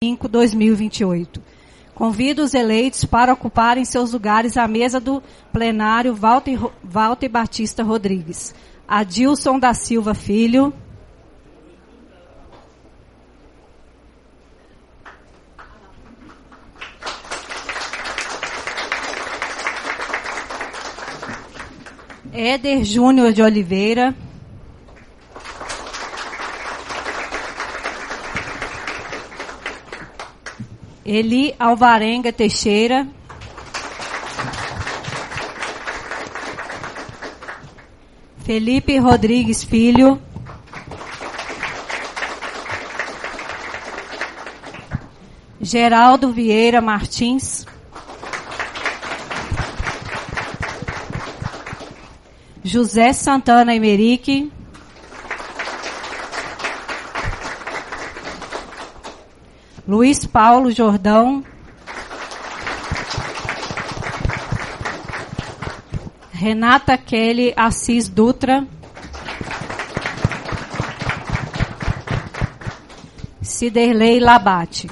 2028. Convido os eleitos para ocuparem seus lugares à mesa do plenário Walter Batista Rodrigues. Adilson da Silva Filho. Éder Júnior de Oliveira. Eli Alvarenga Teixeira. Felipe Rodrigues Filho. Geraldo Vieira Martins. José Santana Emerique. Luiz Paulo Jordão. Renata Kelly Assis Dutra. Ciderley Labate.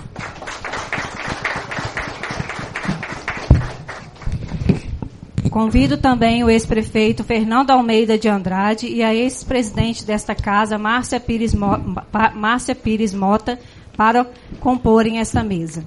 Convido também o ex-prefeito Fernando Almeida de Andrade e a ex-presidente desta casa, Márcia Pires Mota, para comporem esta mesa.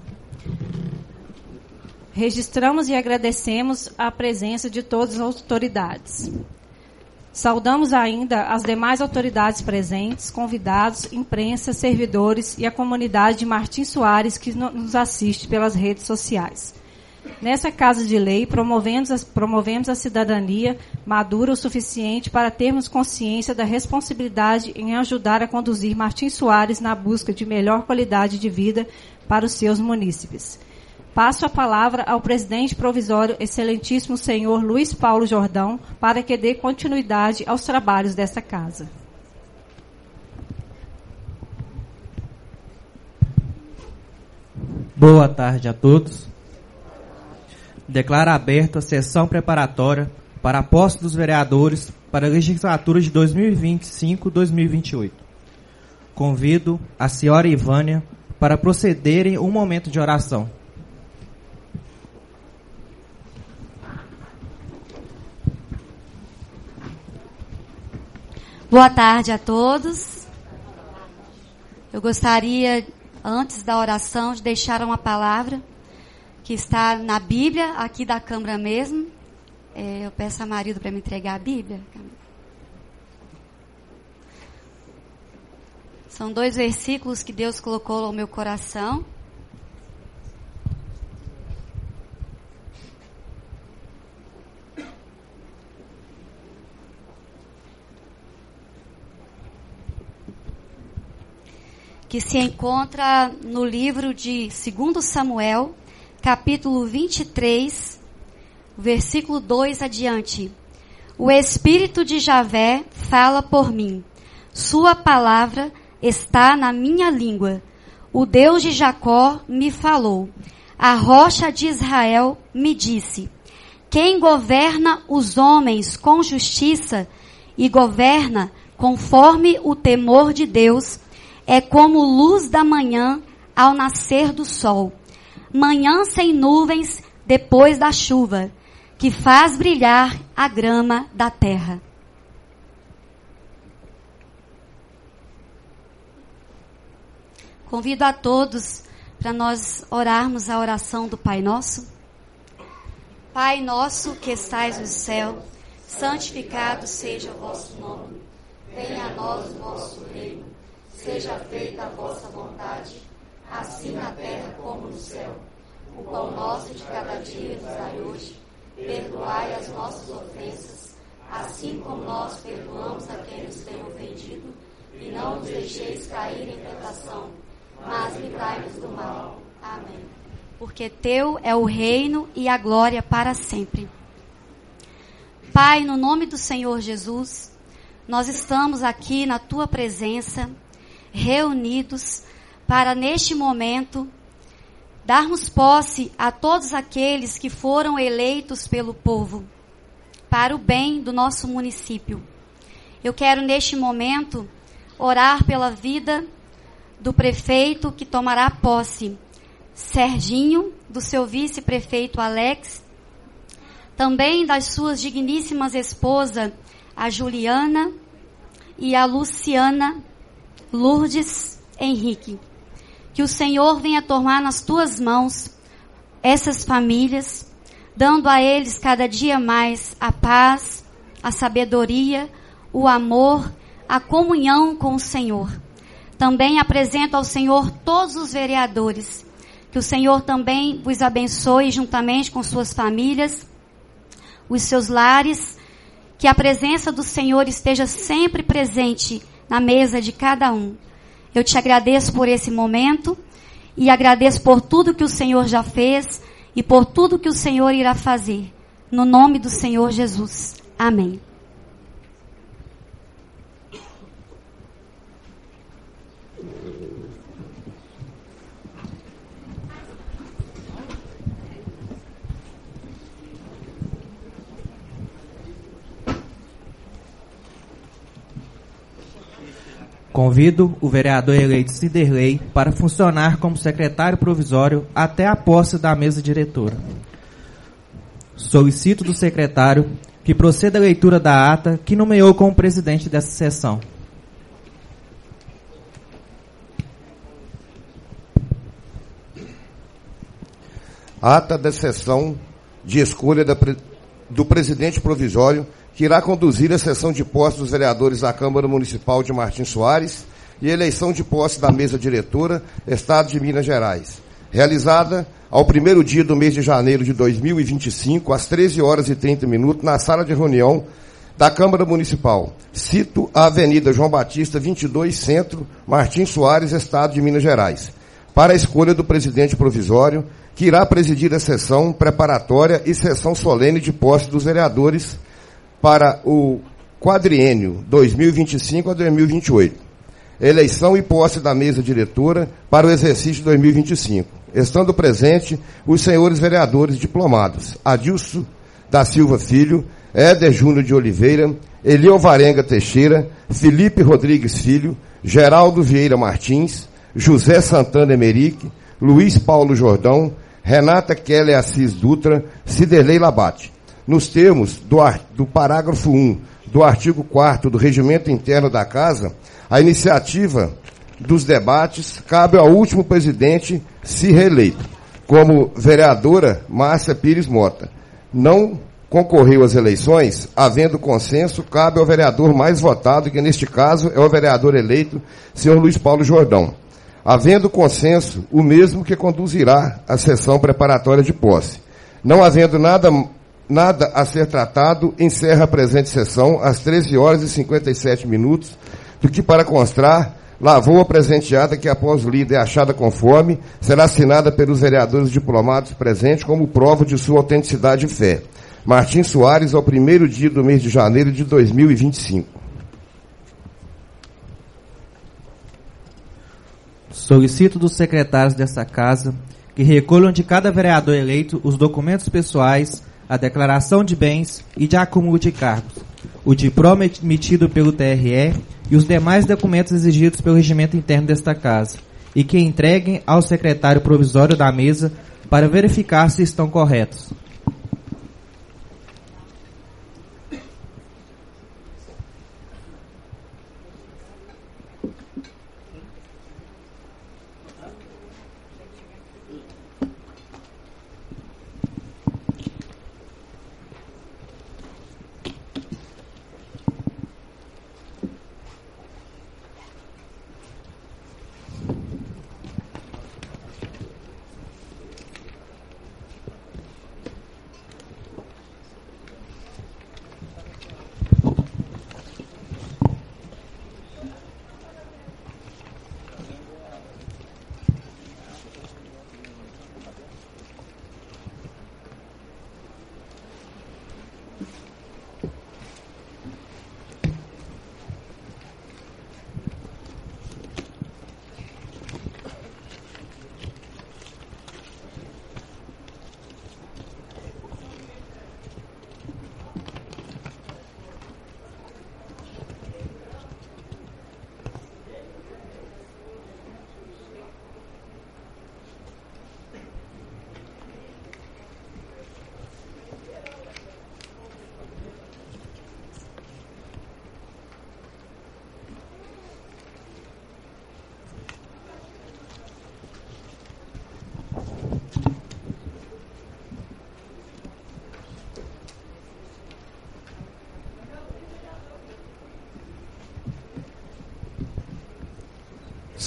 Registramos e agradecemos a presença de todas as autoridades. Saudamos ainda as demais autoridades presentes, convidados, imprensa, servidores e a comunidade de Martins Soares que nos assiste pelas redes sociais. Nessa Casa de Lei, promovemos a cidadania madura o suficiente para termos consciência da responsabilidade em ajudar a conduzir Martins Soares na busca de melhor qualidade de vida para os seus munícipes. Passo a palavra ao presidente provisório, excelentíssimo senhor Luiz Paulo Jordão, para que dê continuidade aos trabalhos desta casa. Boa tarde a todos. Declaro aberta a sessão preparatória para a posse dos vereadores para a legislatura de 2025-2028. Convido a senhora Ivânia para procederem um momento de oração. Boa tarde a todos. Eu gostaria, antes da oração, de deixar uma palavra que está na Bíblia, aqui da Câmara mesmo. Eu peço a marido para me entregar a Bíblia. São 2 versículos que Deus colocou no meu coração. Que se encontra no livro de 2 Samuel, capítulo 23, versículo 2 adiante. O Espírito de Javé fala por mim. Sua palavra está na minha língua. O Deus de Jacó me falou. A rocha de Israel me disse. Quem governa os homens com justiça e governa conforme o temor de Deus é como luz da manhã ao nascer do sol. Manhã sem nuvens depois da chuva, que faz brilhar a grama da terra. Convido a todos para nós orarmos a oração do Pai Nosso. Pai nosso que estais no céu, santificado seja o vosso nome. Venha a nós o vosso reino. Seja feita a vossa vontade, assim na terra como no céu. O pão nosso de cada dia nos dai hoje. Perdoai as nossas ofensas, assim como nós perdoamos a quem nos tem ofendido. E não nos deixeis cair em tentação, mas livrai-nos do mal. Amém. Porque teu é o reino e a glória para sempre. Pai, no nome do Senhor Jesus, nós estamos aqui na tua presença, reunidos para neste momento darmos posse a todos aqueles que foram eleitos pelo povo para o bem do nosso município. Eu quero neste momento orar pela vida do prefeito que tomará posse, Serginho, do seu vice-prefeito Alex, também das suas digníssimas esposas, a Juliana e a Luciana Lourdes Henrique. Que o Senhor venha tomar nas tuas mãos essas famílias, dando a eles cada dia mais a paz, a sabedoria, o amor, a comunhão com o Senhor. Também apresento ao Senhor todos os vereadores. Que o Senhor também vos abençoe juntamente com suas famílias, os seus lares. Que a presença do Senhor esteja sempre presente na mesa de cada um. Eu te agradeço por esse momento e agradeço por tudo que o Senhor já fez e por tudo que o Senhor irá fazer. No nome do Senhor Jesus. Amém. Convido o vereador eleito Ciderley para funcionar como secretário provisório até a posse da mesa diretora. Solicito do secretário que proceda a leitura da ata que nomeou como presidente dessa sessão. Ata da sessão de escolha do presidente provisório que irá conduzir a sessão de posse dos vereadores da Câmara Municipal de Martins Soares e eleição de posse da mesa diretora, Estado de Minas Gerais, realizada ao primeiro dia do mês de janeiro de 2025, às 13h30, na sala de reunião da Câmara Municipal. Cito a Avenida João Batista, 22, Centro, Martins Soares, Estado de Minas Gerais, para a escolha do presidente provisório, que irá presidir a sessão preparatória e sessão solene de posse dos vereadores para o quadriênio 2025 a 2028. Eleição e posse da mesa diretora para o exercício 2025. Estando presente os senhores vereadores diplomados: Adilson da Silva Filho, Éder Júnior de Oliveira, Eliel Varenga Teixeira, Felipe Rodrigues Filho, Geraldo Vieira Martins, José Santana Emerick, Luiz Paulo Jordão, Renata Keller Assis Dutra, Ciderley Labate. Nos termos do parágrafo 1 do artigo 4º do Regimento Interno da Casa, a iniciativa dos debates cabe ao último presidente se reeleito. Como vereadora, Márcia Pires Mota não concorreu às eleições, havendo consenso, cabe ao vereador mais votado, que neste caso é o vereador eleito, senhor Luiz Paulo Jordão. Havendo consenso, o mesmo que conduzirá a sessão preparatória de posse. Não havendo nada a ser tratado, encerra a presente sessão às 13h57, do que para constar, lavou a presenteada que após lida é achada conforme, será assinada pelos vereadores diplomados presentes como prova de sua autenticidade e fé. Martins Soares, ao primeiro dia do mês de janeiro de 2025. Solicito dos secretários desta Casa que recolham de cada vereador eleito os documentos pessoais, a declaração de bens e de acúmulo de cargos, o diploma emitido pelo TRE e os demais documentos exigidos pelo regimento interno desta Casa, e que entreguem ao secretário provisório da mesa para verificar se estão corretos.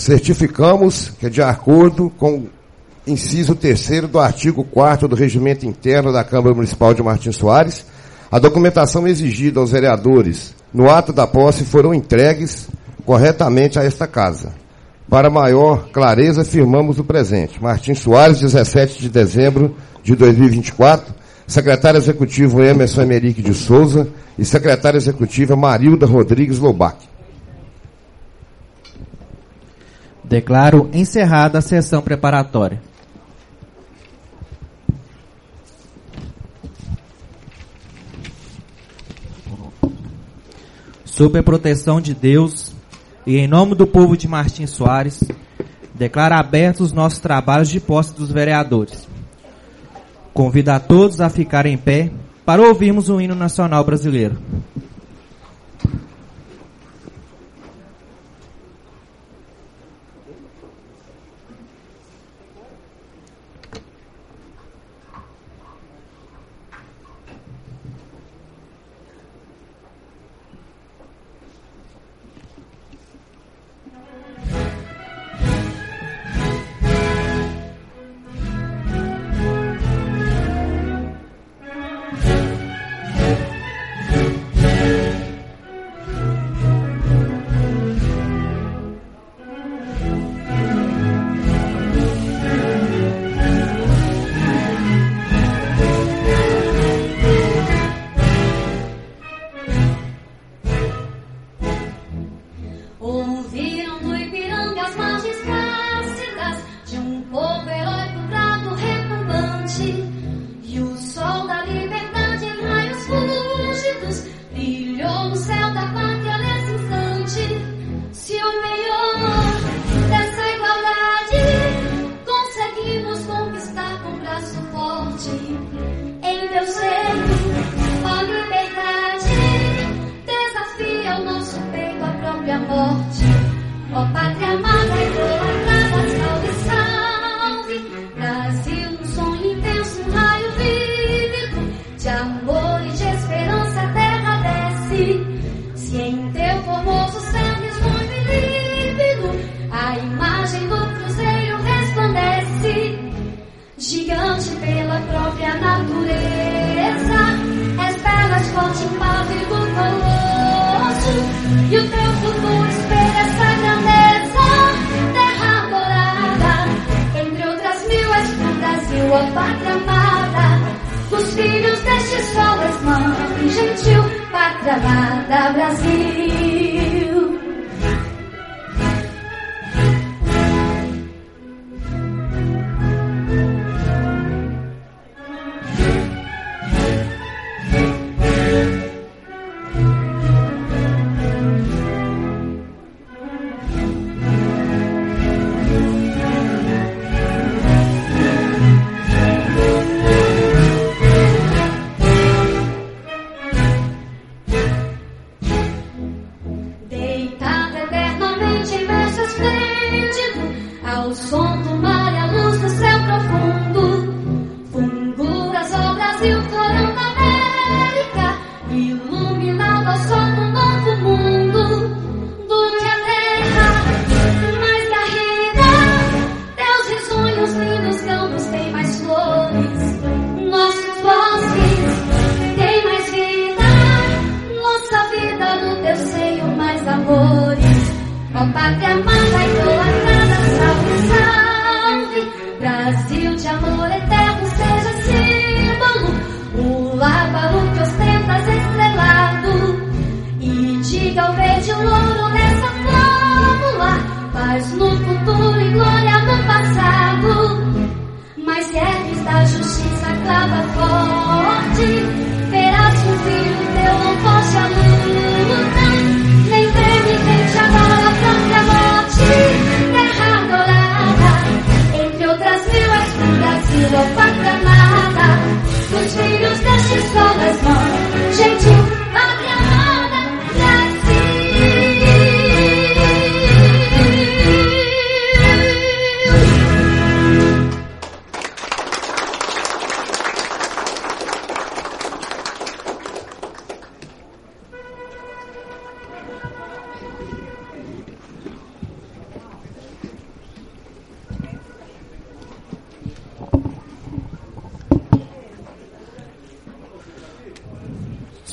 Certificamos que, de acordo com o inciso 3º do artigo 4º do Regimento Interno da Câmara Municipal de Martins Soares, a documentação exigida aos vereadores no ato da posse foram entregues corretamente a esta Casa. Para maior clareza, firmamos o presente. Martins Soares, 17 de dezembro de 2024, secretário executivo Emerson Emerick de Souza e secretária executiva Marilda Rodrigues Lobac. Declaro encerrada a sessão preparatória. Sob a proteção de Deus e em nome do povo de Martins Soares, declaro abertos os nossos trabalhos de posse dos vereadores. Convido a todos a ficarem em pé para ouvirmos o hino nacional brasileiro.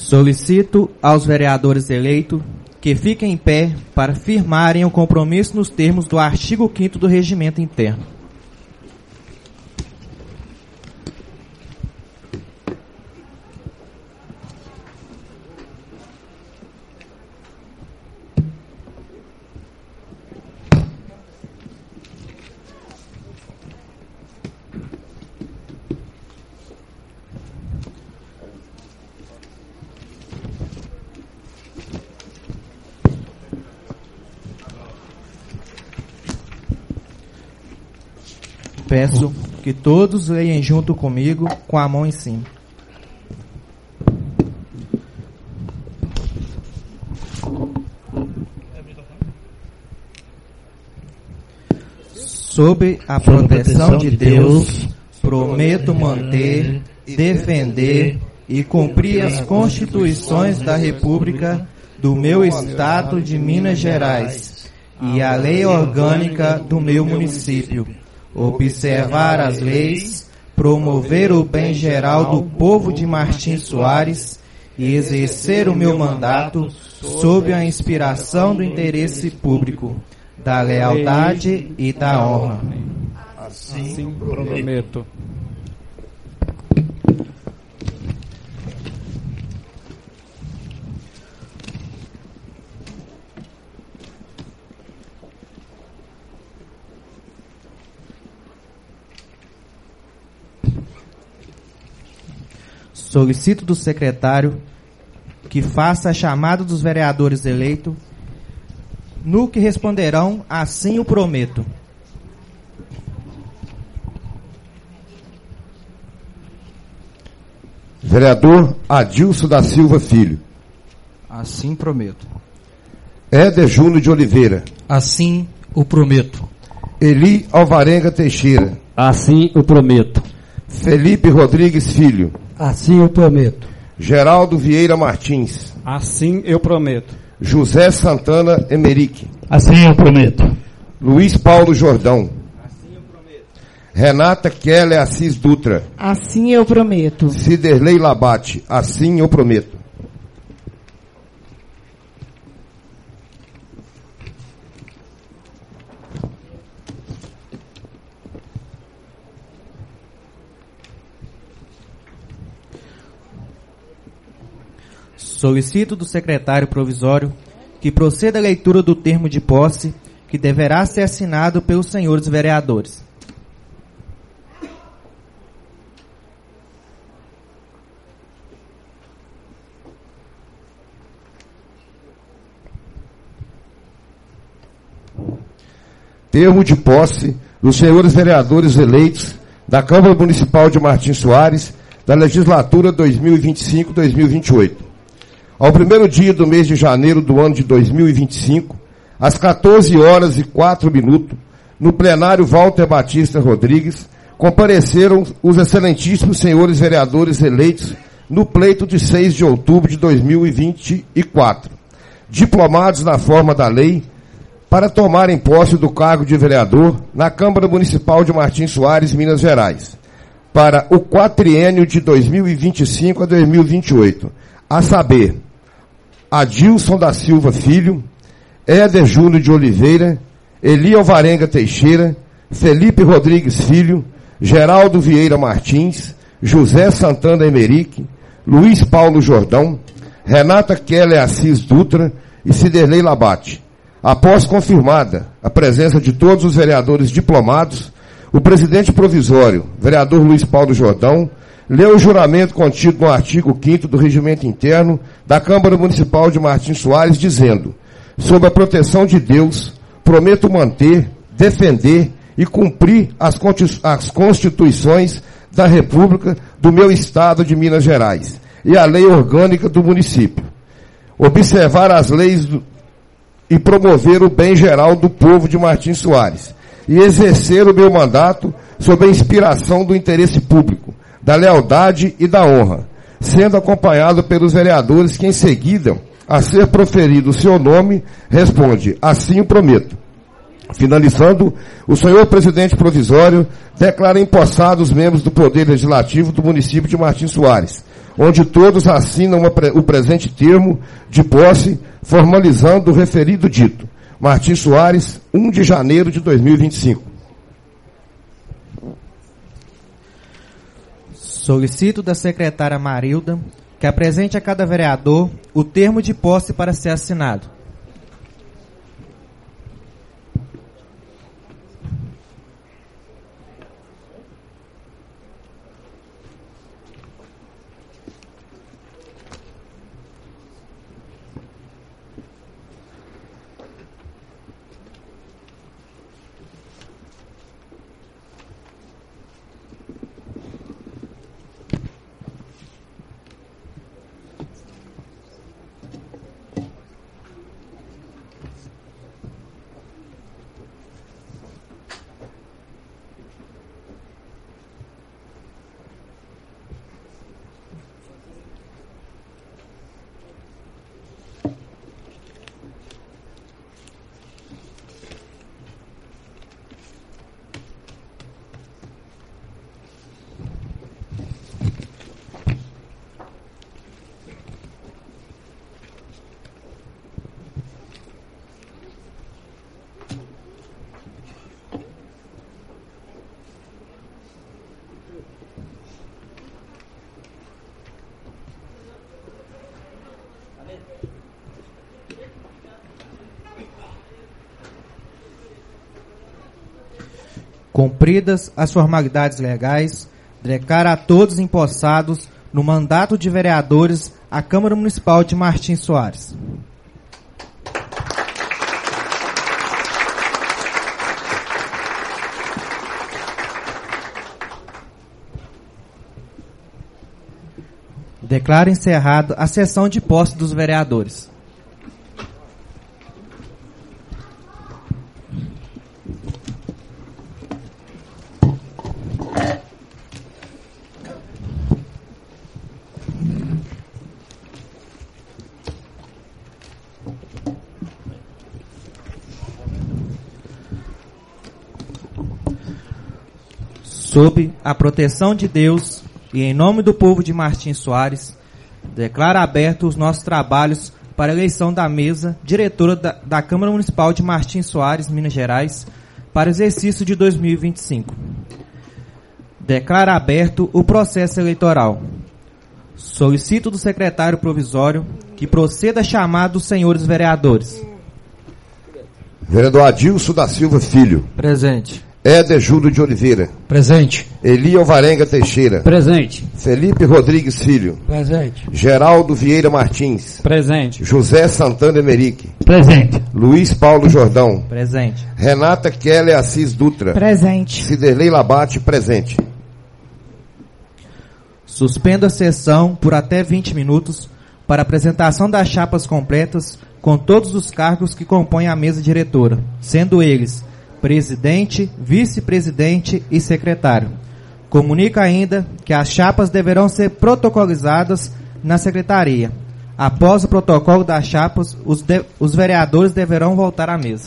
Solicito aos vereadores eleitos que fiquem em pé para firmarem o compromisso nos termos do artigo 5º do Regimento Interno. Peço que todos leiam junto comigo, com a mão em cima. Sob a proteção de Deus, prometo manter, defender e cumprir as constituições da República do meu Estado de Minas Gerais e a lei orgânica do meu município. Observar as leis, promover o bem geral do povo de Martins Soares e exercer o meu mandato sob a inspiração do interesse público, da lealdade e da honra. Assim prometo. Solicito do secretário que faça a chamada dos vereadores eleitos, no que responderão, assim o prometo. Vereador Adilson da Silva Filho. Assim prometo. Éder Júnior de Oliveira. Assim o prometo. Eli Alvarenga Teixeira. Assim o prometo. Felipe Rodrigues Filho. Assim eu prometo. Geraldo Vieira Martins. Assim eu prometo. José Santana Emerick. Assim eu prometo. Luiz Paulo Jordão. Assim eu prometo. Renata Keller Assis Dutra. Assim eu prometo. Ciderley Labate. Assim eu prometo. Solicito do secretário provisório que proceda a leitura do termo de posse, que deverá ser assinado pelos senhores vereadores. Termo de posse dos senhores vereadores eleitos da Câmara Municipal de Martins Soares, da legislatura 2025-2028. Ao primeiro dia do mês de janeiro do ano de 2025, às 14h04, no plenário Walter Batista Rodrigues, compareceram os excelentíssimos senhores vereadores eleitos no pleito de 6 de outubro de 2024, diplomados na forma da lei, para tomarem posse do cargo de vereador na Câmara Municipal de Martins Soares, Minas Gerais, para o quatriênio de 2025 a 2028, a saber, Adilson da Silva Filho, Éder Júnior de Oliveira, Eli Alvarenga Teixeira, Felipe Rodrigues Filho, Geraldo Vieira Martins, José Santana Emerick, Luiz Paulo Jordão, Renata Keller Assis Dutra e Ciderley Labate. Após confirmada a presença de todos os vereadores diplomados, o presidente provisório, vereador Luiz Paulo Jordão, leu o juramento contido no artigo 5º do Regimento Interno da Câmara Municipal de Martins Soares, dizendo: sob a proteção de Deus, prometo manter, defender e cumprir as constituições da República do meu Estado de Minas Gerais e a lei orgânica do município. Observar as leis e promover o bem geral do povo de Martins Soares e exercer o meu mandato sob a inspiração do interesse público, da lealdade e da honra, sendo acompanhado pelos vereadores que em seguida, a ser proferido o seu nome, responde: assim o prometo. Finalizando, o senhor presidente provisório declara empossados os membros do Poder Legislativo do município de Martins Soares, onde todos assinam o presente termo de posse, formalizando o referido dito. Martins Soares, 1 de janeiro de 2025. Solicito da secretária Marilda que apresente a cada vereador o termo de posse para ser assinado. Cumpridas as formalidades legais, declaro a todos empossados no mandato de vereadores à Câmara Municipal de Martins Soares. Declaro encerrada a sessão de posse dos vereadores. Sob a proteção de Deus e em nome do povo de Martins Soares, declaro abertos os nossos trabalhos para a eleição da mesa diretora da Câmara Municipal de Martins Soares, Minas Gerais, para o exercício de 2025. Declaro aberto o processo eleitoral. Solicito do secretário provisório que proceda a chamar dos senhores vereadores. Vereador Adilson da Silva Filho. Presente. Éder Júlio de Oliveira. Presente. Eli Alvarenga Teixeira. Presente. Felipe Rodrigues Filho. Presente. Geraldo Vieira Martins. Presente. José Santana Emerique. Presente. Luiz Paulo Jordão. Presente. Renata Keller Assis Dutra. Presente. Ciderley Labate, presente. Suspendo a sessão por até 20 minutos para apresentação das chapas completas com todos os cargos que compõem a mesa diretora, sendo eles presidente, vice-presidente e secretário. Comunica ainda que as chapas deverão ser protocolizadas na secretaria. Após o protocolo das chapas, os vereadores deverão voltar à mesa.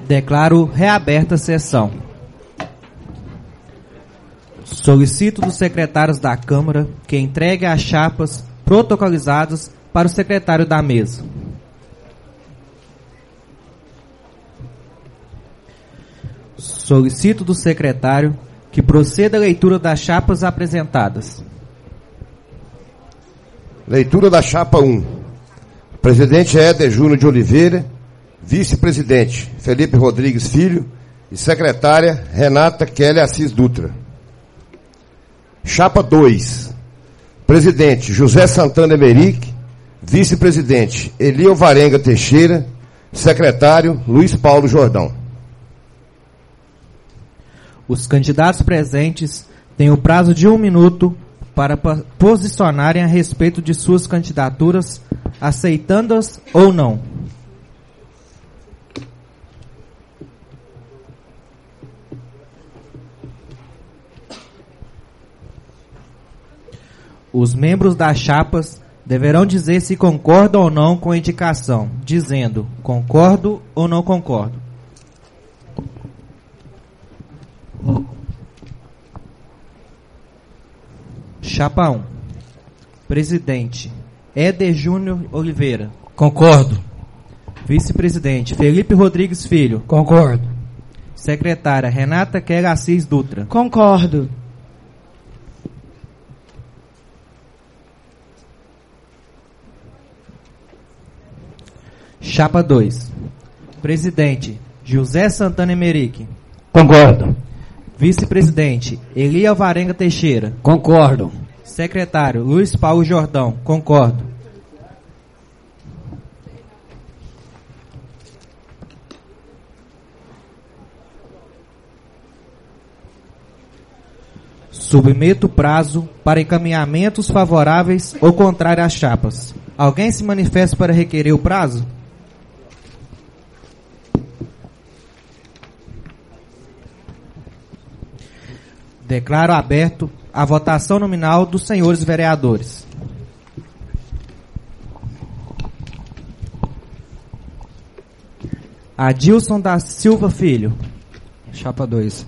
Declaro reaberta a sessão. Solicito dos secretários da Câmara que entreguem as chapas protocolizadas para o secretário da mesa. Solicito do secretário que proceda a leitura das chapas apresentadas. Leitura da chapa 1. Presidente Éder Júnior de Oliveira, vice-presidente Felipe Rodrigues Filho e secretária Renata Kelly Assis Dutra. Chapa 2. Presidente José Santana Emerick, vice-presidente Eli Alvarenga Teixeira, secretário Luiz Paulo Jordão. Os candidatos presentes têm o prazo de 1 minuto para posicionarem a respeito de suas candidaturas, aceitando-as ou não. Os membros das chapas deverão dizer se concordam ou não com a indicação, dizendo concordo ou não concordo. Chapa 1. Presidente Éder Júnior Oliveira. Concordo. Vice-presidente Felipe Rodrigues Filho. Concordo. Secretária Renata Kelly Assis Dutra. Concordo. Chapa 2. Presidente José Santana Emerick. Concordo. Vice-presidente Eli Alvarenga Teixeira. Concordo. Secretário Luiz Paulo Jordão. Concordo. Submeto o prazo para encaminhamentos favoráveis ou contrários às chapas. Alguém se manifesta para requerer o prazo? Declaro aberto a votação nominal dos senhores vereadores. Adilson da Silva Filho. Chapa 2.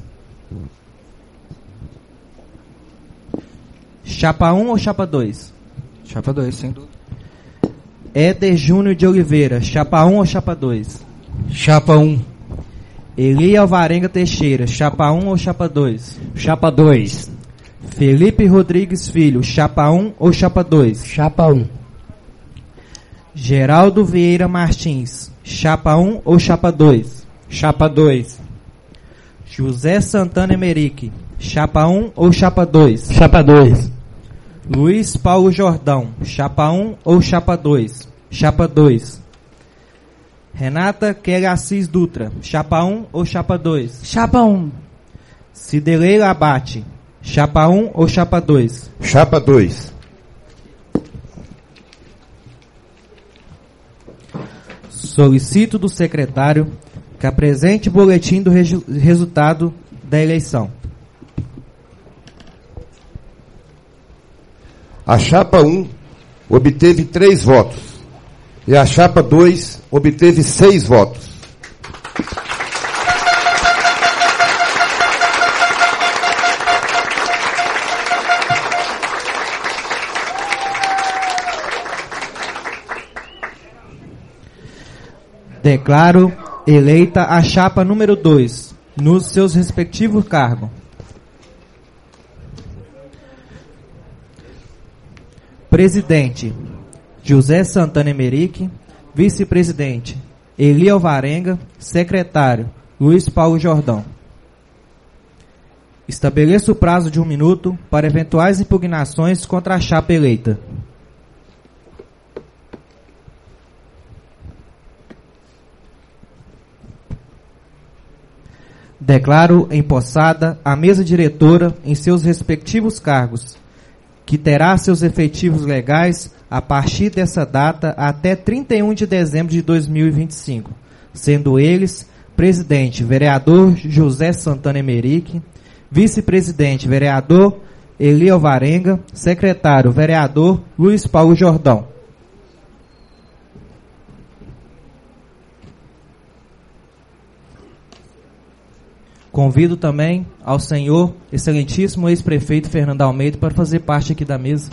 Chapa 1 ou chapa 2? Chapa 2, sem dúvida. Éder Júnior de Oliveira. Chapa 1 ou chapa 2? Chapa 1. Eli Alvarenga Teixeira. Chapa 1 ou chapa 2? Chapa 2. Felipe Rodrigues Filho. Chapa 1 ou chapa 2? Chapa 1. Geraldo Vieira Martins. Chapa 1 ou chapa 2? Chapa 2. José Santana Emerick. Chapa 1 ou chapa 2? Chapa 2. Luiz Paulo Jordão. Chapa 1 ou chapa 2? Chapa 2. Renata Kelly Assis Dutra. Chapa 1 ou chapa 2? Chapa 1. Cidelei Abate. Chapa 1 ou chapa 2? Chapa 2. Solicito do secretário que apresente o boletim do resultado da eleição. A chapa 1 obteve 3 votos e a chapa 2 obteve 6 votos. Declaro eleita a chapa número 2 nos seus respectivos cargos. Presidente José Santana Emerick. Vice-presidente Eli Alvarenga. Secretário Luiz Paulo Jordão. Estabeleço o prazo de 1 minuto para eventuais impugnações contra a chapa eleita. Declaro empossada a mesa diretora em seus respectivos cargos, que terá seus efetivos legais a partir dessa data até 31 de dezembro de 2025, sendo eles presidente, vereador José Santana Emerick, vice-presidente, vereador Eli Alvarenga, secretário, vereador Luiz Paulo Jordão. Convido também ao senhor excelentíssimo ex-prefeito Fernando Almeida para fazer parte aqui da mesa.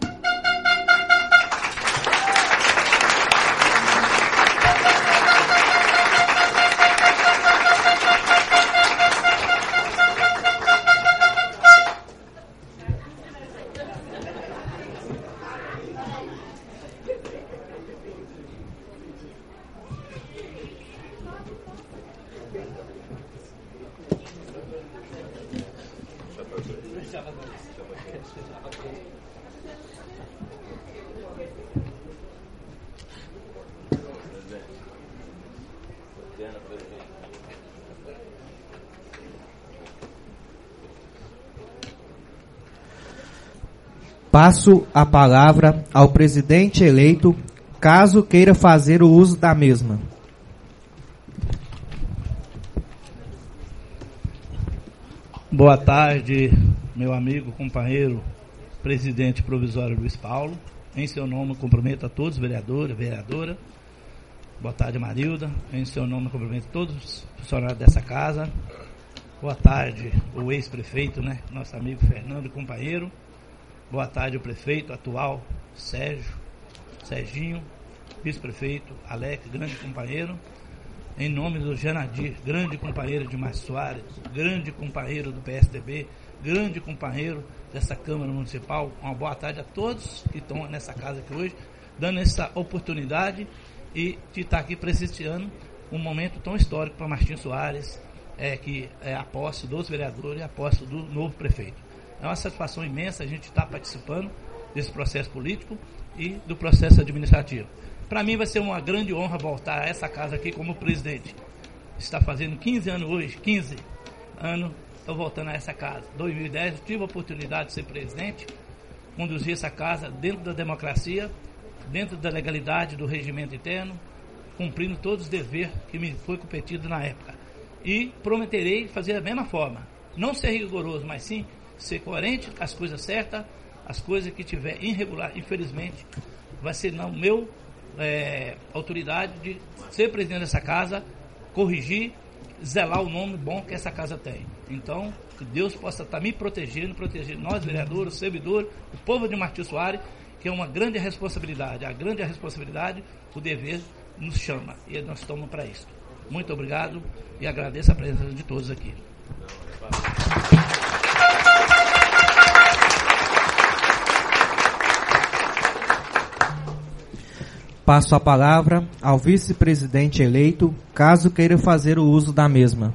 Passo a palavra ao presidente eleito, caso queira fazer o uso da mesma. Boa tarde, meu amigo, companheiro, presidente provisório Luiz Paulo. Em seu nome, cumprimento a todos, vereador e vereadora. Boa tarde, Marilda. Em seu nome, cumprimento a todos os funcionários dessa casa. Boa tarde, o ex-prefeito, né, nosso amigo Fernando e companheiro. Boa tarde, o prefeito atual, Serginho, vice-prefeito, Alex, grande companheiro. Em nome do Janadir, grande companheiro de Márcio Soares, grande companheiro do PSDB, grande companheiro dessa Câmara Municipal. Uma boa tarde a todos que estão nessa casa aqui hoje, dando essa oportunidade e de estar aqui prestigiando um momento tão histórico para Martim Soares, que é a posse dos vereadores e a posse do novo prefeito. É uma satisfação imensa a gente estar participando desse processo político e do processo administrativo. Para mim vai ser uma grande honra voltar a essa casa aqui como presidente. Está fazendo 15 anos hoje, 15 anos, estou voltando a essa casa. Em 2010 eu tive a oportunidade de ser presidente, conduzir essa casa dentro da democracia, dentro da legalidade do regimento interno, cumprindo todos os deveres que me foi competido na época. E prometerei fazer da mesma forma. Não ser rigoroso, mas sim ser coerente com as coisas certas, as coisas que tiver irregular, infelizmente, vai ser na meu autoridade de ser presidente dessa casa, corrigir, zelar o nome bom que essa casa tem. Então, que Deus possa estar me protegendo, proteger nós, vereadores, servidores, o povo de Martim Soares, que é uma grande responsabilidade. A grande responsabilidade, o dever nos chama e nós estamos para isso. Muito obrigado e agradeço a presença de todos aqui. Passo a palavra ao vice-presidente eleito, caso queira fazer o uso da mesma.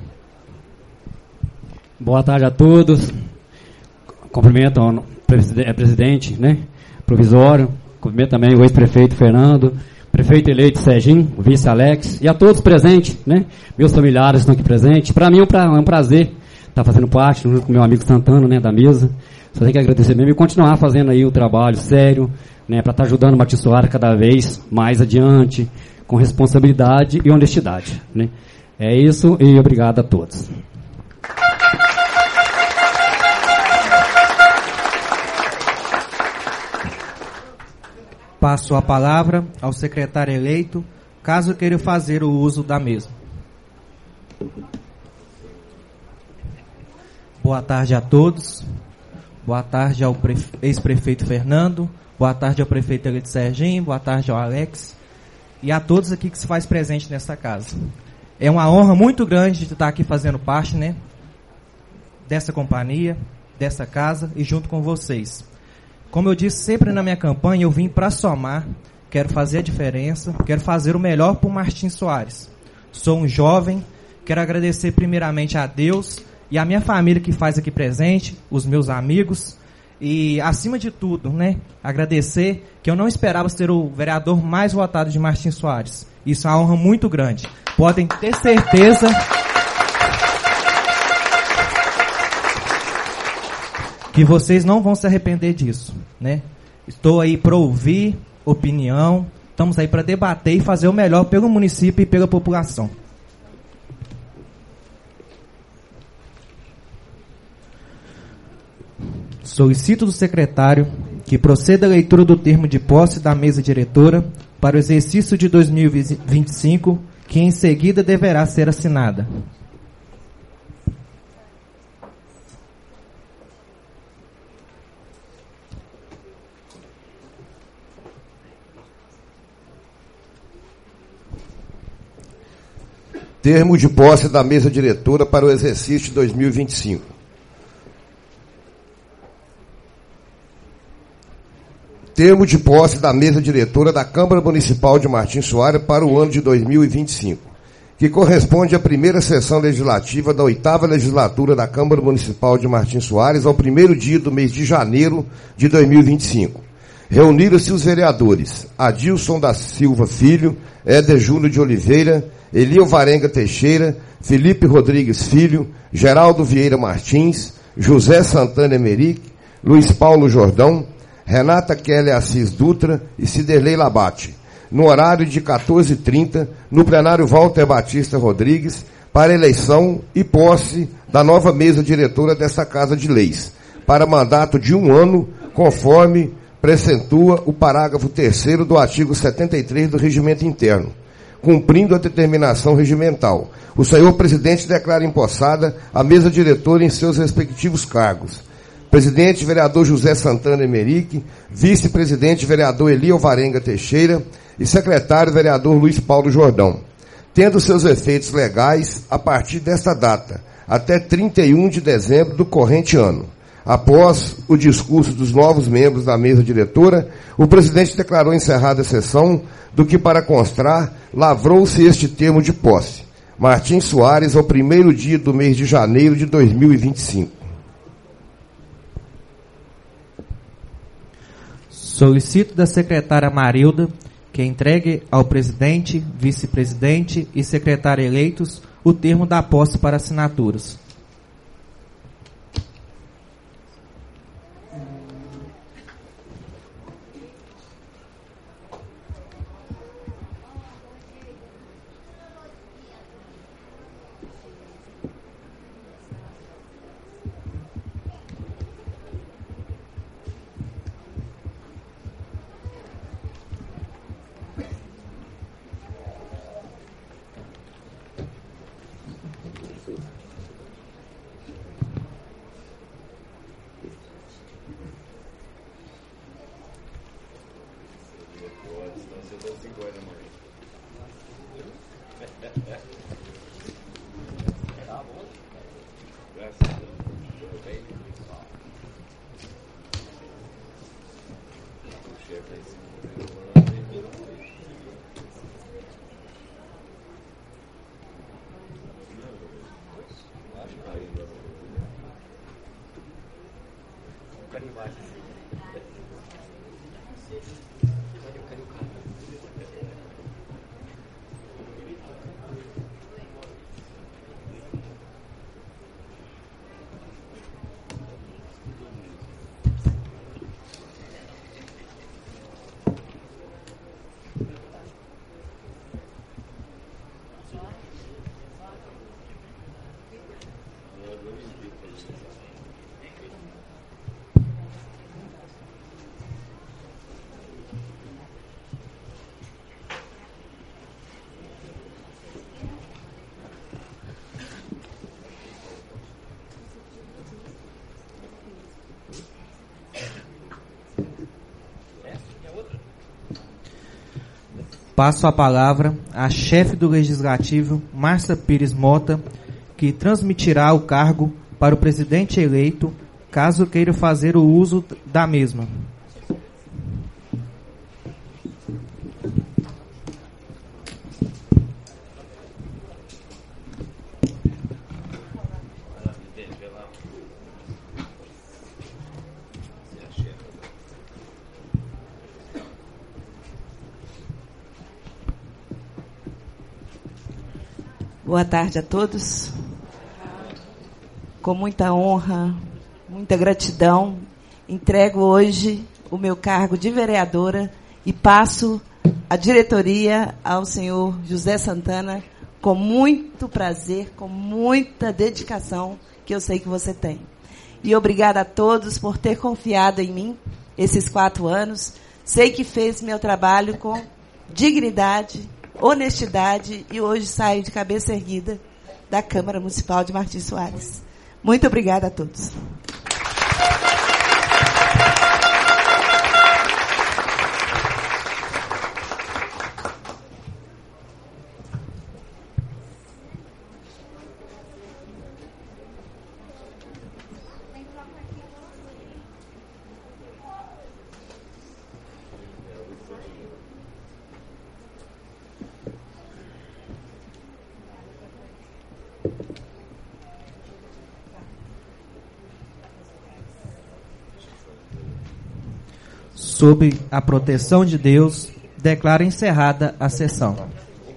Boa tarde a todos. Cumprimento ao presidente, né, provisório. Cumprimento também o ex-prefeito Fernando, prefeito eleito Serginho, o vice Alex e a todos presentes, né, meus familiares estão aqui presentes. Para mim é um prazer estar fazendo parte, junto com meu amigo Santana, né, da mesa. Só tenho que agradecer mesmo e continuar fazendo aí o trabalho sério, né, para estar ajudando o Martim Soares cada vez mais adiante, com responsabilidade e honestidade, né. É isso e obrigado a todos. Passo a palavra ao secretário eleito, caso queira fazer o uso da mesma. Boa tarde a todos. Boa tarde ao ex-prefeito Fernando. Boa tarde ao prefeito eleito Serginho. Boa tarde ao Alex. E a todos aqui que se faz presente nessa casa. É uma honra muito grande de estar aqui fazendo parte, né, dessa companhia, dessa casa e junto com vocês. Como eu disse sempre na minha campanha, eu vim para somar, quero fazer a diferença, quero fazer o melhor por Martim Soares. Sou um jovem, quero agradecer primeiramente a Deus e a minha família que faz aqui presente, os meus amigos, e acima de tudo, né, agradecer que eu não esperava ser o vereador mais votado de Martim Soares. Isso é uma honra muito grande. Podem ter certeza que vocês não vão se arrepender disso, né? Estou aí para ouvir opinião, estamos aí para debater e fazer o melhor pelo município e pela população. Solicito do secretário que proceda a leitura do termo de posse da mesa diretora para o exercício de 2025, que em seguida deverá ser assinada. Termo de posse da mesa diretora para o exercício de 2025. Termo de posse da mesa diretora da Câmara Municipal de Martins Soares para o ano de 2025, que corresponde à primeira sessão legislativa da 8ª legislatura da Câmara Municipal de Martins Soares ao primeiro dia do mês de janeiro de 2025. Reuniram-se os vereadores Adilson da Silva Filho, Éder Júnior de Oliveira, Elio Varenga Teixeira, Felipe Rodrigues Filho, Geraldo Vieira Martins, José Santana Emerick, Luiz Paulo Jordão, Renata Kelly Assis Dutra e Ciderley Labate, no horário de 14h30, no plenário Walter Batista Rodrigues, para eleição e posse da nova mesa diretora desta Casa de Leis, para mandato de 1 ano, conforme precentua o parágrafo 3º do artigo 73 do Regimento Interno. Cumprindo a determinação regimental, o senhor presidente declara empossada a mesa diretora em seus respectivos cargos. Presidente, vereador José Santana Emerick, vice-presidente, vereador Elio Varenga Teixeira e secretário, vereador Luiz Paulo Jordão, tendo seus efeitos legais a partir desta data, até 31 de dezembro do corrente ano. Após o discurso dos novos membros da mesa diretora, o presidente declarou encerrada a sessão, do que, para constar, lavrou-se este termo de posse. Martins Soares, ao primeiro dia do mês de janeiro de 2025. Solicito da secretária Marilda que entregue ao presidente, vice-presidente e secretário eleitos o termo da posse para assinaturas. Passo a palavra à chefe do Legislativo, Márcia Pires Mota, que transmitirá o cargo para o presidente eleito, caso queira fazer o uso da mesma. Boa tarde a todos. Com muita honra, muita gratidão, entrego hoje o meu cargo de vereadora e passo a diretoria ao senhor José Santana com muito prazer, com muita dedicação que eu sei que você tem. E obrigada a todos por ter confiado em mim esses 4 anos. Sei que fez meu trabalho com dignidade, honestidade e hoje saio de cabeça erguida da Câmara Municipal de Martins Soares. Muito obrigada a todos. sob a proteção de Deus, declaro encerrada a sessão.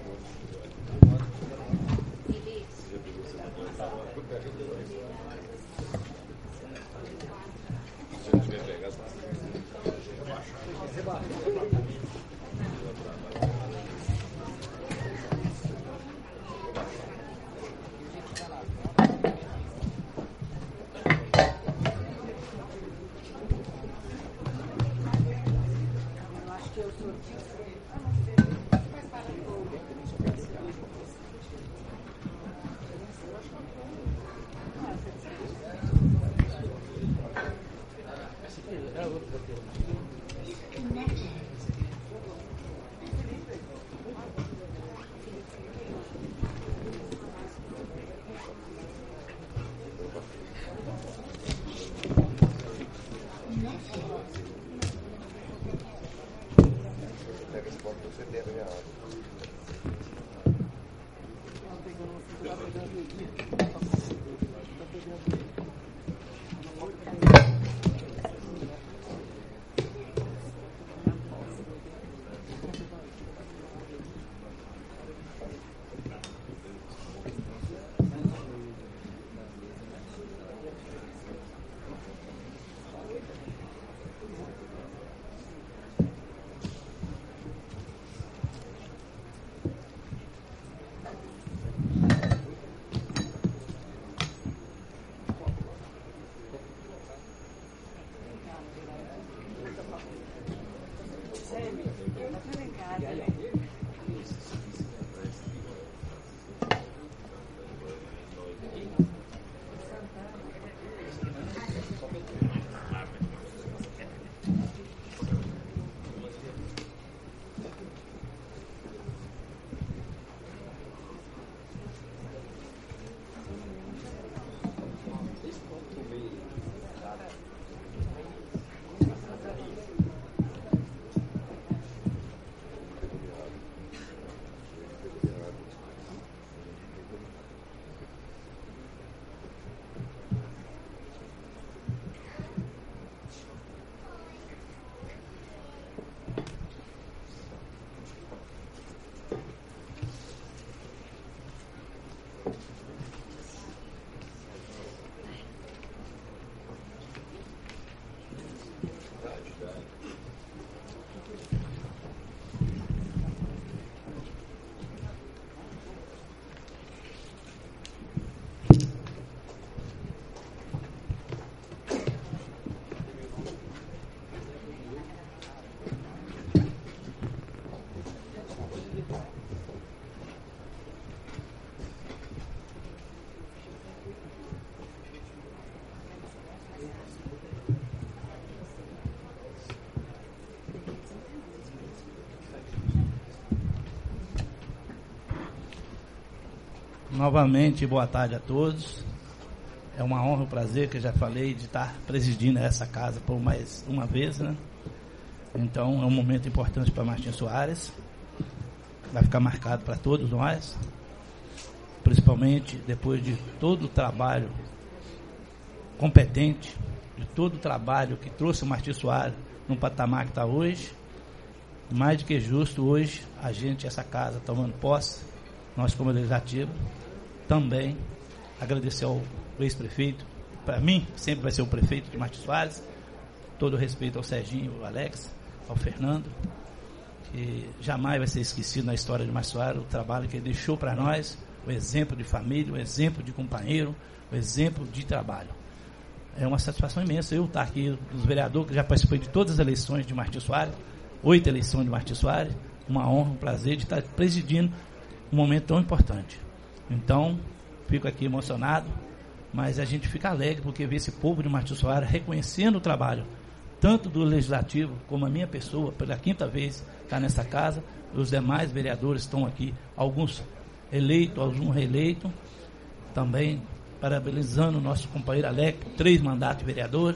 Novamente, boa tarde a todos. É uma honra e um prazer, que eu já falei, de estar presidindo essa casa por mais uma vez, né? Então, é um momento importante para Martins Soares. Vai ficar marcado para todos nós, principalmente depois de todo o trabalho competente, de todo o trabalho que trouxe o Martins Soares no patamar que está hoje. Mais do que justo hoje, a gente, essa casa, tomando posse, nós como legislativo, também agradecer ao ex-prefeito. Para mim, sempre vai ser o prefeito de Martins Soares. Todo o respeito ao Serginho, ao Alex, ao Fernando, que jamais vai ser esquecido na história de Martins Soares o trabalho que ele deixou para nós, o exemplo de família, o exemplo de companheiro, o exemplo de trabalho. É uma satisfação imensa eu estar aqui, dos vereadores, que já participei de todas as eleições de Martins Soares, 8 eleições de Martins Soares, uma honra, um prazer de estar presidindo um momento tão importante. Então, fico aqui emocionado, mas a gente fica alegre porque vê esse povo de Martins Soares reconhecendo o trabalho, tanto do Legislativo como a minha pessoa, pela 5ª vez está nessa casa, os demais vereadores estão aqui, alguns eleitos, alguns reeleitos, também parabenizando o nosso companheiro Alex, 3 mandatos de vereador,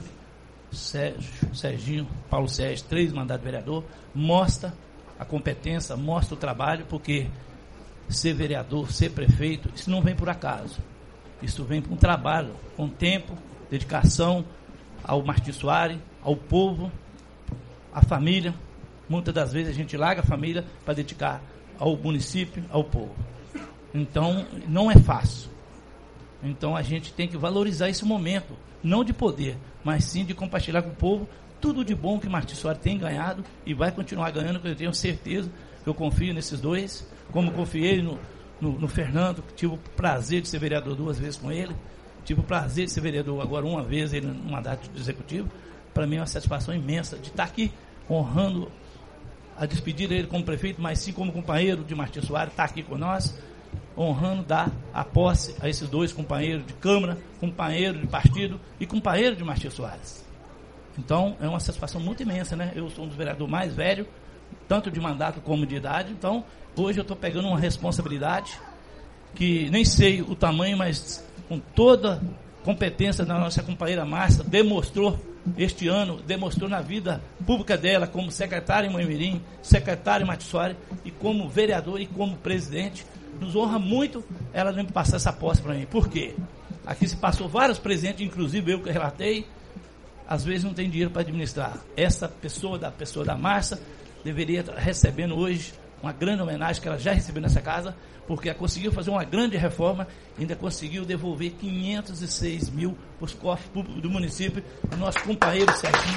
Serginho, Paulo Sérgio, 3 mandatos de vereador, mostra a competência, mostra o trabalho, porque ser vereador, ser prefeito, isso não vem por acaso. Isso vem com trabalho, com tempo, dedicação ao Martins Soares, ao povo, a família. Muitas das vezes a gente larga a família para dedicar ao município, ao povo. Então, não é fácil. Então, a gente tem que valorizar esse momento, não de poder, mas sim de compartilhar com o povo tudo de bom que Martins Soares tem ganhado e vai continuar ganhando, que eu tenho certeza, que eu confio nesses dois, como confiei no Fernando, que tive o prazer de ser vereador 2 vezes com ele, tive o prazer de ser vereador agora 1 vez ele no mandato do executivo. Para mim é uma satisfação imensa de estar aqui honrando a despedida dele como prefeito, mas sim como companheiro de Martins Soares, estar aqui com nós, honrando dar a posse a esses 2 companheiros de Câmara, companheiro de partido e companheiro de Martins Soares. Então, é uma satisfação muito imensa, né? Eu sou um dos vereadores mais velhos, tanto de mandato como de idade, então, hoje eu estou pegando uma responsabilidade que nem sei o tamanho, mas com toda competência da nossa companheira Márcia, demonstrou este ano, demonstrou na vida pública dela, como secretária em Moimirim, secretária em Martins Soares, e como vereador e como presidente. Nos honra muito ela me passar essa posse para mim. Por quê? Aqui se passou vários presidentes, inclusive eu que relatei, às vezes não tem dinheiro para administrar. Essa pessoa da Márcia deveria estar recebendo hoje uma grande homenagem que ela já recebeu nessa casa, porque ela conseguiu fazer uma grande reforma e ainda conseguiu devolver 506 mil para os cofres públicos do município, o nosso companheiro Serginho.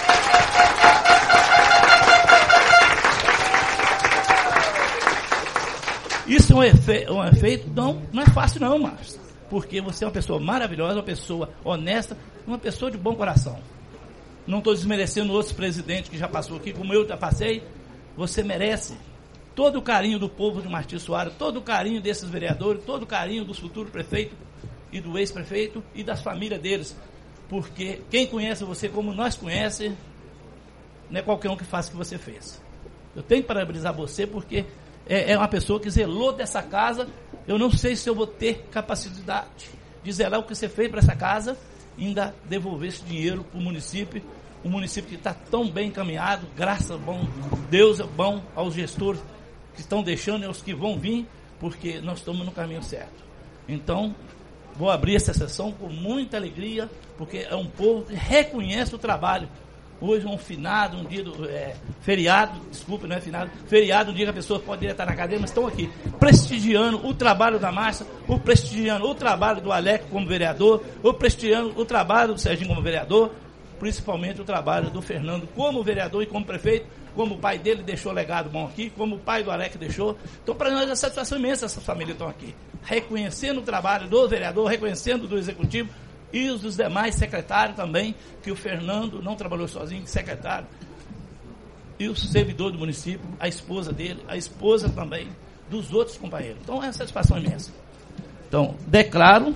Isso é um efeito, não é fácil não, Márcia, porque você é uma pessoa maravilhosa, uma pessoa honesta, uma pessoa de bom coração. Não estou desmerecendo outros presidentes que já passou aqui, como eu já passei. Você merece todo o carinho do povo de Martins Soares, todo o carinho desses vereadores, todo o carinho dos futuros prefeitos e do ex-prefeito e das famílias deles. Porque quem conhece você como nós conhece, não é qualquer um que faz o que você fez. Eu tenho que parabenizar você porque é uma pessoa que zelou dessa casa. Eu não sei se eu vou ter capacidade de zelar o que você fez para essa casa e ainda devolver esse dinheiro para o município, um município que está tão bem encaminhado, graças a bom Deus, é bom aos gestores que estão deixando e aos que vão vir, porque nós estamos no caminho certo. Então, vou abrir essa sessão com muita alegria, porque é um povo que reconhece o trabalho. Hoje é um finado, um dia feriado, desculpa, não é finado, feriado, um dia que a pessoa pode ir estar na cadeia, mas estão aqui, prestigiando o trabalho da Márcia, prestigiando o trabalho do Alex como vereador, prestigiando o trabalho do Serginho como vereador, principalmente o trabalho do Fernando como vereador e como prefeito, como o pai dele deixou legado bom aqui, como o pai do Alex deixou. Então, para nós é satisfação imensa essas famílias estão aqui, reconhecendo o trabalho do vereador, reconhecendo do executivo, e os demais secretários também, que o Fernando não trabalhou sozinho, secretário, e o servidor do município, a esposa dele, a esposa também dos outros companheiros. Então é uma satisfação imensa. Então, declaro,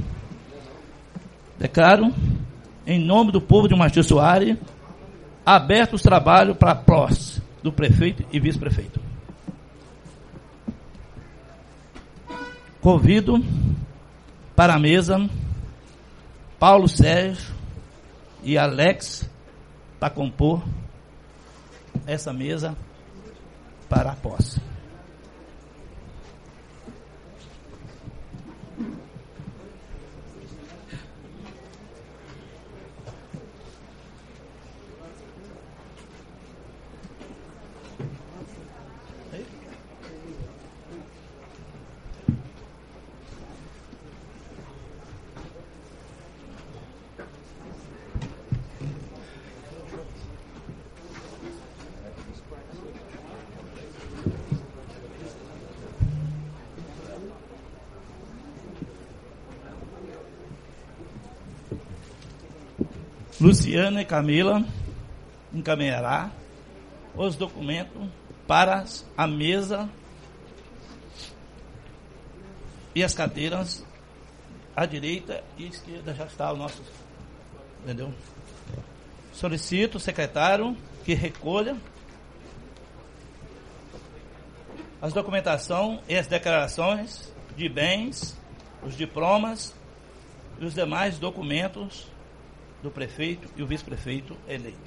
em nome do povo de Martins Soares, aberto os trabalhos para a posse do prefeito e vice-prefeito. Convido para a mesa Paulo Sérgio e Alex para compor essa mesa para a posse. Luciana e Camila encaminhará os documentos para a mesa e as cadeiras à direita e à esquerda já está o nosso, entendeu? Solicito o secretário que recolha as documentação e as declarações de bens, os diplomas e os demais documentos do prefeito e o vice-prefeito eleito.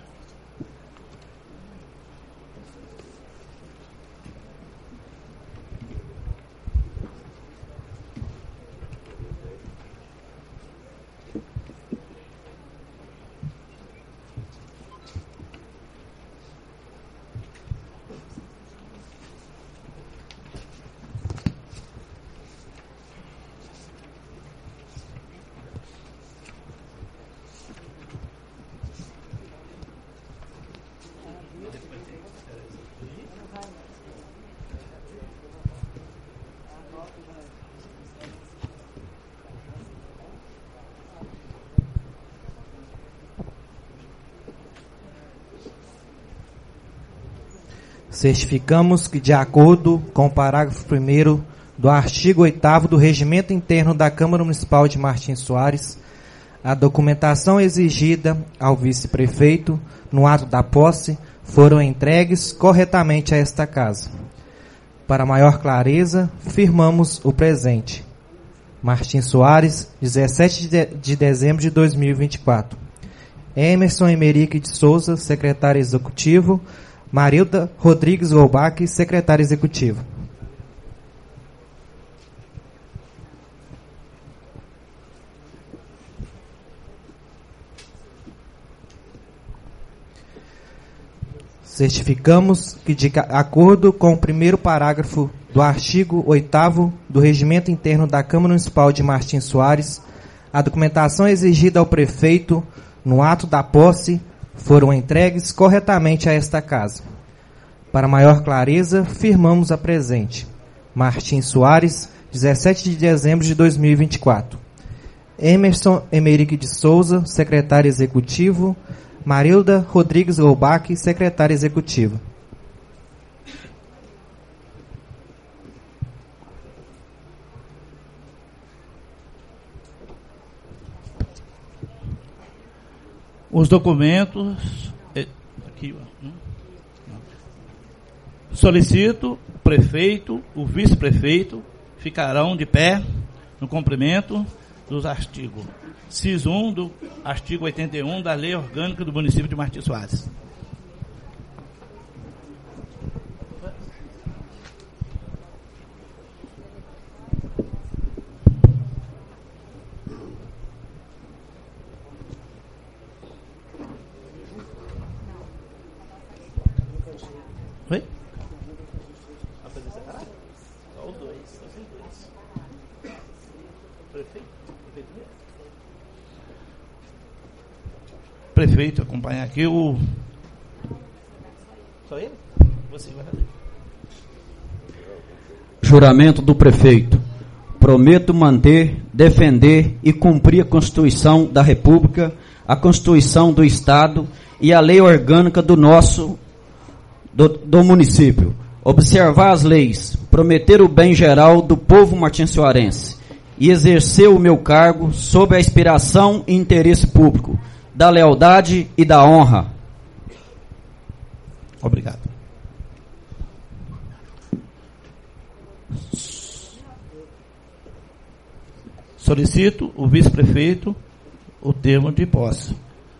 Certificamos que, de acordo com o parágrafo 1º do artigo 8º do Regimento Interno da Câmara Municipal de Martins Soares, a documentação exigida ao vice-prefeito no ato da posse foram entregues corretamente a esta casa. Para maior clareza, firmamos o presente. Martins Soares, 17 de dezembro de 2024. Emerson Emerique de Souza, secretário executivo. Marilda Rodrigues Golbach, secretário executivo. Certificamos que, de acordo com o primeiro parágrafo do artigo 8º do Regimento Interno da Câmara Municipal de Martins Soares, a documentação exigida ao prefeito no ato da posse foram entregues corretamente a esta casa. Para maior clareza, firmamos a presente. Martins Soares, 17 de dezembro de 2024. Emerson Emerique de Souza, secretário executivo. Marilda Rodrigues Golbach, secretária executiva. Os documentos. Aqui, ó. Solicito o prefeito, o vice-prefeito ficarão de pé no cumprimento dos artigos. Inciso 1 do artigo 81 da Lei Orgânica do Município de Martins Soares. Oi? Só os dois. Prefeito, acompanhar aqui o... Só ele? Você vai fazer. Juramento do prefeito. Prometo manter, defender e cumprir a Constituição da República, a Constituição do Estado e a lei orgânica do município. Observar as leis, prometer o bem geral do povo martinsoarense e exercer o meu cargo sob a inspiração e interesse público, da lealdade e da honra. Obrigado. Solicito o vice-prefeito o termo de posse.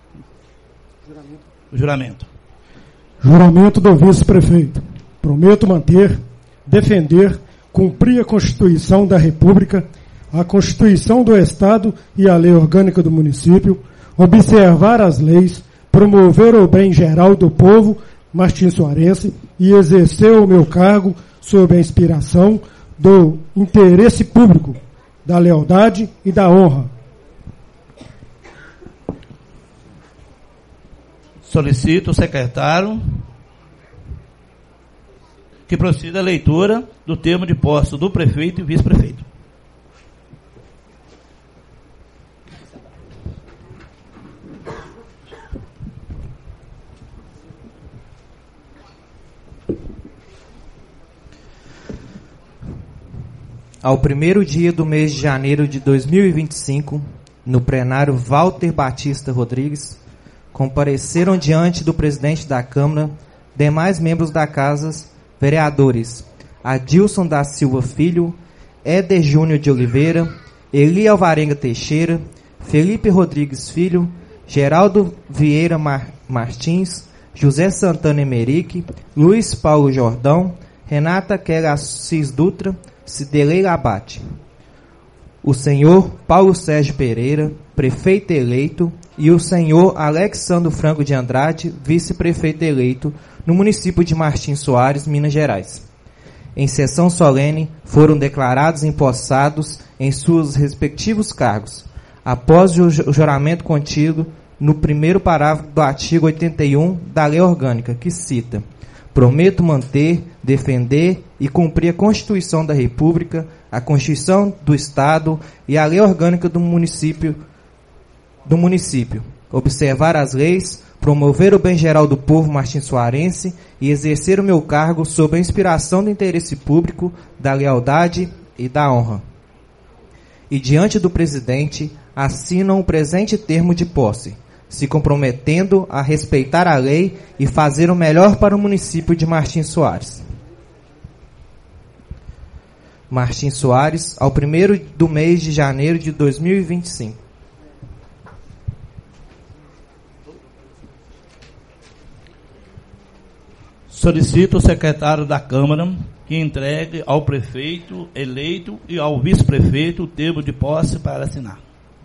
Juramento. Juramento do vice-prefeito. Prometo manter, defender, cumprir a Constituição da República, a Constituição do Estado e a lei orgânica do município, observar as leis, promover o bem geral do povo martinsoarense e exercer o meu cargo sob a inspiração do interesse público, da lealdade e da honra. Solicito o secretário que proceda a leitura do termo de posse do prefeito e vice-prefeito. Ao primeiro dia do mês de janeiro de 2025, no plenário Walter Batista Rodrigues, compareceram diante do presidente da Câmara, demais membros da Casa, vereadores Adilson da Silva Filho, Éder Júnior de Oliveira, Eli Alvarenga Teixeira, Felipe Rodrigues Filho, Geraldo Vieira Martins, José Santana Emerique, Luiz Paulo Jordão, Renata Keller Assis Dutra, Cidelei Abate. O senhor Paulo Sérgio Pereira, prefeito eleito, e o senhor Alexandro Franco de Andrade, vice-prefeito eleito, no município de Martins Soares, Minas Gerais. Em sessão solene, foram declarados empossados em seus respectivos cargos, após o juramento contido no primeiro parágrafo do artigo 81 da Lei Orgânica, que cita: prometo manter, defender e cumprir a Constituição da República, a Constituição do Estado e a Lei Orgânica do município, observar as leis, promover o bem geral do povo martinsuarense e exercer o meu cargo sob a inspiração do interesse público, da lealdade e da honra. E diante do presidente, assinam o presente termo de posse, se comprometendo a respeitar a lei e fazer o melhor para o município de Martins Soares. Martins Soares, ao 1º do mês de janeiro de 2025. Solicito o secretário da Câmara que entregue ao prefeito eleito e ao vice-prefeito o termo de posse para assinar.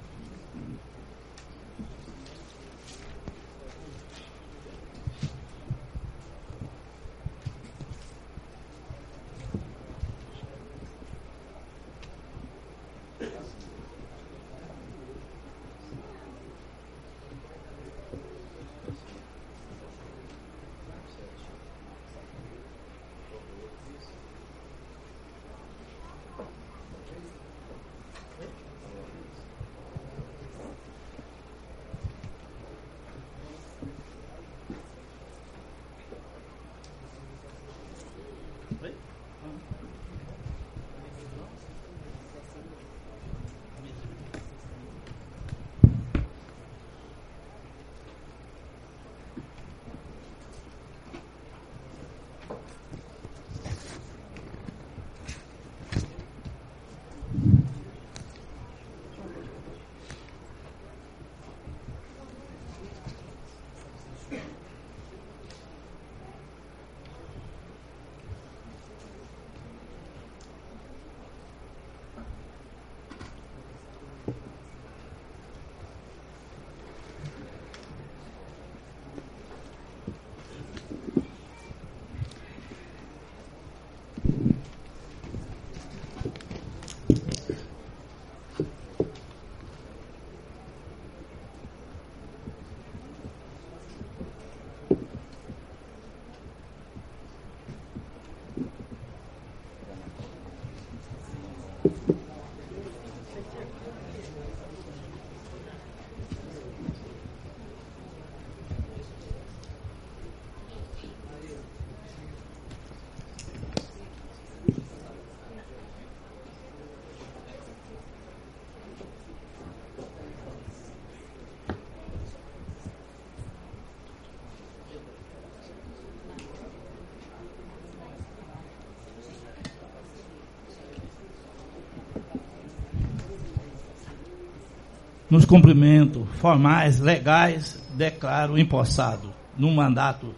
Nos cumprimentos formais, legais, declaro empossado no mandato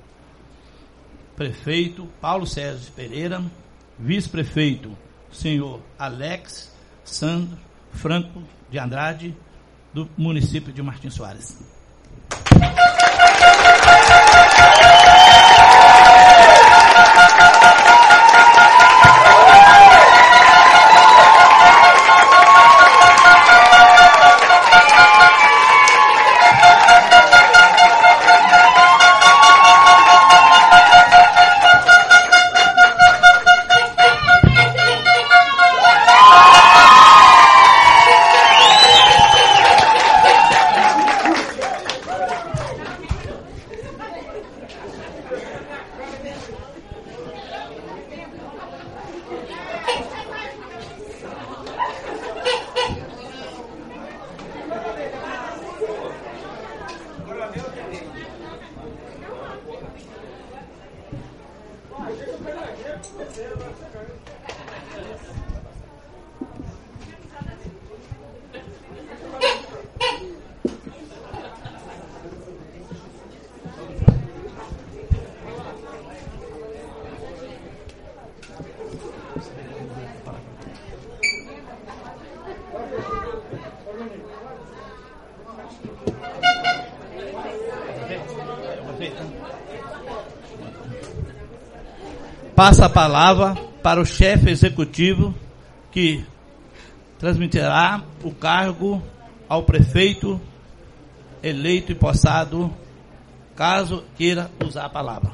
prefeito Paulo Sérgio Pereira, vice-prefeito senhor Alex Sandro Franco de Andrade, do município de Martins Soares. Passa a palavra para o chefe executivo, que transmitirá o cargo ao prefeito eleito e possado, caso queira usar a palavra.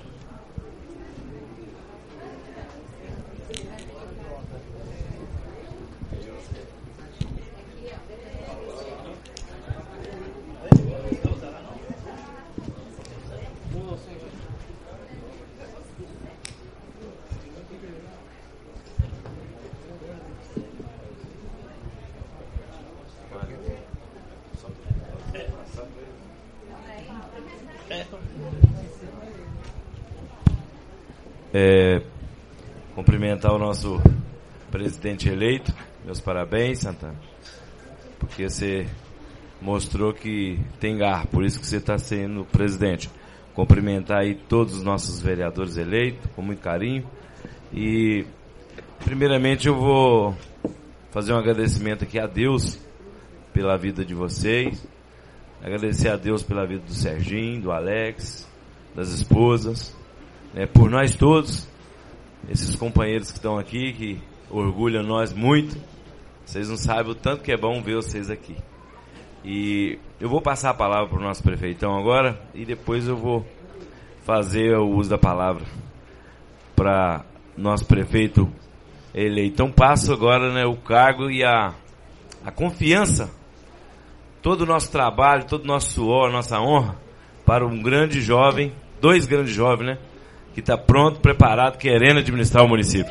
Cumprimentar o nosso presidente eleito. Meus parabéns, Santana. Porque você mostrou que tem garra, por isso que você está sendo presidente. Cumprimentar aí todos os nossos vereadores eleitos, com muito carinho. E, primeiramente, eu vou fazer um agradecimento aqui a Deus pela vida de vocês. Agradecer a Deus pela vida do Serginho, do Alex, das esposas, por nós todos, esses companheiros que estão aqui, que orgulham nós muito. Vocês não sabem o tanto que é bom ver vocês aqui. E eu vou passar a palavra para o nosso prefeitão agora, e depois eu vou fazer o uso da palavra para nosso prefeito eleito. Então passo agora, o cargo e a confiança, todo o nosso trabalho, todo o nosso suor, nossa honra, para um grande jovem, 2 grandes jovens, que está pronto, preparado, querendo administrar o município.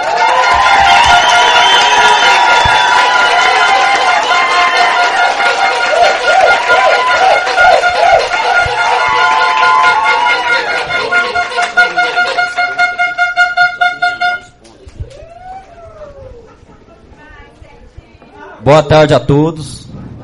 Boa tarde a todos.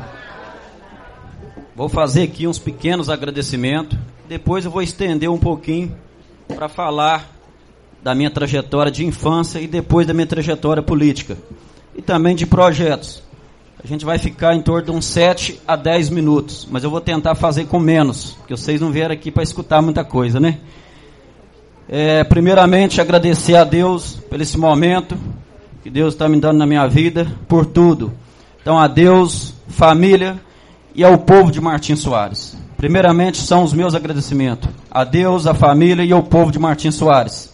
Vou fazer aqui uns pequenos agradecimentos. Depois eu vou estender um pouquinho para falar da minha trajetória de infância e depois da minha trajetória política. E também de projetos. A gente vai ficar em torno de uns 7 a 10 minutos. Mas eu vou tentar fazer com menos, porque vocês não vieram aqui para escutar muita coisa, né? Primeiramente, agradecer a Deus por esse momento que Deus está me dando na minha vida, por tudo. Então, a Deus, família e ao povo de Martins Soares. Primeiramente, são os meus agradecimentos. A Deus, a família e ao povo de Martins Soares.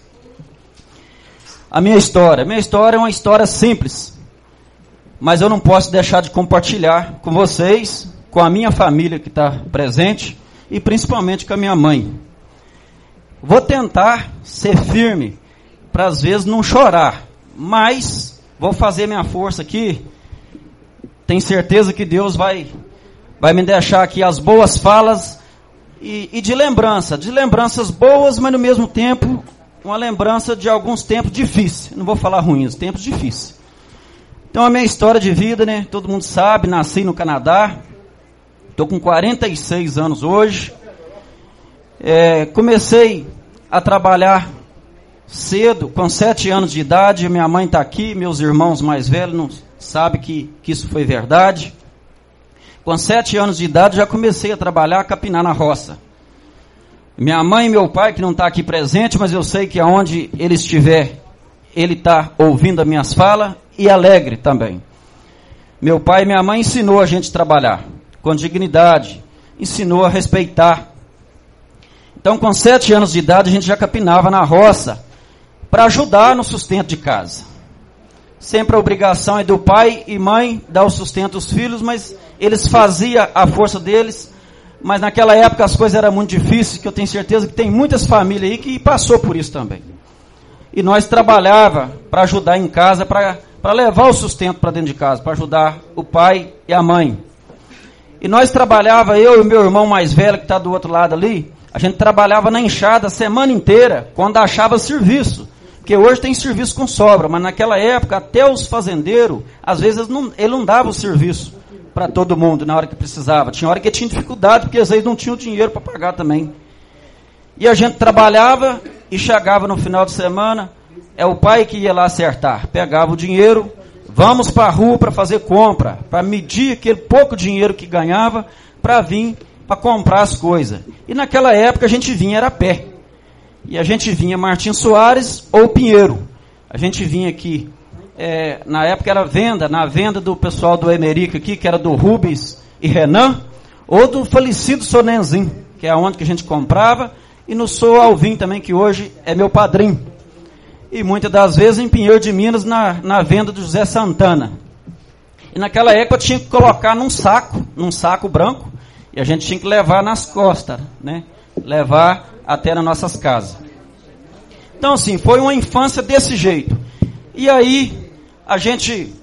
A minha história é uma história simples. Mas eu não posso deixar de compartilhar com vocês, com a minha família que está presente e principalmente com a minha mãe. Vou tentar ser firme para às vezes não chorar, mas vou fazer minha força aqui. Tenho certeza que Deus vai me deixar aqui as boas falas e de lembranças boas, mas no mesmo tempo uma lembrança de alguns tempos difíceis. Não vou falar ruins, tempos difíceis. Então a minha história de vida, todo mundo sabe, nasci no Canadá, estou com 46 anos hoje. Comecei a trabalhar cedo, com 7 anos de idade. Minha mãe está aqui, meus irmãos mais velhos não sabem que isso foi verdade. Com 7 anos de idade já comecei a trabalhar, a capinar na roça. Minha mãe e meu pai, que não está aqui presente, mas eu sei que aonde ele estiver, ele está ouvindo as minhas falas e alegre também. Meu pai e minha mãe ensinou a gente a trabalhar com dignidade, ensinou a respeitar. Então, com 7 anos de idade, a gente já capinava na roça para ajudar no sustento de casa. Sempre a obrigação é do pai e mãe dar o sustento aos filhos, mas eles faziam a força deles. Mas naquela época as coisas eram muito difíceis, que eu tenho certeza que tem muitas famílias aí que passou por isso também. E nós trabalhava para ajudar em casa, para levar o sustento para dentro de casa, para ajudar o pai e a mãe. E nós trabalhava, eu e o meu irmão mais velho, que está do outro lado ali, a gente trabalhava na enxada a semana inteira, quando achava serviço. Porque hoje tem serviço com sobra, mas naquela época, até os fazendeiros, às vezes ele não dava o serviço para todo mundo na hora que precisava. Tinha hora que tinha dificuldade, porque às vezes não tinha o dinheiro para pagar também. E a gente trabalhava e chegava no final de semana, o pai que ia lá acertar. Pegava o dinheiro, vamos para a rua para fazer compra, para medir aquele pouco dinheiro que ganhava, para vir para comprar as coisas. E naquela época a gente vinha era a pé. E a gente vinha Martins Soares ou Pinheiro. A gente vinha aqui, na época era na venda do pessoal do Emerica aqui, que era do Rubens e Renan, ou do falecido Sonenzinho, que é onde que a gente comprava, e no Sou Alvim também, que hoje é meu padrinho. E muitas das vezes em Pinheiro de Minas, na venda do José Santana. E naquela época tinha que colocar num saco branco, e a gente tinha que levar nas costas, levar até nas nossas casas. Então, assim, foi uma infância desse jeito. E aí, a gente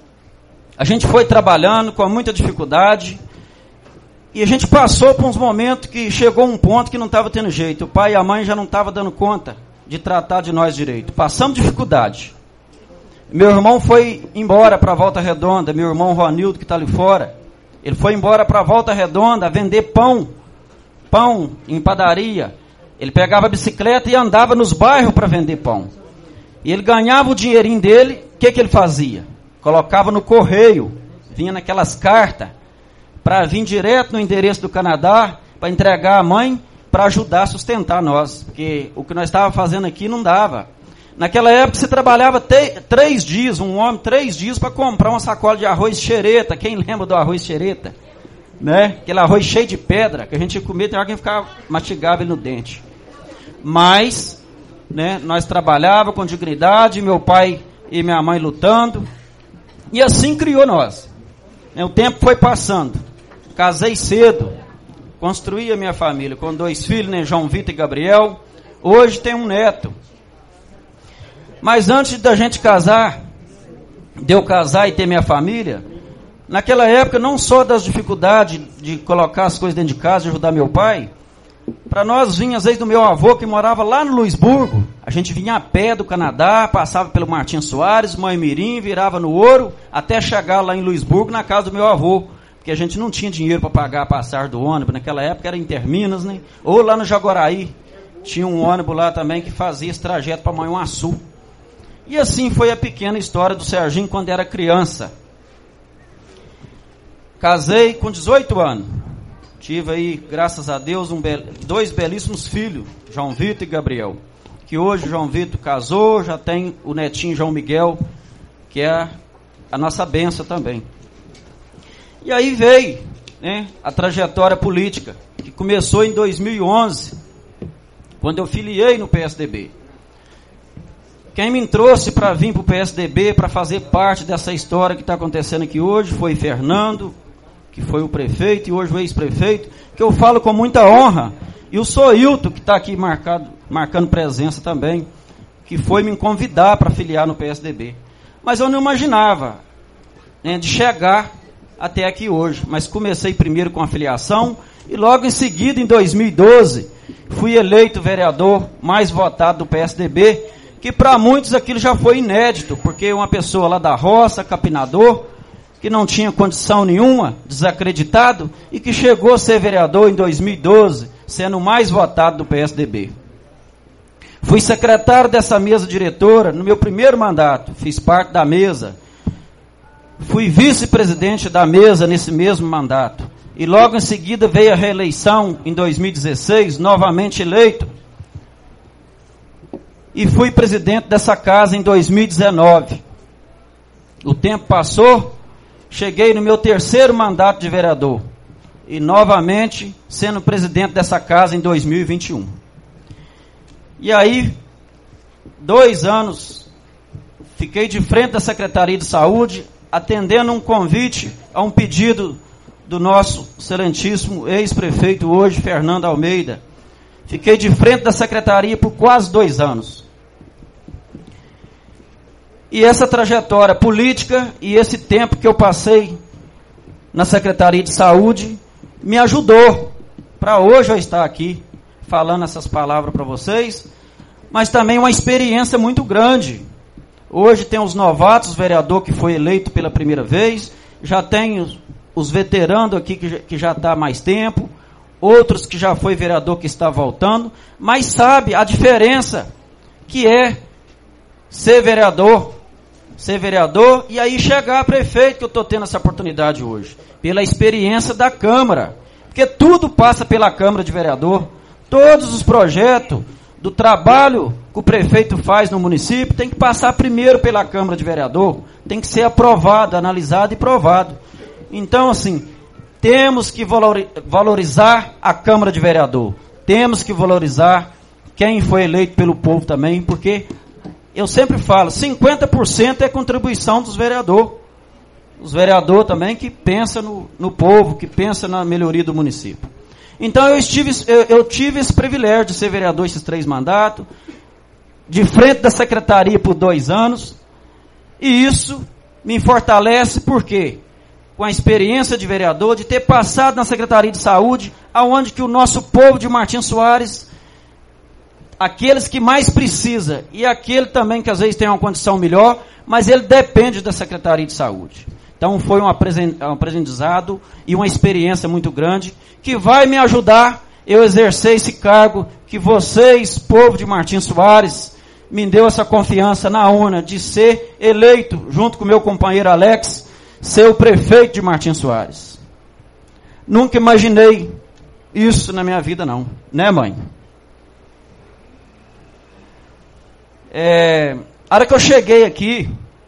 foi trabalhando com muita dificuldade, e a gente passou por uns momentos que chegou um ponto que não estava tendo jeito. O pai e a mãe já não estavam dando conta de tratar de nós direito. Passamos dificuldade. Meu irmão foi embora para Volta Redonda, meu irmão Ronildo, que está ali fora. Ele foi embora para Volta Redonda vender pão em padaria. Ele pegava a bicicleta e andava nos bairros para vender pão. E ele ganhava o dinheirinho dele, o que ele fazia? Colocava no correio, vinha naquelas cartas, para vir direto no endereço do Canadá, para entregar à mãe, para ajudar a sustentar nós. Porque o que nós estávamos fazendo aqui não dava. Naquela época você trabalhava 3 dias, um homem 3 dias para comprar uma sacola de arroz xereta. Quem lembra do arroz xereta? Né? Aquele arroz cheio de pedra, que a gente ia comer, tem hora que ficava mastigava ele no dente. Mas, né, nós trabalhávamos com dignidade, meu pai e minha mãe lutando, e assim criou nós. O tempo foi passando, casei cedo, construí a minha família com 2 filhos, né, João Vitor e Gabriel. Hoje tem um neto. Mas antes da gente casar, de eu casar e ter minha família, naquela época, não só das dificuldades de colocar as coisas dentro de casa, de ajudar meu pai, para nós vinha às vezes do meu avô, que morava lá no Luisburgo, a gente vinha a pé do Canadá, passava pelo Martim Soares, Mãe Mirim, virava no Ouro, até chegar lá em Luisburgo, na casa do meu avô, porque a gente não tinha dinheiro para pagar a passagem do ônibus, naquela época era Interminas, né? Ou lá no Jaguaraí, tinha um ônibus lá também que fazia esse trajeto para Manhuaçu. E assim foi a pequena história do Serginho quando era criança. Casei com 18 anos. Tive aí, graças a Deus, 2 belíssimos filhos, João Vitor e Gabriel. Que hoje o João Vitor casou, já tem o netinho João Miguel, que é a nossa bênção também. E aí veio, né, a trajetória política, que começou em 2011, quando eu filiei no PSDB. Quem me trouxe para vir para o PSDB, para fazer parte dessa história que está acontecendo aqui hoje, foi Fernando, que foi o prefeito e hoje o ex-prefeito, que eu falo com muita honra, e o Soilton, que está aqui marcando presença também, que foi me convidar para filiar no PSDB. Mas eu não imaginava, né, de chegar até aqui hoje, mas comecei primeiro com a filiação, e logo em seguida, em 2012, fui eleito vereador mais votado do PSDB, que para muitos aquilo já foi inédito, porque uma pessoa lá da roça, capinador, que não tinha condição nenhuma, desacreditado, e que chegou a ser vereador em 2012, sendo o mais votado do PSDB. Fui secretário dessa mesa diretora no meu primeiro mandato, fiz parte da mesa. Fui vice-presidente da mesa nesse mesmo mandato. E logo em seguida veio a reeleição em 2016, novamente eleito. E fui presidente dessa casa em 2019. O tempo passou, cheguei no meu 3º mandato de vereador. E novamente sendo presidente dessa casa em 2021. E aí, 2 anos, fiquei de frente da Secretaria de Saúde, atendendo um convite a um pedido do nosso excelentíssimo ex-prefeito hoje, Fernando Almeida. Fiquei de frente da Secretaria por quase 2 anos. E essa trajetória política e esse tempo que eu passei na Secretaria de Saúde me ajudou para hoje eu estar aqui falando essas palavras para vocês, mas também uma experiência muito grande. Hoje tem os novatos, vereador que foi eleito pela primeira vez, já tem os veteranos aqui que já está há mais tempo, outros que já foi vereador que está voltando, mas sabe a diferença que é ser vereador e aí chegar a prefeito, que eu estou tendo essa oportunidade hoje, pela experiência da Câmara, porque tudo passa pela Câmara de Vereador, todos os projetos do trabalho que o prefeito faz no município tem que passar primeiro pela Câmara de Vereador, tem que ser aprovado, analisado e provado. Então, assim, temos que valorizar a Câmara de Vereador, temos que valorizar quem foi eleito pelo povo também, porque eu sempre falo, 50% é contribuição dos vereadores. Os vereadores também que pensam no povo, que pensam na melhoria do município. Então eu tive esse privilégio de ser vereador esses 3 mandatos, de frente da secretaria por 2 anos, e isso me fortalece porque, com a experiência de vereador, de ter passado na Secretaria de Saúde, aonde que o nosso povo de Martim Soares aqueles que mais precisa e aquele também que às vezes tem uma condição melhor, mas ele depende da Secretaria de Saúde. Então foi um aprendizado e uma experiência muito grande que vai me ajudar eu exercer esse cargo que vocês, povo de Martins Soares, me deu essa confiança na urna de ser eleito, junto com meu companheiro Alex, ser o prefeito de Martins Soares. Nunca imaginei isso na minha vida não, né, mãe? A hora que eu cheguei aqui,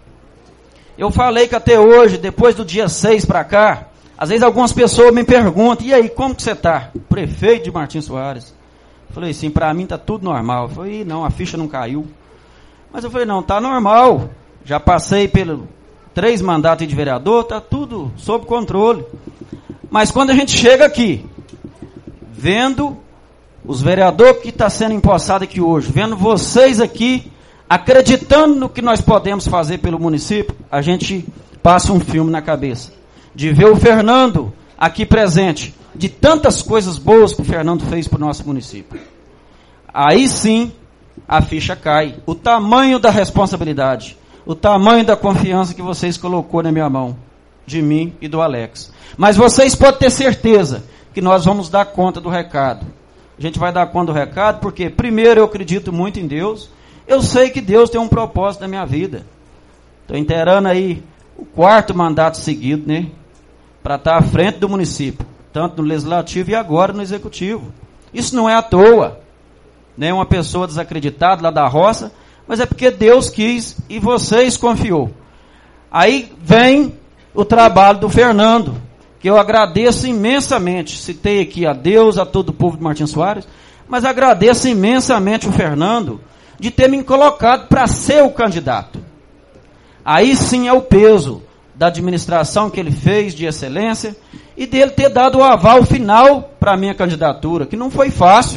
eu falei que até hoje, depois do dia 6 para cá, às vezes algumas pessoas me perguntam, e aí, como que você está? Prefeito de Martins Soares. Eu falei assim, para mim está tudo normal. Eu falei, não, a ficha não caiu. Mas eu falei, não, está normal. Já passei pelos 3 mandatos de vereador, está tudo sob controle. Mas quando a gente chega aqui, vendo os vereadores que estão sendo empossados aqui hoje, vendo vocês aqui, acreditando no que nós podemos fazer pelo município, a gente passa um filme na cabeça. De ver o Fernando aqui presente, de tantas coisas boas que o Fernando fez para o nosso município. Aí sim, a ficha cai. O tamanho da responsabilidade, o tamanho da confiança que vocês colocou na minha mão, de mim e do Alex. Mas vocês podem ter certeza que nós vamos dar conta do recado. A gente vai dar conta do recado porque, primeiro, eu acredito muito em Deus. Eu sei que Deus tem um propósito na minha vida. Estou inteirando aí o 4º mandato seguido, né? Para estar à frente do município, tanto no legislativo e agora no executivo. Isso não é à toa, né? Uma pessoa desacreditada lá da roça, mas é porque Deus quis e vocês confiou. Aí vem o trabalho do Fernando, que eu agradeço imensamente. Citei aqui a Deus, a todo o povo de Martins Soares, mas agradeço imensamente o Fernando de ter me colocado para ser o candidato. Aí sim é o peso da administração que ele fez de excelência e dele ter dado o aval final para a minha candidatura, que não foi fácil.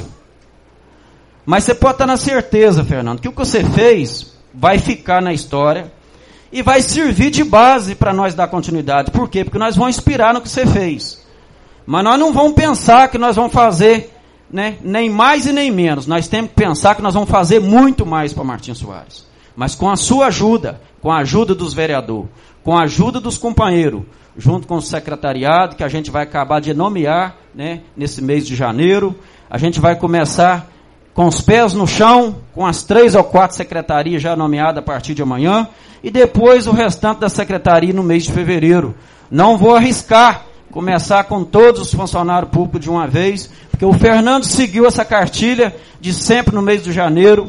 Mas você pode estar na certeza, Fernando, que o que você fez vai ficar na história e vai servir de base para nós dar continuidade. Por quê? Porque nós vamos inspirar no que você fez. Mas nós não vamos pensar que nós vamos fazer, né, nem mais e nem menos. Nós temos que pensar que nós vamos fazer muito mais para Martins Soares. Mas com a sua ajuda, com a ajuda dos vereadores, com a ajuda dos companheiros, junto com o secretariado, que a gente vai acabar de nomear, né, nesse mês de janeiro. A gente vai começar com os pés no chão, com as 3 ou 4 secretarias já nomeadas a partir de amanhã, e depois o restante da secretaria no mês de fevereiro. Não vou arriscar começar com todos os funcionários públicos de uma vez, porque o Fernando seguiu essa cartilha de sempre no mês de janeiro,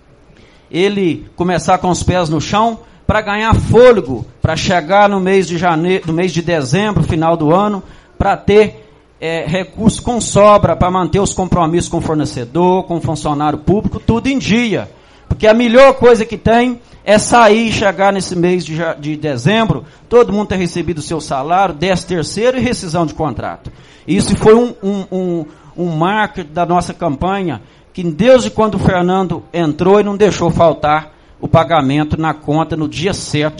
ele começar com os pés no chão, para ganhar fôlego, para chegar no mês de janeiro, no mês de dezembro, final do ano, para ter recurso com sobra, para manter os compromissos com o fornecedor, com o funcionário público, tudo em dia. Porque a melhor coisa que tem é sair e chegar nesse mês de dezembro, todo mundo ter recebido o seu salário, 13º e rescisão de contrato. Isso foi um marco da nossa campanha, que desde quando o Fernando entrou e não deixou faltar o pagamento na conta no dia certo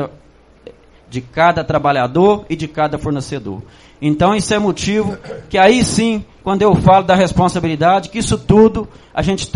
de cada trabalhador e de cada fornecedor. Então isso é motivo que aí sim, quando eu falo da responsabilidade, que isso tudo a gente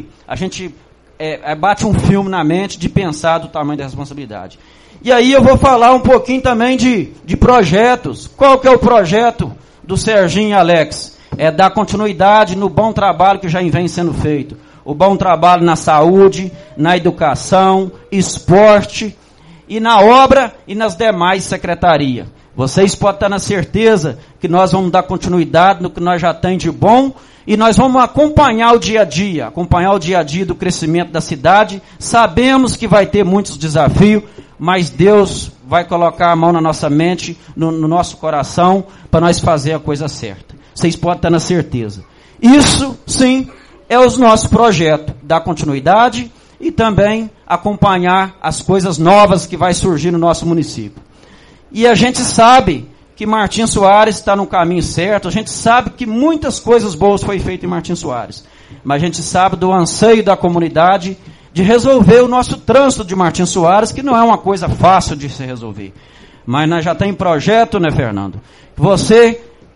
bate um filme na mente de pensar do tamanho da responsabilidade. E aí eu vou falar um pouquinho também de projetos. Qual que é o projeto do Serginho e Alex? É dar continuidade no bom trabalho que já vem sendo feito. O bom trabalho na saúde, na educação, esporte e na obra e nas demais secretarias. Vocês podem estar na certeza que nós vamos dar continuidade no que nós já temos de bom e nós vamos acompanhar o dia a dia do crescimento da cidade. Sabemos que vai ter muitos desafios, mas Deus vai colocar a mão na nossa mente, no nosso coração, para nós fazer a coisa certa. Vocês podem estar na certeza. Isso, sim, é os nossos projetos, dar continuidade e também acompanhar as coisas novas que vai surgir no nosso município. E a gente sabe que Martins Soares está no caminho certo, a gente sabe que muitas coisas boas foram feitas em Martins Soares, mas a gente sabe do anseio da comunidade de resolver o nosso trânsito de Martins Soares, que não é uma coisa fácil de se resolver. Mas nós já temos projeto, né, Fernando? Você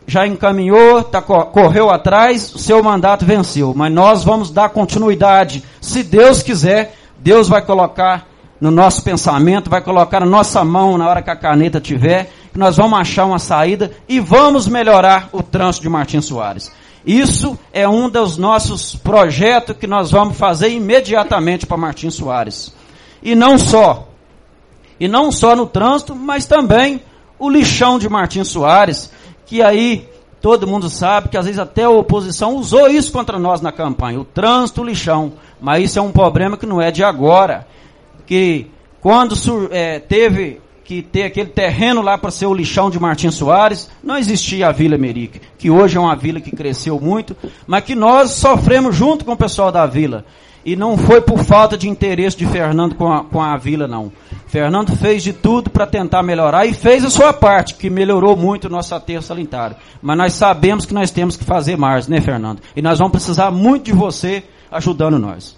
já encaminhou, correu atrás, o seu mandato venceu. Mas nós vamos dar continuidade. Se Deus quiser, Deus vai colocar no nosso pensamento, vai colocar na nossa mão na hora que a caneta tiver, que nós vamos achar uma saída e vamos melhorar o trânsito de Martins Soares. Isso é um dos nossos projetos que nós vamos fazer imediatamente para Martins Soares. E não só no trânsito, mas também o lixão de Martins Soares, que aí todo mundo sabe que às vezes até a oposição usou isso contra nós na campanha, o trânsito, o lixão. Mas isso é um problema que não é de agora. Que quando teve que ter aquele terreno lá para ser o lixão de Martins Soares, não existia a Vila Merique, que hoje é uma vila que cresceu muito, mas que nós sofremos junto com o pessoal da vila. E não foi por falta de interesse de Fernando com a vila, não. Fernando fez de tudo para tentar melhorar e fez a sua parte, que melhorou muito o nosso aterro sanitário. Mas nós sabemos que nós temos que fazer mais, né, Fernando? E nós vamos precisar muito de você ajudando nós.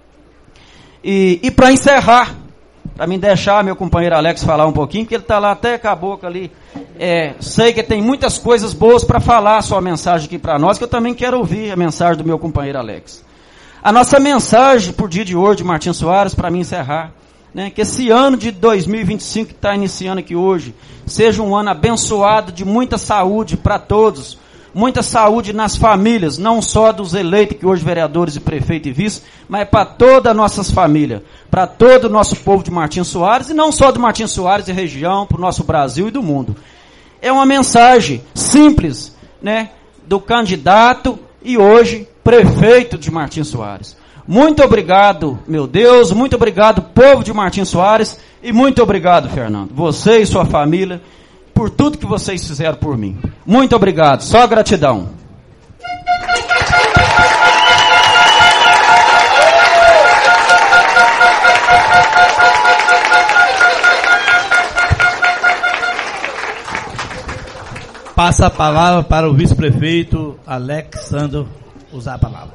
E para encerrar, para me deixar meu companheiro Alex falar um pouquinho, porque ele está lá até com a boca ali. Sei que tem muitas coisas boas para falar a sua mensagem aqui para nós, que eu também quero ouvir a mensagem do meu companheiro Alex. A nossa mensagem por dia de hoje, Martins Soares, para mim encerrar, né, que esse ano de 2025 que está iniciando aqui hoje, seja um ano abençoado de muita saúde para todos, muita saúde nas famílias, não só dos eleitos que hoje vereadores e prefeito e vice, mas para todas as nossas famílias, para todo o nosso povo de Martins Soares, e não só do Martins Soares e região, para o nosso Brasil e do mundo. É uma mensagem simples, né, do candidato e hoje prefeito de Martins Soares. Muito obrigado, meu Deus, muito obrigado, povo de Martins Soares, e muito obrigado, Fernando, você e sua família, por tudo que vocês fizeram por mim. Muito obrigado, só gratidão. Passa a palavra para o vice-prefeito Alexandre usar a palavra.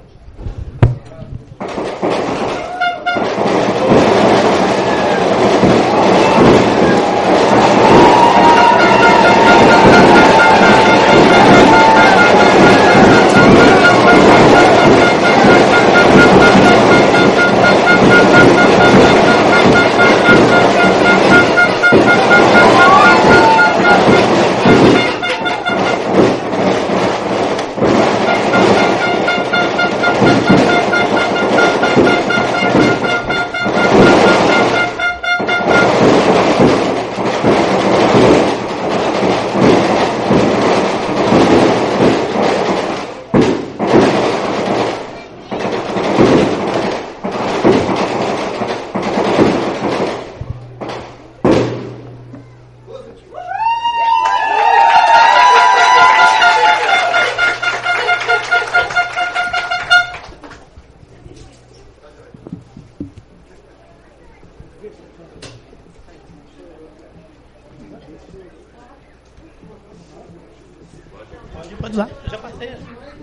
Pode usar, eu já passei.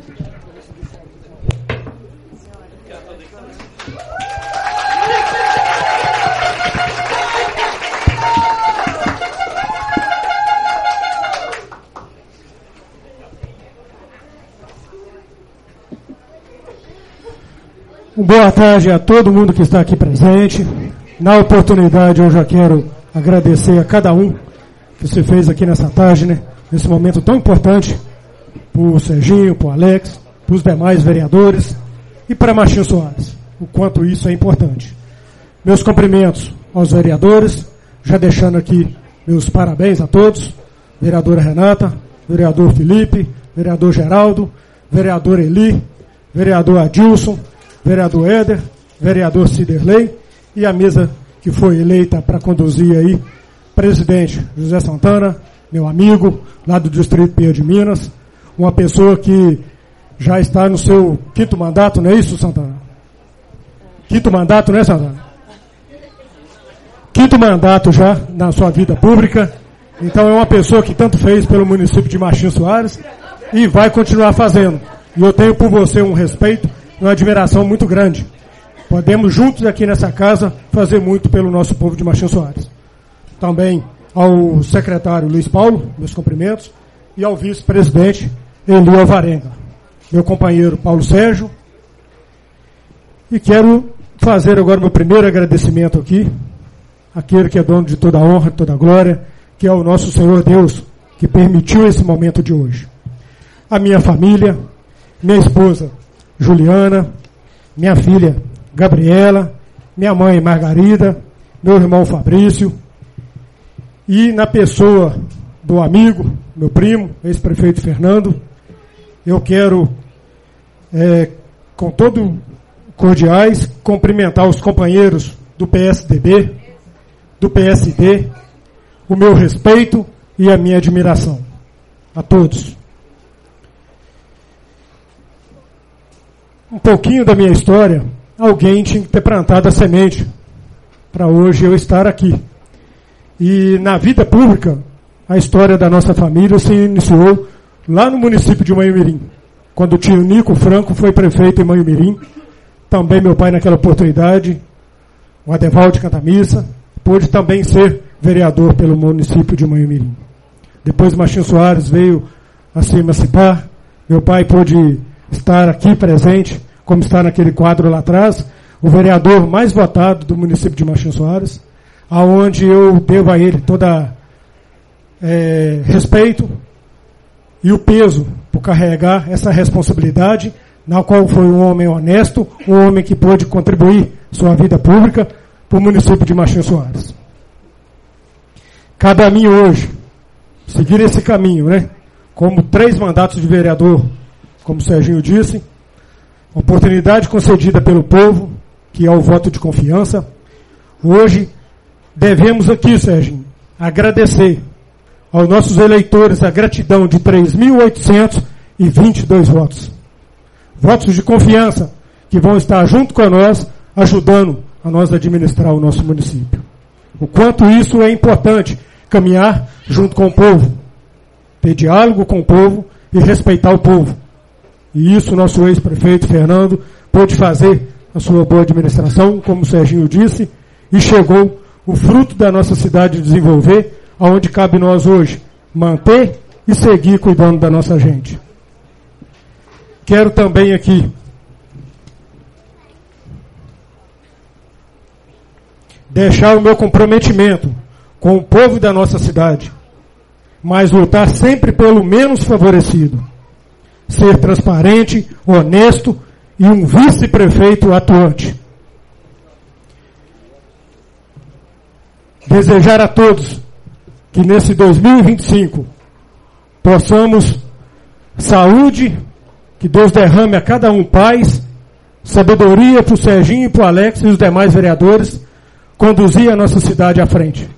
Boa tarde a todo mundo que está aqui presente. Na oportunidade, eu já quero agradecer a cada um que se fez aqui nessa tarde, né? Nesse momento tão importante, para o Serginho, para o Alex, para os demais vereadores e para Martins Soares, o quanto isso é importante. Meus cumprimentos aos vereadores, já deixando aqui meus parabéns a todos, vereadora Renata, vereador Felipe, vereador Geraldo, vereador Eli, vereador Adilson, vereador Éder, vereador Ciderley e a mesa que foi eleita para conduzir aí, presidente José Santana, meu amigo, lá do Distrito Pia de Minas, uma pessoa que já está no seu 5º mandato, não é isso, Santana? 5º mandato, não é, Santana? 5º mandato já na sua vida pública, então é uma pessoa que tanto fez pelo município de Martins Soares e vai continuar fazendo. E eu tenho por você um respeito e uma admiração muito grande. Podemos juntos aqui nessa casa fazer muito pelo nosso povo de Martins Soares. Também ao secretário Luiz Paulo, meus cumprimentos, e ao vice-presidente Eli Alvarenga, meu companheiro Paulo Sérgio. E quero fazer agora meu primeiro agradecimento aqui, aquele que é dono de toda a honra, toda a glória, que é o nosso Senhor Deus, que permitiu esse momento de hoje. A minha família, minha esposa Juliana, minha filha Gabriela, minha mãe Margarida, meu irmão Fabrício, e na pessoa do amigo, meu primo, ex-prefeito Fernando, eu quero, com todo cordiais, cumprimentar os companheiros do PSDB, do PSD, o meu respeito e a minha admiração. A todos. Um pouquinho da minha história, alguém tinha que ter plantado a semente para hoje eu estar aqui. E na vida pública, a história da nossa família se iniciou lá no município de Manhumirim, quando o tio Nico Franco foi prefeito em Manhumirim. Também meu pai, naquela oportunidade, o Adevaldo Cantamissa, pôde também ser vereador pelo município de Manhumirim. Depois Martinho Soares veio a se emancipar, meu pai pôde estar aqui presente, como está naquele quadro lá atrás, o vereador mais votado do município de Martinho Soares, aonde eu devo a ele toda respeito e o peso por carregar essa responsabilidade, na qual foi um homem honesto, um homem que pôde contribuir sua vida pública para o município de Martinho Soares. Cabe a mim hoje seguir esse caminho, né? Como 3 mandatos de vereador, como o Serginho disse, oportunidade concedida pelo povo, que é o voto de confiança. Hoje devemos aqui, Serginho, agradecer aos nossos eleitores a gratidão de 3.822 votos. Votos de confiança que vão estar junto com nós, ajudando a nós administrar o nosso município. O quanto isso é importante, caminhar junto com o povo, ter diálogo com o povo e respeitar o povo. E isso o nosso ex-prefeito Fernando pôde fazer a sua boa administração, como o Serginho disse, e chegou o fruto da nossa cidade desenvolver, aonde cabe nós hoje manter e seguir cuidando da nossa gente. Quero também aqui deixar o meu comprometimento com o povo da nossa cidade, mas lutar sempre pelo menos favorecido, ser transparente, honesto e um vice-prefeito atuante. Desejar a todos que nesse 2025 possamos saúde, que Deus derrame a cada um paz, sabedoria para o Serginho e para o Alex e os demais vereadores, conduzir a nossa cidade à frente.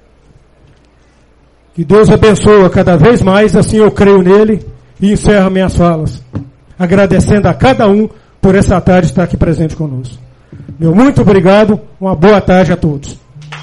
Que Deus abençoe cada vez mais, assim eu creio nele, e encerro minhas falas, agradecendo a cada um por essa tarde estar aqui presente conosco. Meu muito obrigado, uma boa tarde a todos.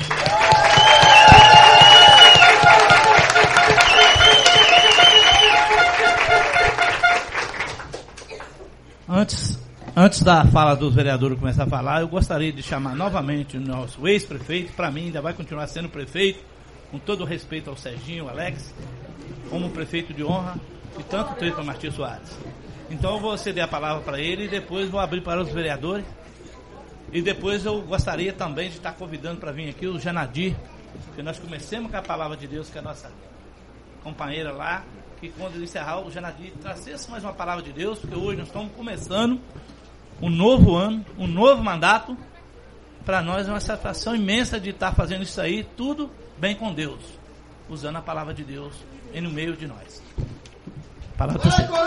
Antes da fala dos vereadores começar a falar, eu gostaria de chamar novamente o nosso ex-prefeito, para mim ainda vai continuar sendo prefeito, com todo o respeito ao Serginho, Alex, como prefeito de honra, e tanto fez para Martinho Soares. Então eu vou ceder a palavra para ele e depois vou abrir para os vereadores. E depois eu gostaria também de estar convidando para vir aqui o Janadir, que nós comecemos com a palavra de Deus, que é a nossa companheira lá, que quando ele encerrar, o Janadir trazesse mais uma palavra de Deus, porque hoje nós estamos começando um novo ano, um novo mandato. Para nós é uma satisfação imensa de estar fazendo isso aí, tudo bem com Deus, usando a palavra de Deus no meio de nós. Palavra para você.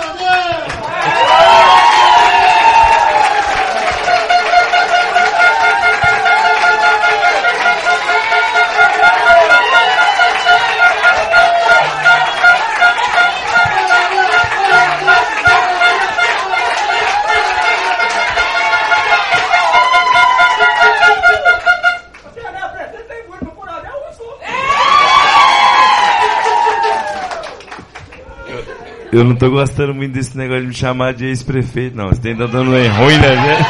Eu não tô gostando muito desse negócio de me chamar de ex-prefeito, não. Você tá dando ruim, né?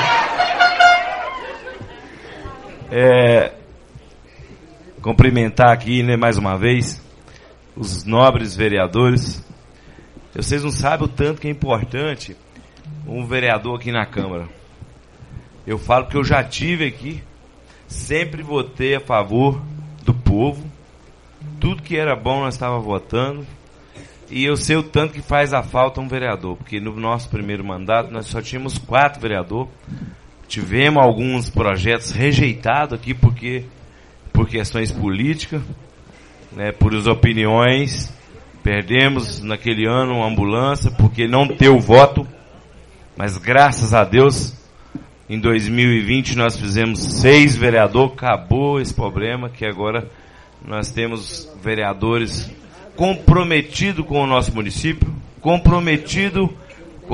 Cumprimentar aqui, né, mais uma vez, os nobres vereadores Vocês não sabem o tanto que é importante um vereador aqui na Câmara. Eu falo que eu já tive aqui, sempre votei a favor do povo. Tudo que era bom nós estávamos votando. E eu sei o tanto que faz a falta um vereador. Porque no nosso primeiro mandato nós só tínhamos 4 vereadores. Tivemos alguns projetos rejeitados aqui por questões políticas, né, por as opiniões. Perdemos naquele ano uma ambulância porque não deu voto. Mas graças a Deus, em 2020 nós fizemos 6 vereadores. Acabou esse problema, que agora nós temos vereadores comprometidos com o nosso município, comprometidos com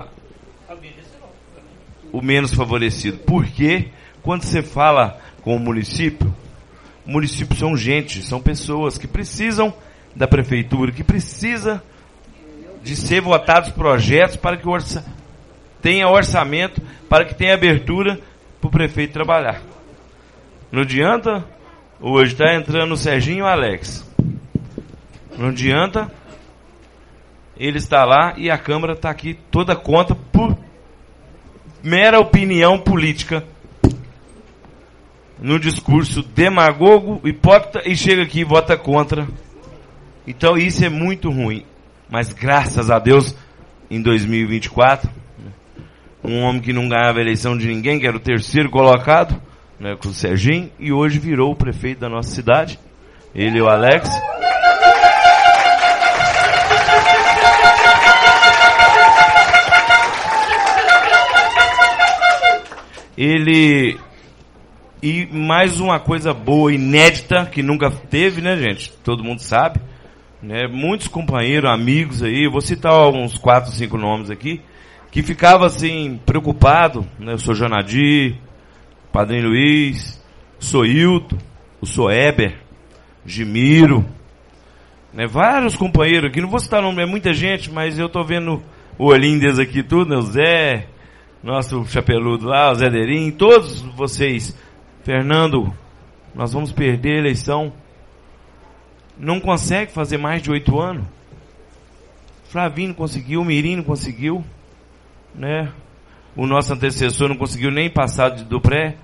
o menos favorecido. Porque quando você fala com o município são gente, são pessoas que precisam da prefeitura, que precisa de ser votados projetos para que tenha orçamento, para que tenha abertura para o prefeito trabalhar. Não adianta hoje estar entrando o Serginho e o Alex. Não adianta ele estar lá e a Câmara está aqui toda contra por mera opinião política, no discurso demagogo, hipócrita, e chega aqui e vota contra. Então isso é muito ruim. Mas graças a Deus, em 2024, um homem que não ganhava a eleição de ninguém, que era o 3º colocado, né, com o Serginho, e hoje virou o prefeito da nossa cidade, ele e o Alex. E mais uma coisa boa, inédita, que nunca teve, né, gente? Todo mundo sabe, né? Muitos companheiros, amigos aí, eu vou citar uns 4, 5 nomes aqui, que ficava assim, preocupado, né? Eu sou Jonadir, Padrinho Luiz, sou Hilton, o sou Eber, Gimiro, né? Vários companheiros aqui, não vou citar o nome, é muita gente, mas eu tô vendo o olhinho deles aqui tudo, né? O Zé, nosso chapeludo lá, o Zé Derim, todos vocês. Fernando, nós vamos perder a eleição. Não consegue fazer mais de 8 anos. Flavinho não conseguiu, o Mirim não conseguiu, né? O nosso antecessor não conseguiu nem passar do pré.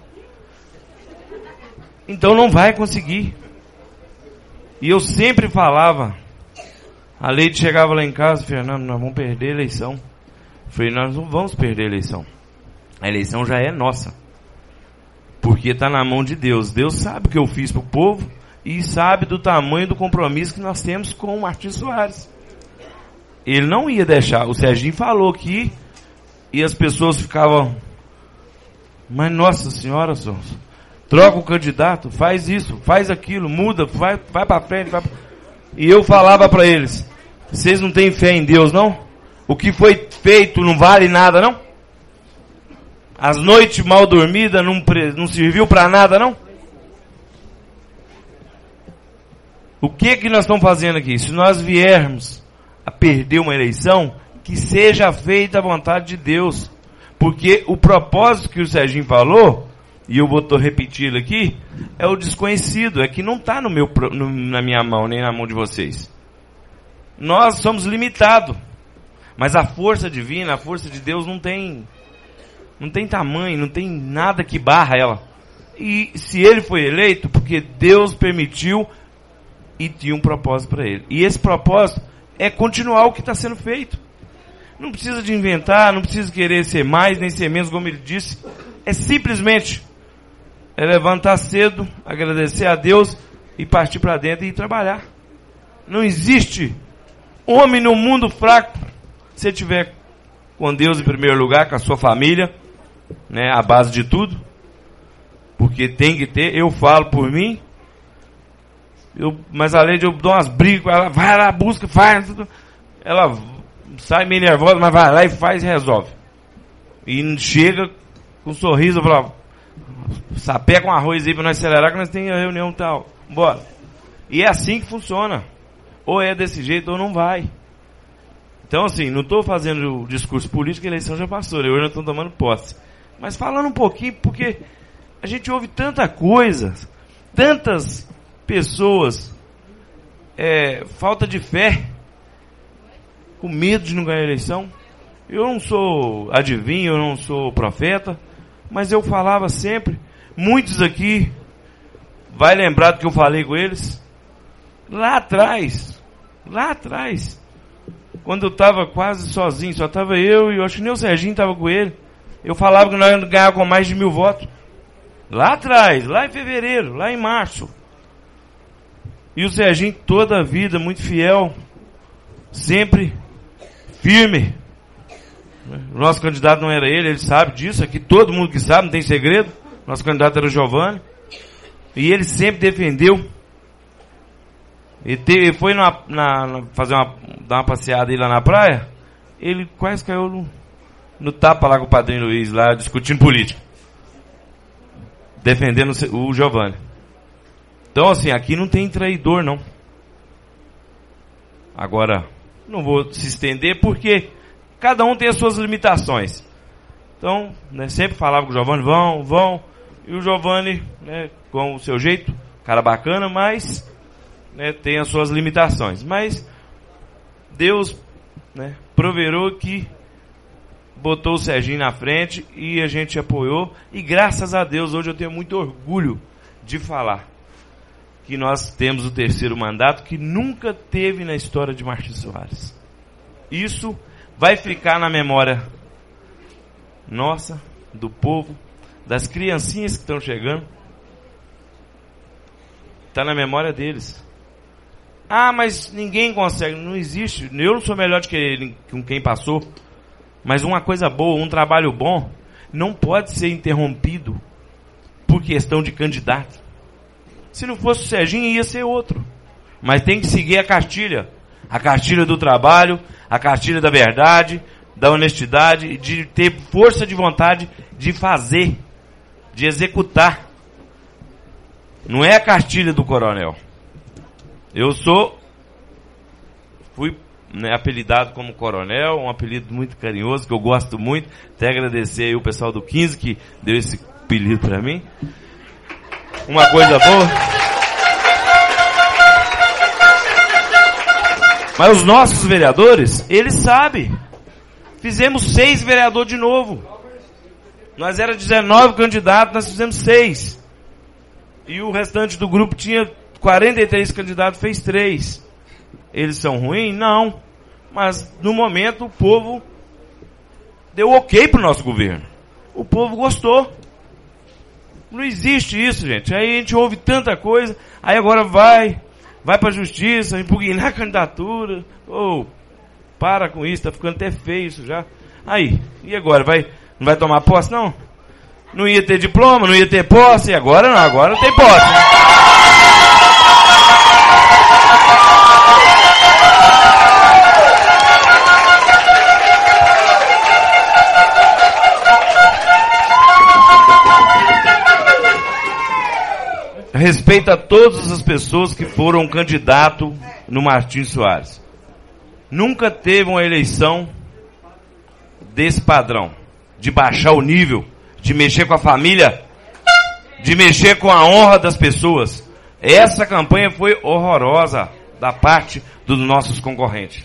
Então não vai conseguir. E eu sempre falava, a Leite chegava lá em casa, Fernando, nós vamos perder a eleição. Eu falei, nós não vamos perder a eleição. A eleição já é nossa. Porque está na mão de Deus. Deus sabe o que eu fiz para o povo e sabe do tamanho do compromisso que nós temos com o Martins Soares. Ele não ia deixar. O Serginho falou aqui e as pessoas ficavam, mas nossa senhora, troca o candidato, faz isso, faz aquilo, muda, vai para frente. E eu falava para eles, vocês não têm fé em Deus, não? O que foi feito não vale nada, não? As noites mal dormidas não serviu para nada, não? O que nós estamos fazendo aqui? Se nós viermos a perder uma eleição, que seja feita a vontade de Deus. Porque o propósito que o Serginho falou, e eu vou repetir aqui, é o desconhecido, é que não está na minha mão, nem na mão de vocês. Nós somos limitados. Mas a força divina, a força de Deus não tem tamanho, não tem nada que barra ela. E se ele foi eleito, porque Deus permitiu e tinha um propósito para ele. E esse propósito é continuar o que está sendo feito. Não precisa de inventar, não precisa querer ser mais nem ser menos, como ele disse. É simplesmente levantar cedo, agradecer a Deus e partir para dentro e trabalhar. Não existe homem no mundo fraco se ele tiver com Deus em primeiro lugar, com a sua família, né, a base de tudo, porque tem que ter. Eu falo por mim, mas a Leide, eu dou umas brigas, ela vai lá, busca, faz, ela sai meio nervosa, mas vai lá e faz e resolve. E chega com um sorriso, fala, sapé com arroz aí pra nós acelerar, que nós temos a reunião e tal, bora. E é assim que funciona, ou é desse jeito ou não vai. Então assim, não estou fazendo o discurso político, a eleição já passou, hoje nós estamos tomando posse. Mas falando um pouquinho, porque a gente ouve tanta coisa, tantas pessoas, falta de fé. com medo de não ganhar a eleição. Eu não sou adivinho, eu não sou profeta, mas eu falava sempre. Muitos aqui vai lembrar do que eu falei com eles lá atrás, quando eu estava quase sozinho, só estava eu e eu acho que nem o Serginho estava com ele. Eu falava que nós íamos ganhar com mais de 1.000 votos. Lá atrás, lá em fevereiro, lá em março. E o Serginho toda a vida, muito fiel, sempre firme. O nosso candidato não era ele sabe disso, aqui todo mundo que sabe, não tem segredo. Nosso candidato era o Giovanni. E ele sempre defendeu. E foi dar uma passeada aí lá na praia, ele quase caiu no tapa lá com o Padrinho Luiz, lá discutindo política. Defendendo o Giovanni. Então, assim, aqui não tem traidor, não. Agora, não vou se estender, porque cada um tem as suas limitações. Então, né, sempre falava com o Giovanni, vão. E o Giovanni, né, com o seu jeito, cara bacana, mas, né, tem as suas limitações. Mas Deus, né, proverou que botou o Serginho na frente e a gente apoiou. E graças a Deus, hoje eu tenho muito orgulho de falar que nós temos o 3º mandato que nunca teve na história de Martins Soares. Isso vai ficar na memória nossa, do povo, das criancinhas que estão chegando. Está na memória deles. Ah, mas ninguém consegue. Não existe. Eu não sou melhor do que ele, com quem passou. Mas uma coisa boa, um trabalho bom, não pode ser interrompido por questão de candidato. Se não fosse o Serginho, ia ser outro. Mas tem que seguir a cartilha. A cartilha do trabalho, a cartilha da verdade, da honestidade, de ter força de vontade de fazer, de executar. Não é a cartilha do coronel. Fui, né, apelidado como coronel, um apelido muito carinhoso, que eu gosto muito. Até agradecer aí o pessoal do 15 que deu esse apelido para mim. Uma coisa boa. Mas os nossos vereadores, eles sabem. Fizemos 6 vereadores de novo. Nós era 19 candidatos, nós fizemos 6. E o restante do grupo tinha 43 candidatos, fez 3. Eles são ruins? Não. Mas no momento o povo deu ok pro nosso governo. O povo gostou. Não existe isso, gente. Aí a gente ouve tanta coisa, aí agora vai pra justiça, impugnar a candidatura. Para com isso, tá ficando até feio isso já. Aí, e agora? Não vai tomar posse, não? Não ia ter diploma, não ia ter posse, e agora não, agora tem posse. Respeito a todas as pessoas que foram candidato no Martins Soares. Nunca teve uma eleição desse padrão, de baixar o nível, de mexer com a família, de mexer com a honra das pessoas. Essa campanha foi horrorosa da parte dos nossos concorrentes.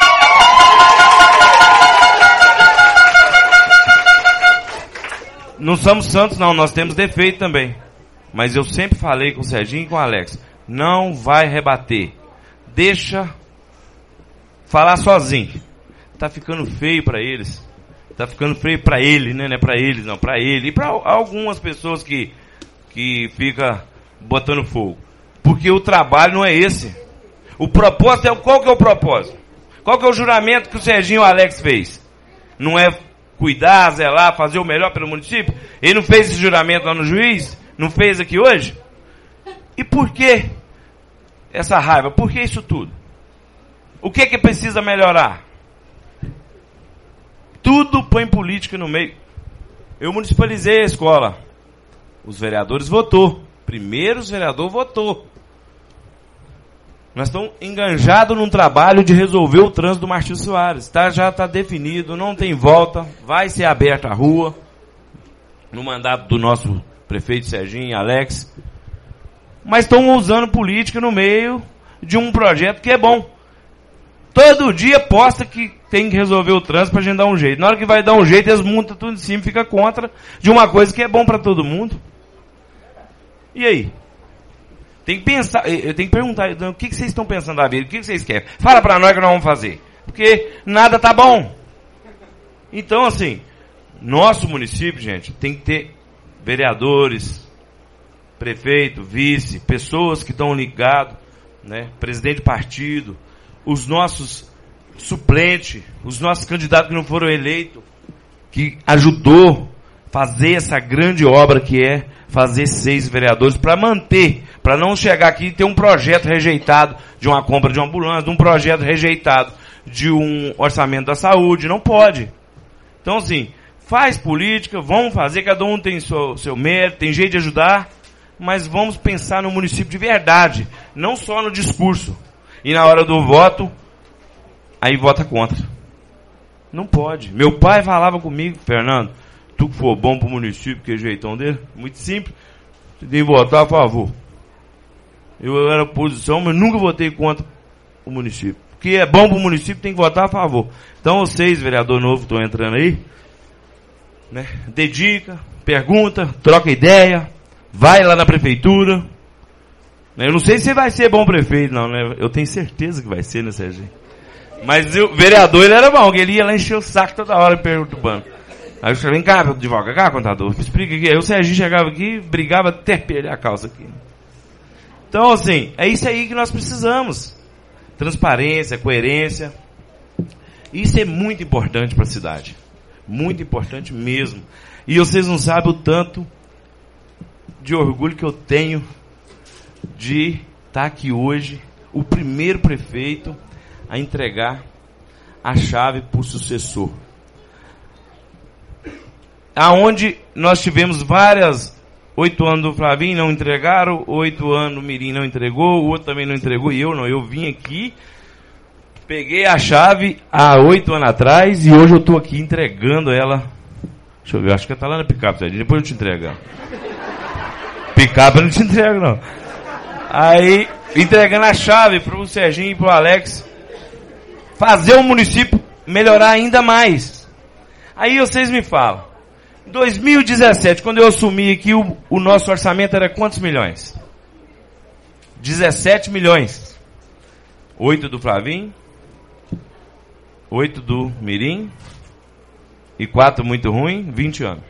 Não somos santos, não, nós temos defeito também. Mas eu sempre falei com o Serginho e com o Alex, não vai rebater. Deixa falar sozinho. Tá ficando feio para eles. Tá ficando feio para ele, né? Não é para eles, não, para ele. E para algumas pessoas que fica botando fogo. Porque o trabalho não é esse. O propósito é... Qual que é o propósito? Qual que é o juramento que o Serginho e o Alex fez? Não é cuidar, zelar, fazer o melhor pelo município? Ele não fez esse juramento lá no juiz? Não fez aqui hoje? E por que essa raiva? Por que isso tudo? O que precisa melhorar? Tudo põe política no meio. Eu municipalizei a escola. Os vereadores votou. Primeiro os vereadores votou. Nós estamos enganjados num trabalho de resolver o trânsito do Martins Soares. Já está definido, não tem volta. Vai ser aberta a rua. No mandato do nosso prefeito Serginho e Alex. Mas estão usando política no meio de um projeto que é bom. Todo dia posta que tem que resolver o trânsito pra gente dar um jeito. Na hora que vai dar um jeito, eles montam tudo em cima e fica contra de uma coisa que é bom para todo mundo. E aí? Tem que pensar, eu tenho que perguntar, o que vocês estão pensando da vida? O que vocês querem? Fala para nós que nós vamos fazer. Porque nada tá bom. Então, assim, nosso município, gente, tem que ter vereadores, prefeito, vice, pessoas que estão ligados, né? Presidente de partido, os nossos suplentes, os nossos candidatos que não foram eleitos, que ajudou a fazer essa grande obra que é fazer 6 vereadores para manter, para não chegar aqui e ter um projeto rejeitado de uma compra de uma ambulância, um projeto rejeitado de um orçamento da saúde, não pode. Então, assim, faz política, vamos fazer, cada um tem seu mérito, tem jeito de ajudar, mas vamos pensar no município de verdade, não só no discurso. E na hora do voto, aí vota contra. Não pode. Meu pai falava comigo, Fernando, tu que for bom pro município, que é o jeitão dele, muito simples, você tem que votar a favor. Eu era oposição, mas nunca votei contra o município. Porque é bom pro município, tem que votar a favor. Então vocês, vereador novo, estão entrando aí, né? Dedica, pergunta, troca ideia, vai lá na prefeitura. Eu não sei se você vai ser bom prefeito, não, né? Eu tenho certeza que vai ser, né, Sérgio? Mas o vereador, ele era bom, ele ia lá encher o saco toda hora perguntando. Aí eu falei, vem cá, advogado, cá, contador, me explica aqui. Aí o Serginho chegava aqui, brigava até perder a calça aqui. Então, assim, é isso aí que nós precisamos. Transparência, coerência. Isso é muito importante para a cidade. Muito importante mesmo. E vocês não sabem o tanto de orgulho que eu tenho de estar aqui hoje, o primeiro prefeito a entregar a chave para o sucessor. Aonde nós tivemos 8 anos do Flavinho não entregaram, 8 anos o Mirim não entregou, o outro também não entregou, e eu não. Eu vim aqui, peguei a chave há 8 anos atrás e hoje eu estou aqui entregando ela. Deixa eu ver, acho que está lá na picape, depois eu te entrego. Picape eu não te entrego, não. Aí, entregando a chave para o Serginho e para o Alex fazer o município melhorar ainda mais. Aí vocês me falam, em 2017, quando eu assumi aqui, o nosso orçamento era quantos milhões? 17 milhões. 8 do Flavinho, 8 do Mirim e 4 muito ruim, 20 anos.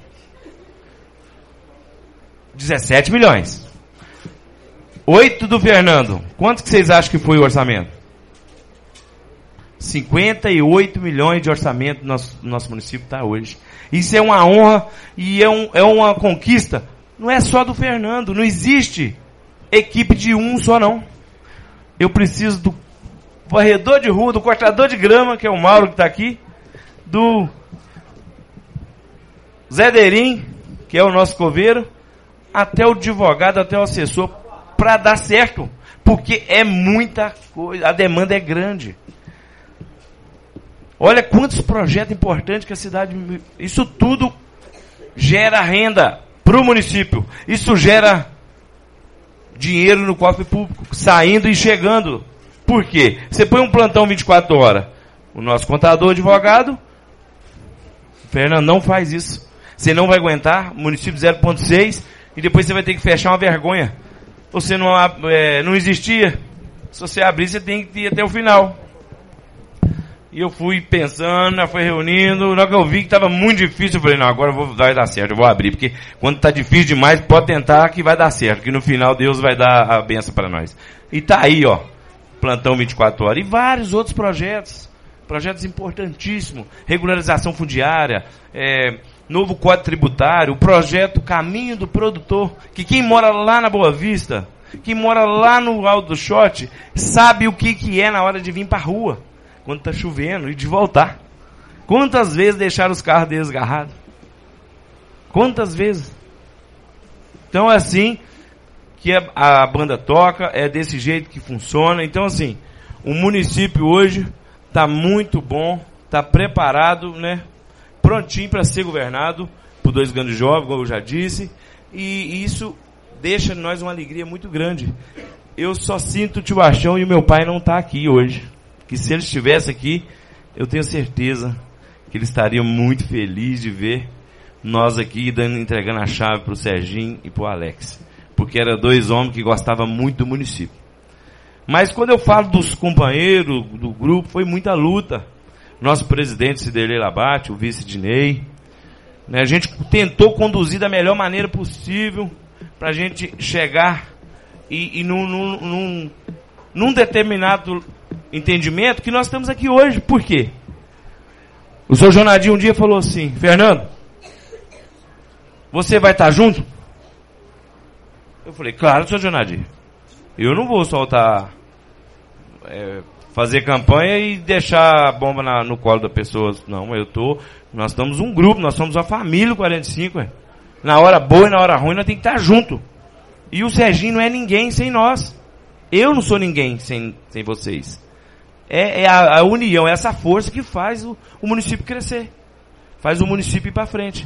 17 milhões. 8 do Fernando. Quanto que vocês acham que foi o orçamento? 58 milhões de orçamento no nosso município está hoje. Isso é uma honra e é uma conquista. Não é só do Fernando. Não existe equipe de um só, não. Eu preciso do varredor de rua, do cortador de grama, que é o Mauro que está aqui, do Zé Derim, que é o nosso coveiro, até o advogado, até o assessor, para dar certo. Porque é muita coisa, a demanda é grande. Olha quantos projetos importantes que a cidade... Isso tudo gera renda para o município. Isso gera dinheiro no cofre público, saindo e chegando. Por quê? Você põe um plantão 24 horas. O nosso contador, advogado, Fernando, não faz isso. Você não vai aguentar, município 0,6, e depois você vai ter que fechar uma vergonha. Você não existia. Se você abrir, você tem que ir até o final. E eu fui pensando, fui reunindo, na hora que eu vi que estava muito difícil, eu falei, não, agora vai dar certo, eu vou abrir, porque quando está difícil demais, pode tentar que vai dar certo, que no final Deus vai dar a benção para nós. E tá aí, ó, plantão 24 horas, e vários outros projetos importantíssimos, regularização fundiária, novo Código Tributário, o projeto Caminho do Produtor, que quem mora lá na Boa Vista, quem mora lá no Alto do Shot, sabe o que é na hora de vir para a rua. Quando está chovendo, e de voltar. Quantas vezes deixaram os carros desgarrados? Quantas vezes? Então é assim que a banda toca, é desse jeito que funciona. Então assim, o município hoje está muito bom, está preparado, né? Prontinho para ser governado por 2 grandes jovens, como eu já disse. E isso deixa em nós uma alegria muito grande. Eu só sinto o tio Baixão e o meu pai não tá aqui hoje. que se ele estivesse aqui, eu tenho certeza que ele estaria muito feliz de ver nós aqui entregando a chave para o Serginho e para o Alex. Porque eram dois homens que gostavam muito do município. Mas quando eu falo dos companheiros, do grupo, foi muita luta. Nosso presidente Ciderley Labate, o vice Dinei, né, a gente tentou conduzir da melhor maneira possível para a gente chegar e num determinado entendimento que nós estamos aqui hoje. Por quê? O senhor Jonadinho um dia falou assim: Fernando, você vai estar junto? Eu falei: claro, senhor Jonadinho. Eu não vou soltar, fazer campanha e deixar a bomba no colo da pessoa. Não, nós estamos um grupo, nós somos uma família 45. Na hora boa e na hora ruim nós temos que estar junto. E o Serginho não é ninguém sem nós. Eu não sou ninguém sem vocês. É a união, é essa força que faz o município crescer. Faz o município ir para frente.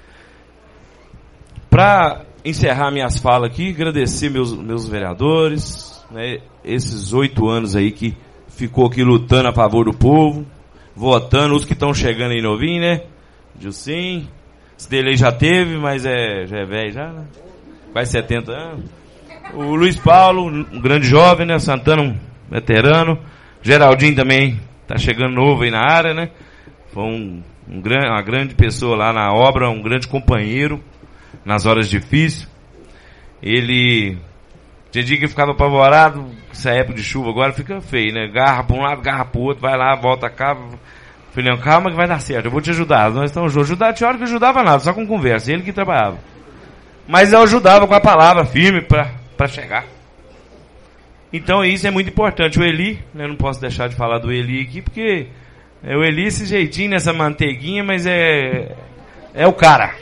Para encerrar minhas falas aqui, agradecer meus vereadores, né, esses 8 anos aí que ficou aqui lutando a favor do povo, votando, os que estão chegando aí novinho, né? Dilcim, esse dele aí já teve, mas já é velho já, né? Quase 70 anos. O Luiz Paulo, um grande jovem, né? Santana, um veterano. Geraldinho também tá chegando novo aí na área, né? Foi uma grande pessoa lá na obra, um grande companheiro nas horas difíceis. Ele tinha dia que ficava apavorado, essa época de chuva agora fica feio, né? Garra para um lado, garra para o outro, vai lá, volta cá. Falei: não, calma que vai dar certo, eu vou te ajudar. Nós estamos juntos. Ajudar, tinha hora que eu ajudava nada, só com conversa, ele que trabalhava. Mas eu ajudava com a palavra firme para chegar. Então isso é muito importante. O Eli, né, não posso deixar de falar do Eli aqui, porque o Eli, esse jeitinho nessa manteiguinha, mas é o cara.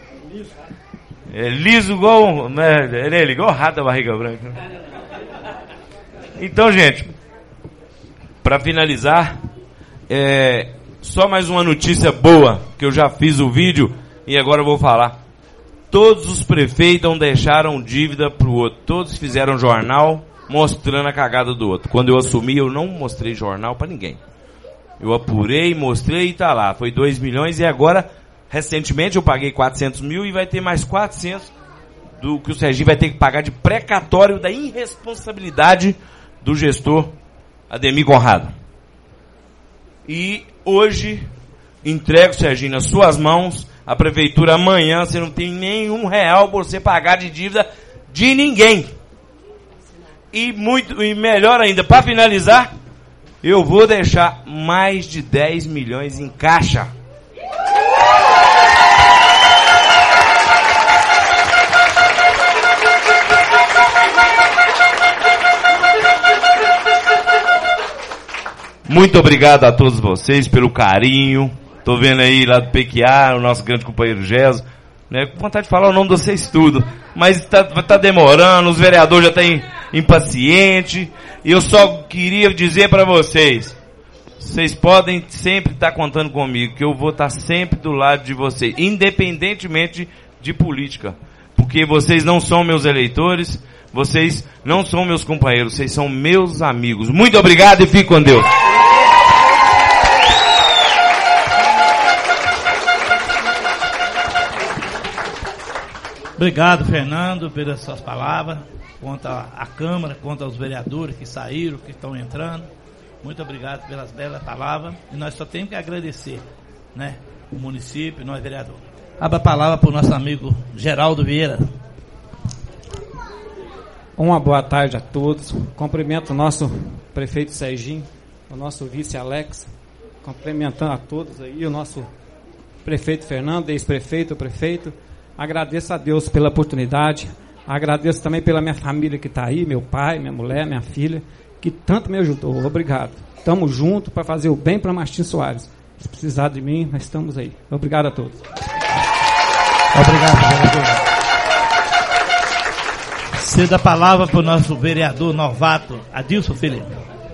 É liso igual, né, ele é igual rato da barriga branca. Então, gente, para finalizar, só mais uma notícia boa, que eu já fiz o vídeo e agora eu vou falar. Todos os prefeitos não deixaram dívida pro outro. Todos fizeram jornal mostrando a cagada do outro. Quando eu assumi, eu não mostrei jornal para ninguém. Eu apurei, mostrei e tá lá. Foi 2 milhões e agora, recentemente, eu paguei 400 mil e vai ter mais 400 do que o Serginho vai ter que pagar de precatório da irresponsabilidade do gestor Ademir Conrado. E hoje, entrego, Serginho, nas suas mãos. A prefeitura amanhã, você não tem nenhum real por você pagar de dívida de ninguém. E melhor ainda, para finalizar, eu vou deixar mais de 10 milhões em caixa. Muito obrigado a todos vocês pelo carinho. Tô vendo aí lá do PQA, o nosso grande companheiro Geso, né? Com vontade de falar o nome de vocês tudo, mas tá demorando, os vereadores já estão impacientes, e eu só queria dizer para vocês podem sempre estar contando comigo, que eu vou estar sempre do lado de vocês, independentemente de política, porque vocês não são meus eleitores, vocês não são meus companheiros, vocês são meus amigos. Muito obrigado e fique com Deus. Obrigado, Fernando, pelas suas palavras, quanto à Câmara, quanto aos vereadores que saíram, que estão entrando. Muito obrigado pelas belas palavras. E nós só temos que agradecer, né, o município, nós vereadores. Abra a palavra para o nosso amigo Geraldo Vieira. Uma boa tarde a todos. Cumprimento o nosso prefeito Serginho, o nosso vice Alex, cumprimentando a todos aí, o nosso prefeito Fernando, ex-prefeito, o prefeito. Agradeço a Deus pela oportunidade, agradeço também pela minha família que está aí, meu pai, minha mulher, minha filha, que tanto me ajudou. Obrigado. Estamos juntos para fazer o bem para Martins Soares. Se precisar de mim, nós estamos aí. Obrigado a todos. Obrigado, vereador. Cedo a palavra para o nosso vereador novato, Adilson Felipe.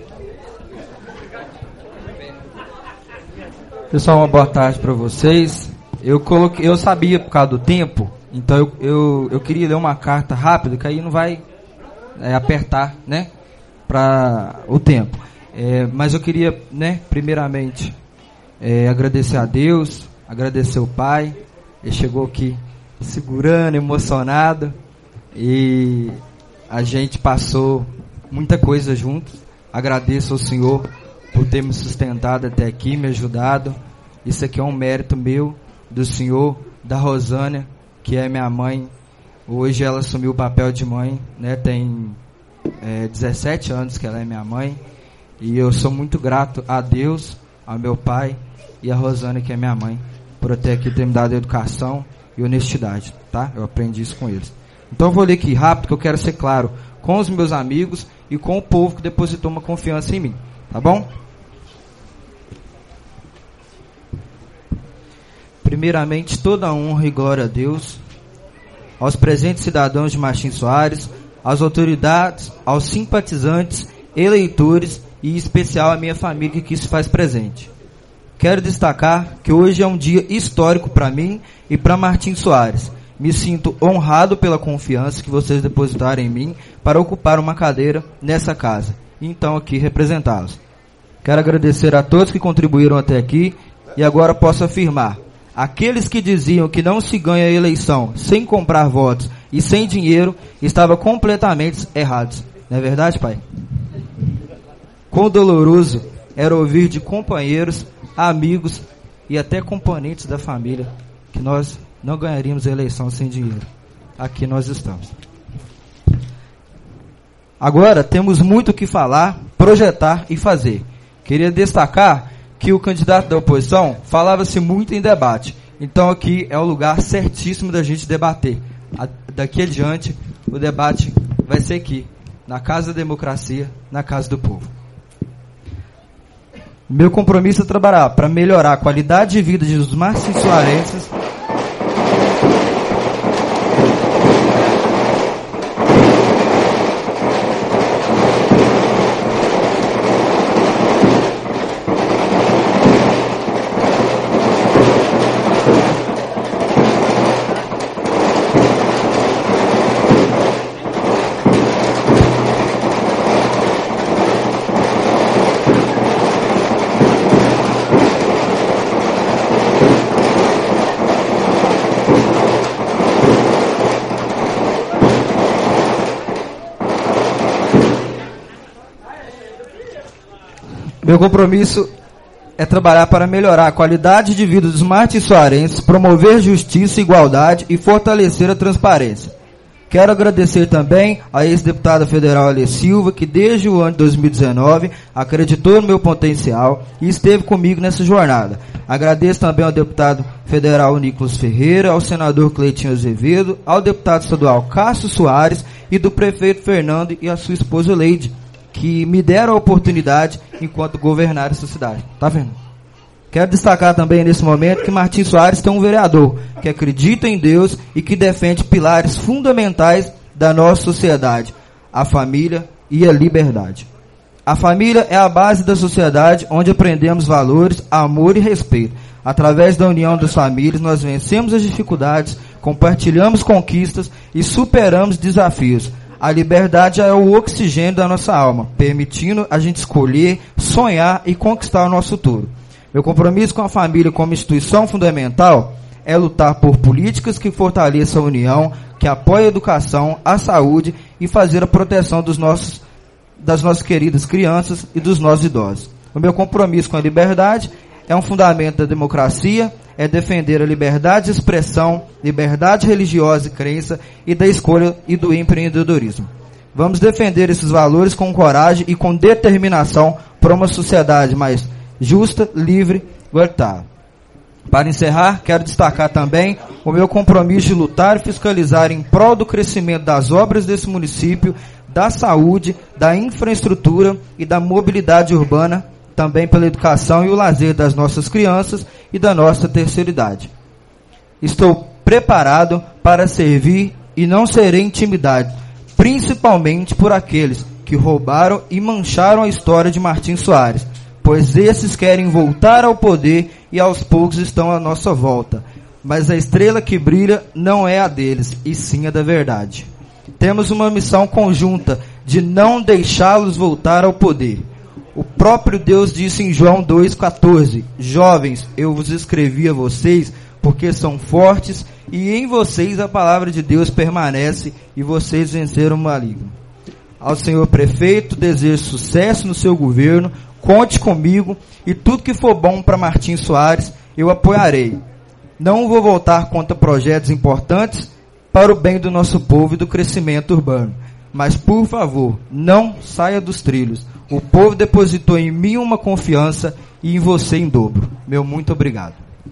Pessoal, uma boa tarde para vocês. Eu sabia por causa do tempo, então eu queria ler uma carta rápida, que aí não vai apertar, né, para o tempo. Mas eu queria, primeiramente, agradecer a Deus, agradecer o Pai. Ele chegou aqui segurando, emocionado, e a gente passou muita coisa juntos. Agradeço ao Senhor por ter me sustentado até aqui, me ajudado. Isso aqui é um mérito meu, do Senhor, da Rosânia, que é minha mãe. Hoje ela assumiu o papel de mãe, tem 17 anos que ela é minha mãe. E eu sou muito grato a Deus, ao meu pai e a Rosânia, que é minha mãe, por até aqui ter me dado educação e honestidade, tá? Eu aprendi isso com eles. Então eu vou ler aqui rápido, que eu quero ser claro com os meus amigos e com o povo que depositou uma confiança em mim, tá bom? Primeiramente, toda honra e glória a Deus, aos presentes cidadãos de Martins Soares, às autoridades, aos simpatizantes, eleitores e em especial a minha família que aqui se faz presente. Quero destacar que hoje é um dia histórico para mim e para Martins Soares. Me sinto honrado pela confiança que vocês depositaram em mim para ocupar uma cadeira nessa casa, e então aqui representá-los. Quero agradecer a todos que contribuíram até aqui, e agora posso afirmar: aqueles que diziam que não se ganha a eleição sem comprar votos e sem dinheiro, estavam completamente errados. Não é verdade, pai? Quão doloroso era ouvir de companheiros, amigos e até componentes da família que nós não ganharíamos a eleição sem dinheiro. Aqui nós estamos. Agora temos muito o que falar, projetar e fazer. Queria destacar que o candidato da oposição falava-se muito em debate. Então aqui é o lugar certíssimo da gente debater. Daqui adiante, o debate vai ser aqui, na Casa da Democracia, na Casa do Povo. Meu compromisso é trabalhar para melhorar a qualidade de vida dos martins soarenses, Meu compromisso é trabalhar para melhorar a qualidade de vida dos martins soarenses, promover justiça, igualdade e fortalecer a transparência. Quero agradecer também a ex-deputada federal Alê Silva, que desde o ano de 2019 acreditou no meu potencial e esteve comigo nessa jornada. Agradeço também ao deputado federal Nicolas Ferreira, ao senador Cleitinho Azevedo, ao deputado estadual Cássio Soares e do prefeito Fernando e a sua esposa Leide, que me deram a oportunidade enquanto governar essa cidade. Tá vendo? Quero destacar também nesse momento que Martins Soares tem um vereador que acredita em Deus e que defende pilares fundamentais da nossa sociedade: a família e a liberdade. A família é a base da sociedade, onde aprendemos valores, amor e respeito. Através da união das famílias, nós vencemos as dificuldades, compartilhamos conquistas e superamos desafios. A liberdade é o oxigênio da nossa alma, permitindo a gente escolher, sonhar e conquistar o nosso futuro. Meu compromisso com a família como instituição fundamental é lutar por políticas que fortaleçam a união, que apoiem a educação, a saúde e fazer a proteção das nossas queridas crianças e dos nossos idosos. O meu compromisso com a liberdade é um fundamento da democracia, é defender a liberdade de expressão, liberdade religiosa e crença e da escolha e do empreendedorismo. Vamos defender esses valores com coragem e com determinação para uma sociedade mais justa, livre e igualitária. Para encerrar, quero destacar também o meu compromisso de lutar e fiscalizar em prol do crescimento das obras desse município, da saúde, da infraestrutura e da mobilidade urbana, também pela educação e o lazer das nossas crianças e da nossa terceira idade. Estou preparado para servir e não serei intimidado, principalmente por aqueles que roubaram e mancharam a história de Martins Soares, pois esses querem voltar ao poder e aos poucos estão à nossa volta. Mas a estrela que brilha não é a deles, e sim a da verdade. Temos uma missão conjunta de não deixá-los voltar ao poder. O próprio Deus disse em João 2,14: Jovens, eu vos escrevi a vocês porque são fortes, e em vocês a palavra de Deus permanece, e vocês venceram o maligno. Ao senhor prefeito, desejo sucesso no seu governo, conte comigo, e tudo que for bom para Martim Soares, eu apoiarei. Não vou voltar contra projetos importantes para o bem do nosso povo e do crescimento urbano. Mas, por favor, não saia dos trilhos. O povo depositou em mim uma confiança e em você em dobro. Meu muito obrigado.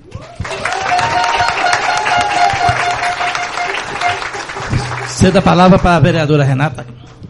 Cedo a palavra para a vereadora Renata.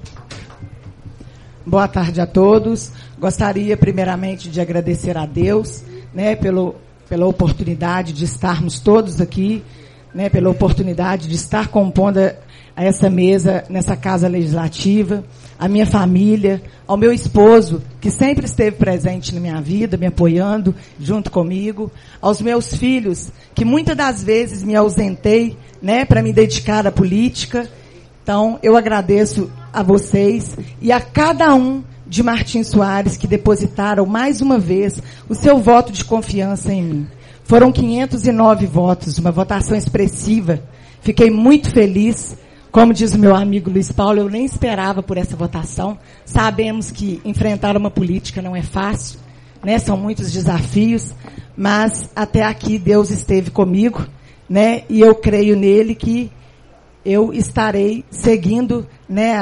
Boa tarde a todos. Gostaria primeiramente de agradecer a Deus, né, pela oportunidade de estarmos todos aqui, né, pela oportunidade de estar compondo essa mesa nessa Casa Legislativa, a minha família, ao meu esposo, que sempre esteve presente na minha vida, me apoiando junto comigo, aos meus filhos, que muitas das vezes me ausentei, né, para me dedicar à política. Então, eu agradeço a vocês e a cada um de Martim Soares que depositaram mais uma vez o seu voto de confiança em mim. Foram 509 votos, uma votação expressiva. Fiquei muito feliz. Como diz o meu amigo Luiz Paulo, eu nem esperava por essa votação. Sabemos que enfrentar uma política não é fácil, né? São muitos desafios, mas até aqui Deus esteve comigo, né? E eu creio nele que eu estarei seguindo, né,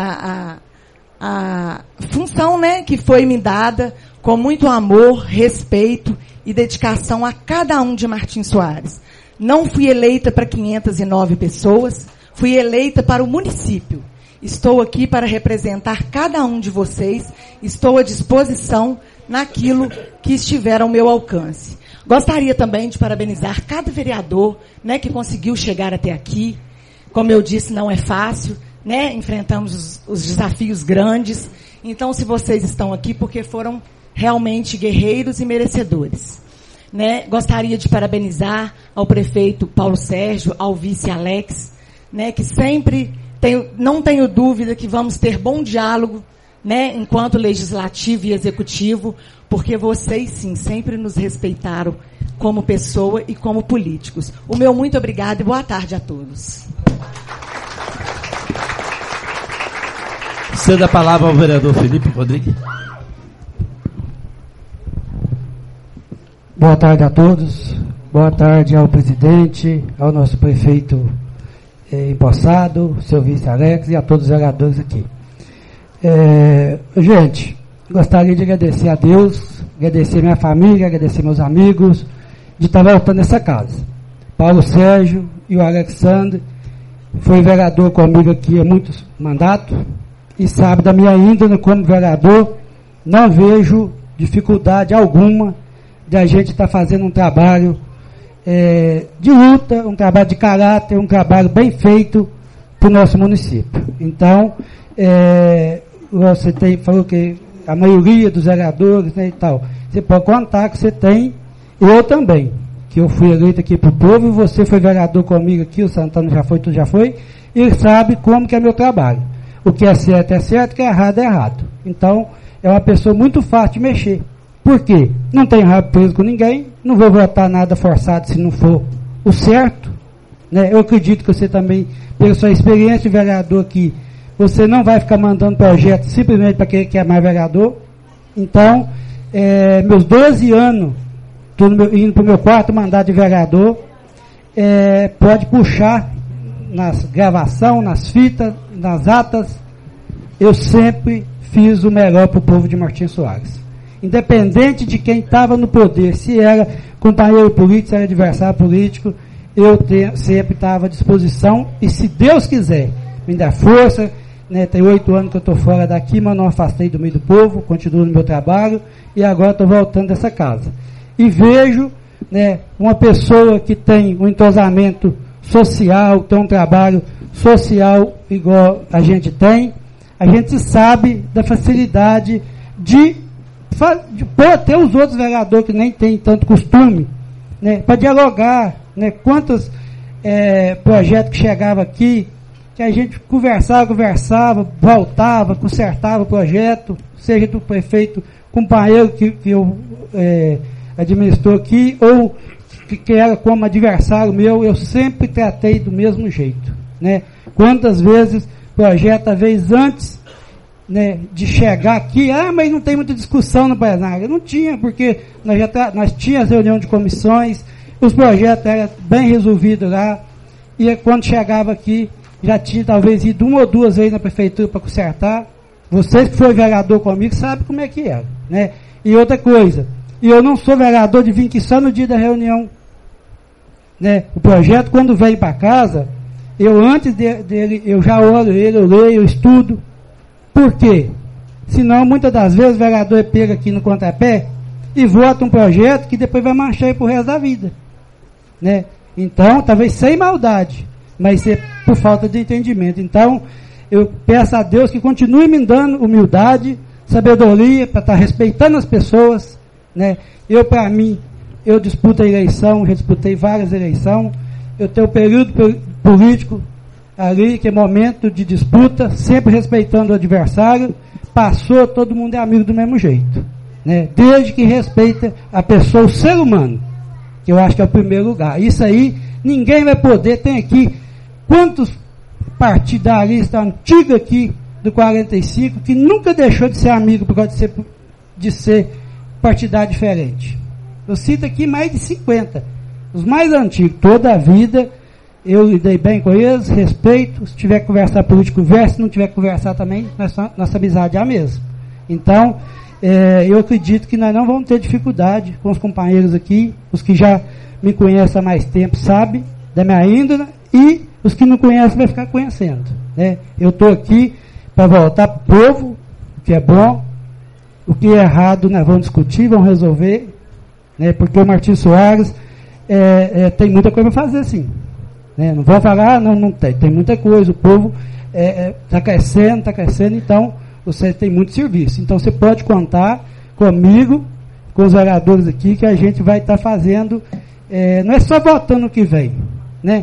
a função, né, que foi me dada com muito amor, respeito e dedicação a cada um de Martim Soares. Não fui eleita para 509 pessoas, fui eleita para o município. Estou aqui para representar cada um de vocês, estou à disposição naquilo que estiver ao meu alcance. Gostaria também de parabenizar cada vereador, né, que conseguiu chegar até aqui. Como eu disse, não é fácil, né? Enfrentamos os desafios grandes. Então, se vocês estão aqui, porque foram realmente guerreiros e merecedores, né? Gostaria de parabenizar ao prefeito Paulo Sérgio, ao vice Alex, né? Que sempre não tenho dúvida que vamos ter bom diálogo, né? Enquanto legislativo e executivo, porque vocês, sim, sempre nos respeitaram como pessoa e como políticos. O meu muito obrigado e boa tarde a todos. Cedo a palavra ao vereador Felipe Rodrigues. Boa tarde a todos. Boa tarde ao presidente, ao nosso prefeito empossado, seu vice Alex e a todos os vereadores aqui. Gente, gostaria de agradecer a Deus, agradecer minha família, agradecer meus amigos, de estar voltando nessa casa. Paulo Sérgio e o Alexandre foi vereador comigo aqui há muitos mandatos e sabe da minha índole como vereador. Não vejo dificuldade alguma de a gente estar fazendo um trabalho de luta, um trabalho de caráter, um trabalho bem feito para o nosso município. Então, você falou que a maioria dos vereadores, né, e tal, você pode contar que você tem, eu também, que eu fui eleito aqui para o povo, e você foi vereador comigo aqui, o Santana já foi, tu já foi, e sabe como que é meu trabalho. O que é certo, o que é errado. Então, é uma pessoa muito fácil de mexer. Por quê? Não tem rabo preso com ninguém, não vou votar nada forçado se não for o certo, né? Eu acredito que você também, pela sua experiência de vereador aqui, você não vai ficar mandando projetos simplesmente para quem quer mais vereador. Então, meus 12 anos, estou indo para o meu 4º mandato de vereador, pode puxar nas gravações, nas fitas, nas atas, eu sempre fiz o melhor para o povo de Martim Soares. Independente de quem estava no poder, se era companheiro político, se era adversário político, eu sempre estava à disposição, e se Deus quiser, me dá força, né, tem 8 anos que eu estou fora daqui, mas não afastei do meio do povo, continuo no meu trabalho, e agora estou voltando dessa casa. E vejo, né, uma pessoa que tem um entrosamento social, tem um trabalho social igual a gente tem, a gente sabe da facilidade de ter os outros vereadores que nem tem tanto costume, né, para dialogar, né, quantos projetos que chegavam aqui, que a gente conversava, voltava, consertava o projeto, seja do prefeito companheiro que eu administrou aqui, ou que era como adversário meu, eu sempre tratei do mesmo jeito, né? Quantas vezes projeto, às vezes antes, né, de chegar aqui, mas não tem muita discussão no plenário. Não tinha, porque nós tínhamos reunião de comissões, os projetos eram bem resolvidos lá, e quando chegava aqui, já tinha talvez ido 1 ou 2 vezes na prefeitura para consertar. Vocês que foram vereador comigo sabem como é que era, né? E outra coisa, eu não sou vereador de vir aqui só no dia da reunião, né? O projeto, quando vem para casa, eu antes dele, eu já olho ele, eu leio, eu estudo. Por quê? Senão, muitas das vezes, o vereador pega aqui no contrapé e vota um projeto que depois vai manchar ele pro resto da vida, né? Então, talvez sem maldade, mas por falta de entendimento. Então, eu peço a Deus que continue me dando humildade, sabedoria, para estar respeitando as pessoas, né? Para mim, eu disputo a eleição, já disputei várias eleições, eu tenho um período político ali, que é momento de disputa, sempre respeitando o adversário, passou, todo mundo é amigo do mesmo jeito, né? Desde que respeita a pessoa, o ser humano, que eu acho que é o primeiro lugar. Isso aí, ninguém vai poder, tem aqui, quantos partidaristas antigos aqui, do 45, que nunca deixou de ser amigo por causa de ser partidário diferente. Eu cito aqui mais de 50. Os mais antigos, toda a vida, eu lidei bem com eles, respeito. Se tiver que conversar político, conversa. Se não tiver que conversar também, nossa amizade é a mesma. Então, eu acredito que nós não vamos ter dificuldade com os companheiros aqui. Os que já me conhecem há mais tempo sabem da minha índole, e os que não conhecem vai ficar conhecendo, né? Eu estou aqui para voltar para o povo, o que é bom, o que é errado nós vamos discutir, vamos resolver, né? Porque o Martim Soares tem muita coisa para fazer, sim, né? Não vão falar, não tem muita coisa, o povo está crescendo, então você tem muito serviço. Então você pode contar comigo, com os vereadores aqui, que a gente vai estar fazendo, não é só votando o que vem, né?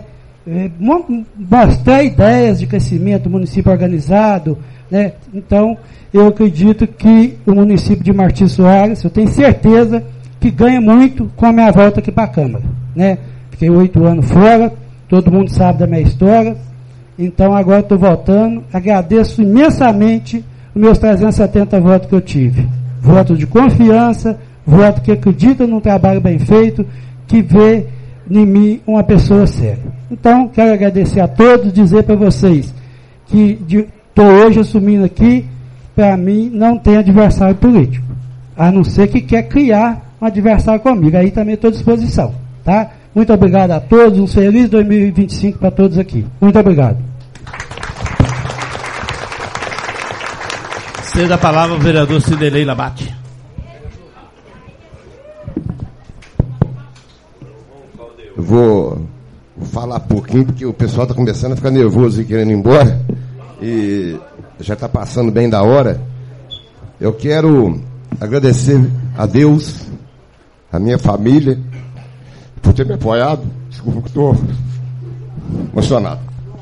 Mostrar ideias de crescimento do município organizado, né? Então, eu acredito que o município de Martim Soares, eu tenho certeza que ganha muito com a minha volta aqui para a Câmara, né? Fiquei 8 anos fora, todo mundo sabe da minha história, então agora estou voltando, agradeço imensamente os meus 370 votos que eu tive, votos de confiança, voto que acredita num trabalho bem feito, que vê em mim uma pessoa séria. Então, quero agradecer a todos, dizer para vocês que estou hoje assumindo aqui, para mim não tem adversário político, a não ser que quer criar um adversário comigo, aí também estou à disposição, tá? Muito obrigado a todos, um feliz 2025 para todos aqui. Muito obrigado. Ceda a palavra ao vereador Cidelei Labate. Eu vou falar pouquinho, porque o pessoal está começando a ficar nervoso e querendo ir embora, e já está passando bem da hora. Eu quero agradecer a Deus, a minha família, por ter me apoiado. Desculpa que estou emocionado.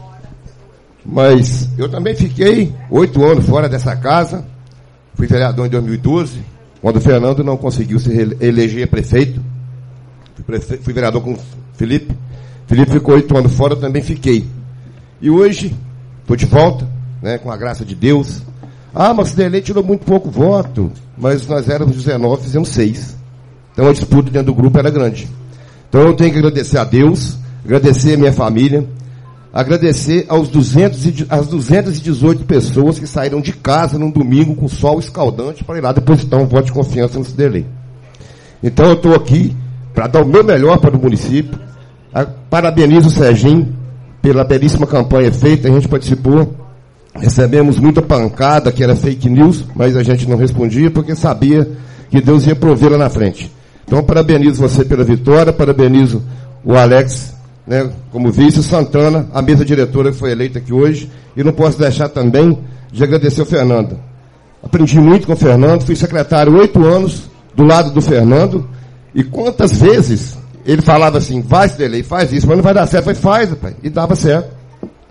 Mas eu também fiquei 8 anos fora dessa casa, fui vereador em 2012, quando o Fernando não conseguiu se eleger prefeito. Fui vereador com o Felipe. Felipe ficou 8 anos fora, eu também fiquei. E hoje, estou de volta, né, com a graça de Deus. Mas o Delei tirou muito pouco voto, mas nós éramos 19, fizemos 6. Então a disputa dentro do grupo era grande. Então eu tenho que agradecer a Deus, agradecer a minha família, agradecer às 218 pessoas que saíram de casa num domingo com sol escaldante para ir lá depositar um voto de confiança no Cidelei. Então eu estou aqui para dar o meu melhor para o município. Parabenizo o Serginho pela belíssima campanha feita, a gente participou, recebemos muita pancada que era fake news, mas a gente não respondia porque sabia que Deus ia prover lá na frente. Então parabenizo você pela vitória, parabenizo o Alex, né, como vice, o Santana, a mesa diretora que foi eleita aqui hoje, e não posso deixar também de agradecer o Fernando. Aprendi muito com o Fernando, fui secretário 8 anos do lado do Fernando, e quantas vezes ele falava assim, vai, Cidelei, faz isso, mas não vai dar certo. Eu falei, faz, rapaz, e dava certo.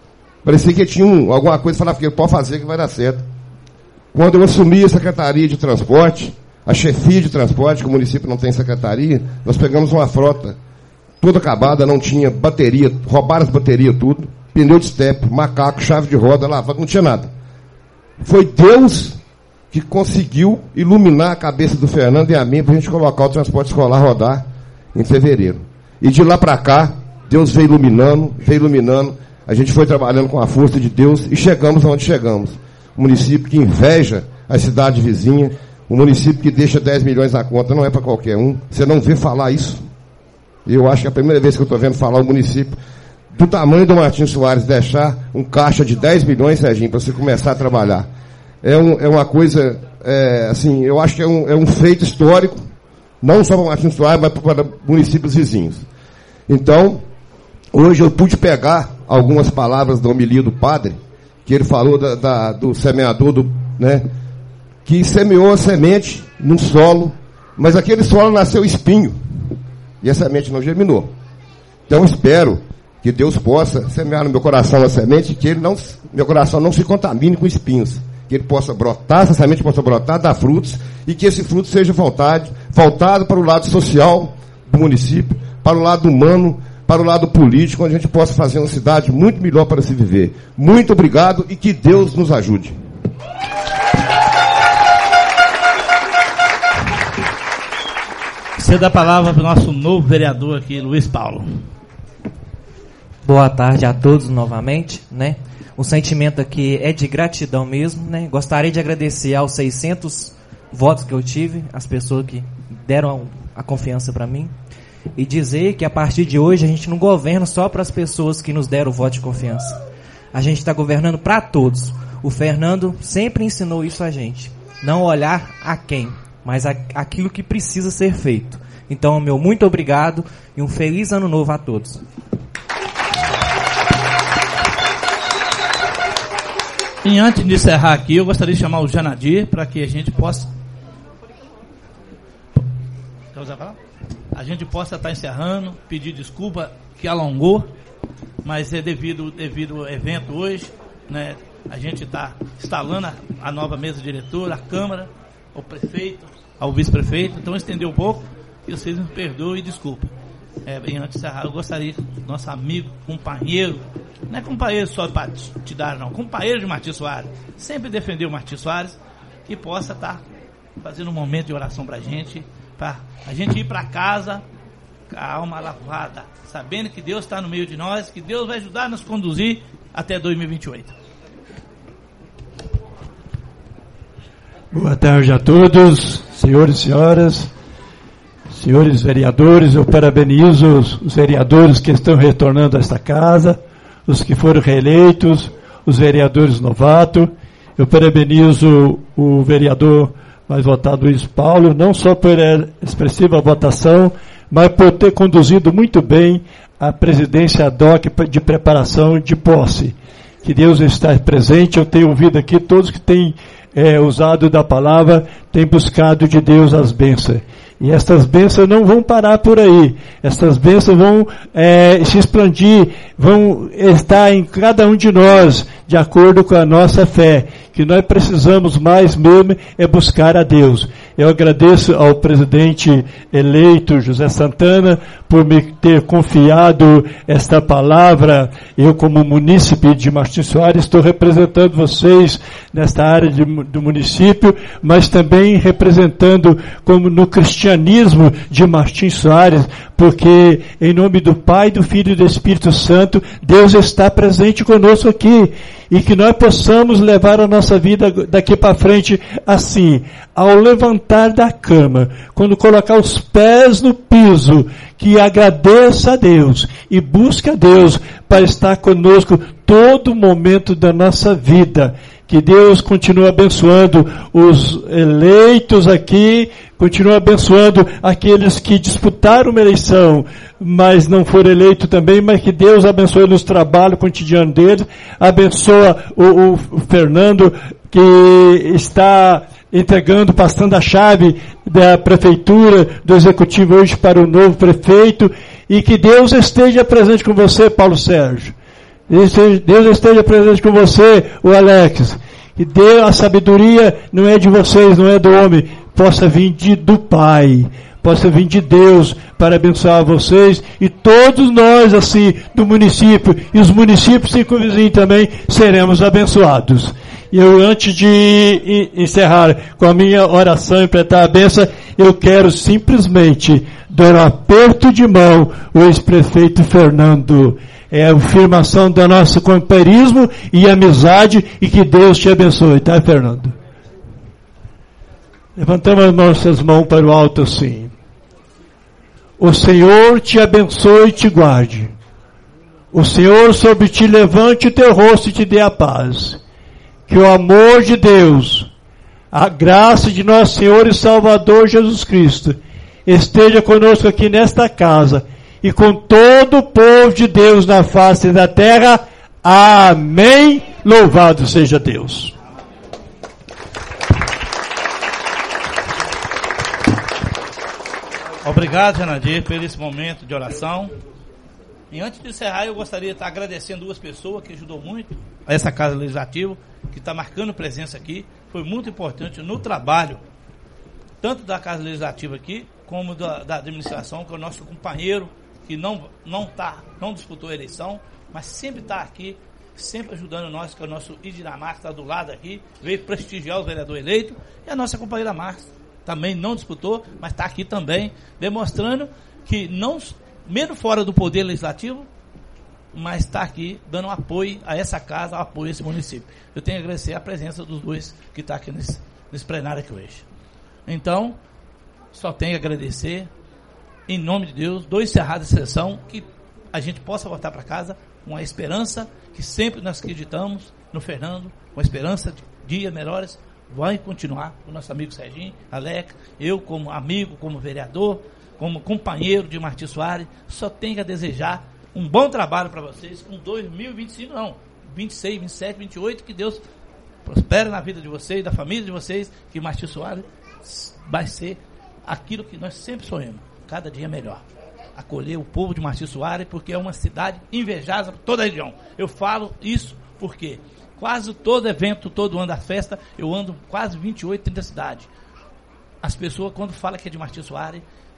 Parecia que tinha alguma coisa, falava que ele pode fazer que vai dar certo. Quando eu assumi a Secretaria de Transporte, a chefia de transporte, que o município não tem secretaria, nós pegamos uma frota toda acabada, não tinha bateria, roubaram as baterias tudo, pneu de estepe, macaco, chave de roda, lavado, não tinha nada. Foi Deus que conseguiu iluminar a cabeça do Fernando e a mim para a gente colocar o transporte escolar rodar em fevereiro. E de lá para cá, Deus veio iluminando, a gente foi trabalhando com a força de Deus e chegamos aonde chegamos. Um município que inveja a cidade vizinha, um município que deixa 10 milhões na conta, não é para qualquer um. Você não vê falar isso. Eu acho que é a primeira vez que eu estou vendo falar o município do tamanho do Martins Soares deixar um caixa de 10 milhões, Serginho, para você começar a trabalhar. É uma coisa, assim, eu acho que é um feito histórico, não só para Martins Soares, mas para municípios vizinhos. Então, hoje eu pude pegar algumas palavras da homilia do padre, que ele falou do semeador, né, que semeou a semente num solo, mas aquele solo nasceu espinho, e a semente não germinou. Então espero que Deus possa semear no meu coração a semente, que meu coração não se contamine com espinhos, que ele possa brotar, essa semente possa brotar, dar frutos, e que esse fruto seja voltado para o lado social do município, para o lado humano, para o lado político, onde a gente possa fazer uma cidade muito melhor para se viver. Muito obrigado e que Deus nos ajude. Você dá a palavra para o nosso novo vereador aqui, Luiz Paulo. Boa tarde a todos novamente, né? O sentimento aqui é de gratidão mesmo, né? Gostaria de agradecer aos 600 votos que eu tive, as pessoas que deram a confiança para mim, e dizer que a partir de hoje a gente não governa só para as pessoas que nos deram o voto de confiança. A gente está governando para todos. O Fernando sempre ensinou isso a gente. Não olhar a quem, mas aquilo que precisa ser feito. Então, meu muito obrigado e um feliz ano novo a todos. E antes de encerrar aqui, eu gostaria de chamar o Janadir para que a gente possa... Quer usar a palavra? A gente possa estar encerrando, pedir desculpa que alongou, mas é devido ao evento hoje, né? A gente está instalando a nova mesa diretora, a Câmara, o prefeito, ao vice-prefeito, então estendeu um pouco, e vocês me perdoem e desculpem. E antes de encerrar, eu gostaria que nosso amigo, companheiro, não é companheiro só para te dar, não, companheiro de Martins Soares, sempre defendeu o Martins Soares, que possa estar fazendo um momento de oração para a gente ir para casa com a alma lavada, sabendo que Deus está no meio de nós, que Deus vai ajudar a nos conduzir até 2028. Boa tarde a todos, senhores e senhoras, senhores vereadores. Eu parabenizo os vereadores que estão retornando a esta casa, os que foram reeleitos, os vereadores novatos. Eu parabenizo o vereador mais votado Luiz Paulo, não só por expressiva votação, mas por ter conduzido muito bem a presidência ad hoc de preparação de posse. Que Deus está presente. Eu tenho ouvido aqui todos que têm usado da palavra, têm buscado de Deus as bênçãos. E estas bênçãos não vão parar por aí. Estas bênçãos vão se expandir, vão estar em cada um de nós, de acordo com a nossa fé. Que nós precisamos mais mesmo é buscar a Deus. Eu agradeço ao presidente eleito, José Santana, por me ter confiado esta palavra. Eu, como munícipe de Martins Soares, estou representando vocês nesta área do município, mas também representando como no cristianismo de Martins Soares, porque em nome do Pai, do Filho e do Espírito Santo, Deus está presente conosco aqui. E que nós possamos levar a nossa vida daqui para frente assim, ao levantar da cama, quando colocar os pés no piso, que agradeça a Deus e busque a Deus para estar conosco todo momento da nossa vida. Que Deus continue abençoando os eleitos aqui, continue abençoando aqueles que disputaram uma eleição, mas não foram eleitos também, mas que Deus abençoe nos trabalhos cotidianos deles, abençoa o Fernando, que está entregando, passando a chave da prefeitura, do executivo hoje para o novo prefeito, e que Deus esteja presente com você, Paulo Sérgio. Deus esteja presente com você, o Alex. Que a sabedoria não é de vocês, não é do homem, possa vir do Pai, possa vir de Deus para abençoar vocês e todos nós, assim, do município e os municípios circunvizinhos também seremos abençoados. E eu, antes de encerrar com a minha oração e prestar a bênção, eu quero simplesmente dar um aperto de mão ao ex-prefeito Fernando. É a afirmação do nosso companheirismo e amizade, e que Deus te abençoe, tá, Fernando? Levantamos as nossas mãos para o alto assim. O Senhor te abençoe e te guarde. O Senhor sobre ti levante o teu rosto e te dê a paz. Que o amor de Deus, a graça de nosso Senhor e Salvador Jesus Cristo, esteja conosco aqui nesta casa e com todo o povo de Deus na face da terra. Amém. Louvado seja Deus. Obrigado, Renadir, por esse momento de oração. E antes de encerrar, eu gostaria de estar agradecendo duas pessoas que ajudou muito a essa Casa Legislativa, que está marcando presença aqui. Foi muito importante no trabalho, tanto da Casa Legislativa aqui, como da administração, que é o nosso companheiro, que não disputou a eleição, mas sempre está aqui, sempre ajudando nós, que é o nosso Idiramar, que está do lado aqui, veio prestigiar o vereador eleito, e a nossa companheira Márcia também não disputou, mas está aqui também, demonstrando que não, mesmo fora do poder legislativo, mas está aqui dando apoio a essa casa, apoio a esse município. Eu tenho que agradecer a presença dos dois que estão aqui nesse plenário aqui hoje. Então, só tenho que agradecer, em nome de Deus, dois encerrados de sessão, que a gente possa voltar para casa com a esperança que sempre nós acreditamos no Fernando, com a esperança de dias melhores. Vai continuar o nosso amigo Serginho, Alex, eu como amigo, como vereador, como companheiro de Martim Soares, só tenho a desejar um bom trabalho para vocês, com 2025 não, 26, 27, 28, que Deus prospere na vida de vocês, da família de vocês, que Martim Soares vai ser aquilo que nós sempre sonhamos, cada dia melhor. Acolher o povo de Martim Soares, porque é uma cidade invejável por toda a região. Eu falo isso porque quase todo evento, todo ano da festa, eu ando quase 28, 30 cidades. As pessoas, quando falam que é de Martim Soares,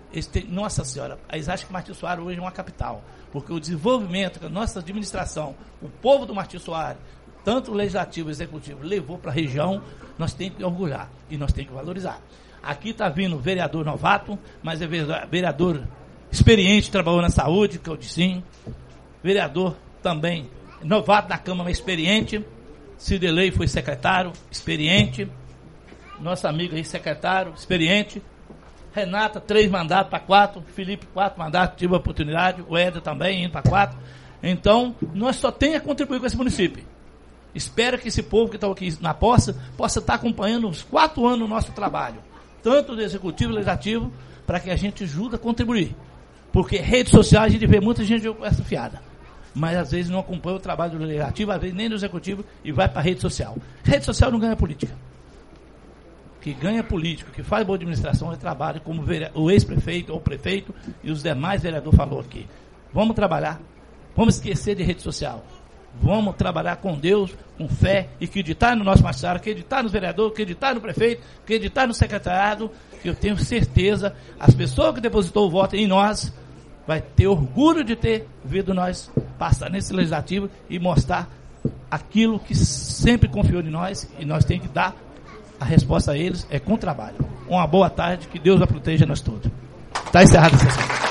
nossa senhora, eles acham que Martim Soares hoje é uma capital, porque o desenvolvimento que a nossa administração, o povo do Martim Soares, tanto o legislativo e o executivo, levou para a região, nós temos que orgulhar e nós temos que valorizar. Aqui está vindo vereador novato, mas é vereador experiente, trabalhou na saúde, que eu disse sim. Vereador também novato na Câmara, mas experiente. Cidelei foi secretário, experiente. Nosso amigo aí, secretário, experiente. Renata, 3 mandatos para 4. Felipe, 4 mandatos, tive a oportunidade. O Éder também, indo para 4. Então, nós só temos a contribuir com esse município. Espero que esse povo que está aqui na possa estar acompanhando uns 4 anos o nosso trabalho, tanto do Executivo e Legislativo, para que a gente ajude a contribuir. Porque rede social a gente vê muita gente com essa fiada, mas às vezes não acompanha o trabalho do Legislativo, às vezes nem do Executivo, e vai para a rede social. Rede social não ganha política. O que ganha político, que faz boa administração, é trabalho, como o ex-prefeito ou o prefeito e os demais vereadores falou aqui. Vamos trabalhar, vamos esquecer de rede social. Vamos trabalhar com Deus, com fé, e acreditar no nosso magistrado, acreditar nos vereadores, acreditar no prefeito, acreditar no secretariado, que eu tenho certeza, as pessoas que depositou o voto em nós, vai ter orgulho de ter vindo nós passar nesse legislativo e mostrar aquilo que sempre confiou em nós, e nós temos que dar a resposta a eles, é com trabalho. Uma boa tarde, que Deus a proteja nós todos. Está encerrada a sessão.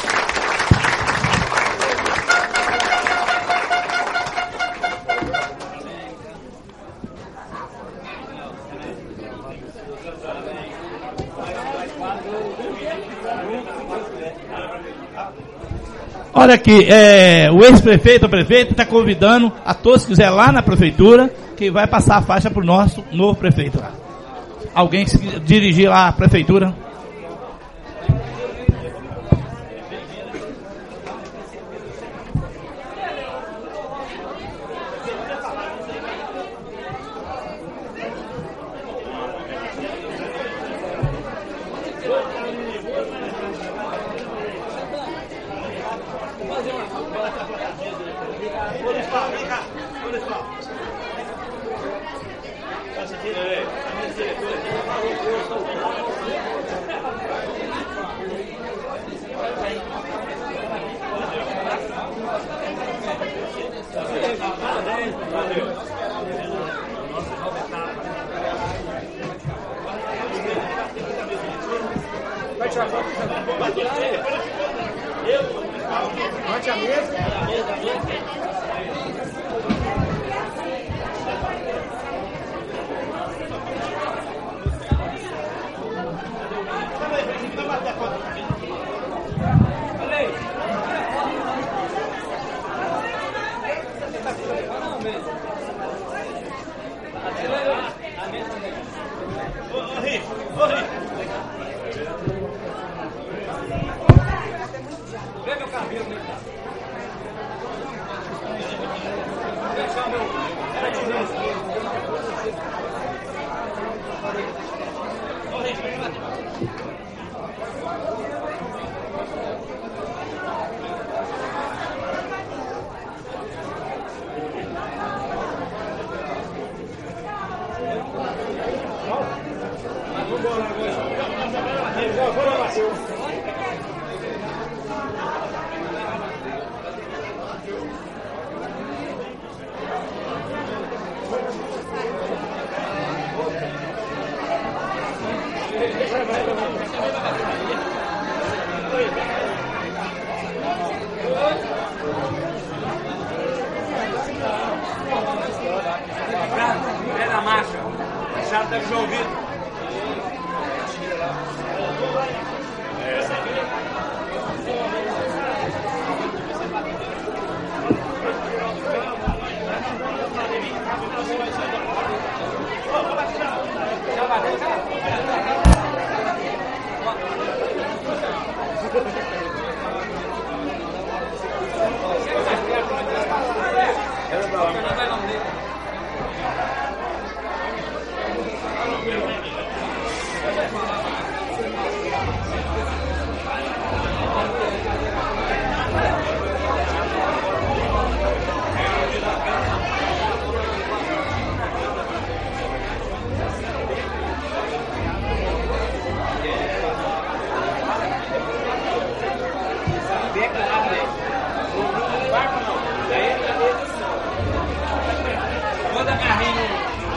Olha aqui, o ex-prefeito, o prefeito, está convidando a todos que quiser lá na prefeitura, que vai passar a faixa para o nosso novo prefeito lá. Alguém que dirigir lá à prefeitura. Vai tirar foto? Bate a mesa. Vê meu cabelo, né? É da marcha. O chato deve ter ouvido. Manda carrinho.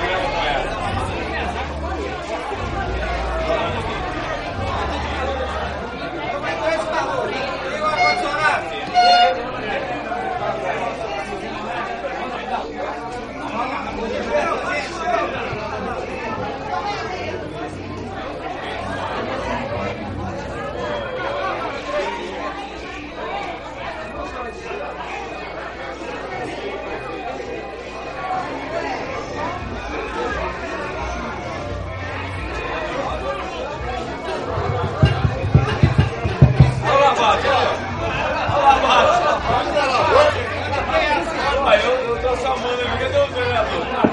Eu tô salmando aqui, cadê o vereador?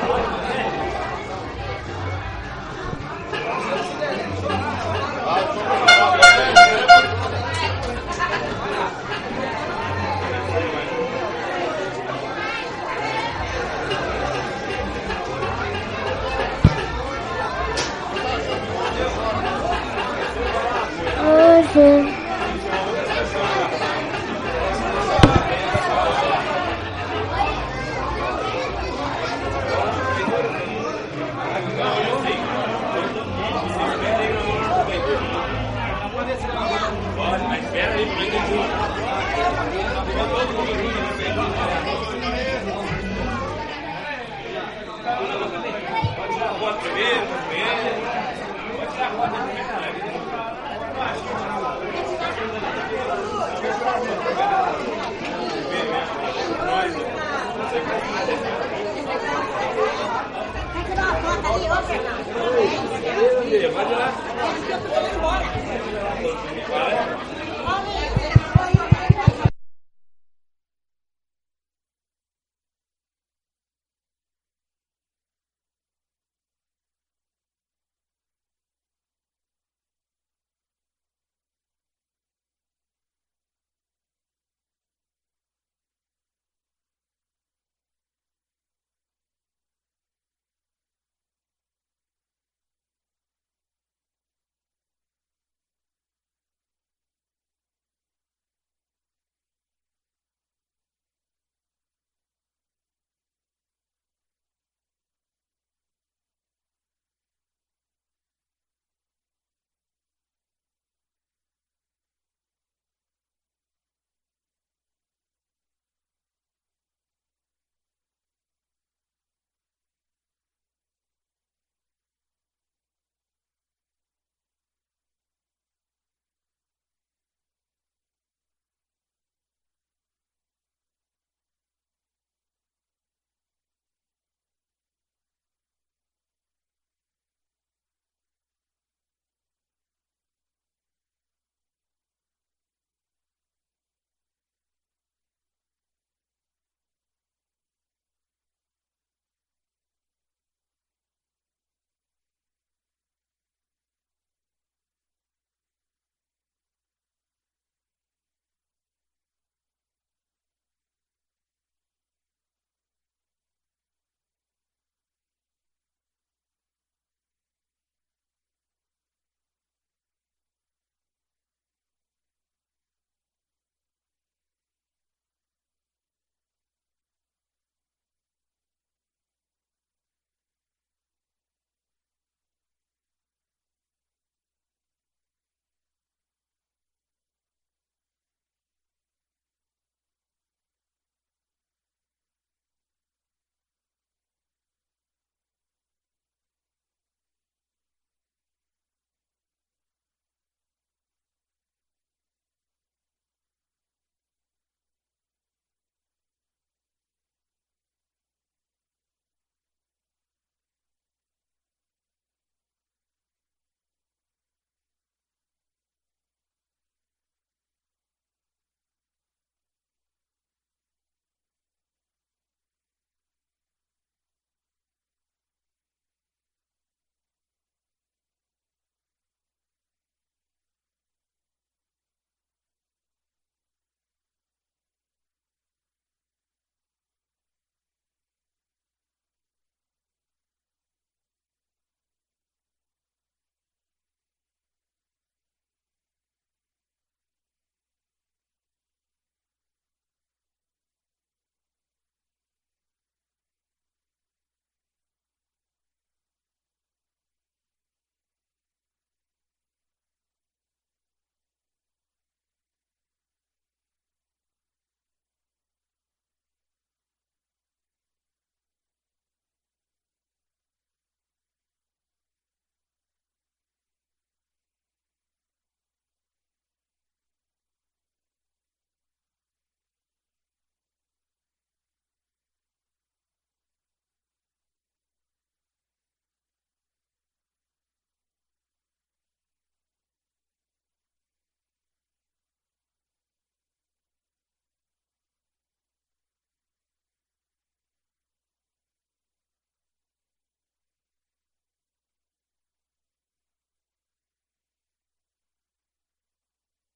Vai lá.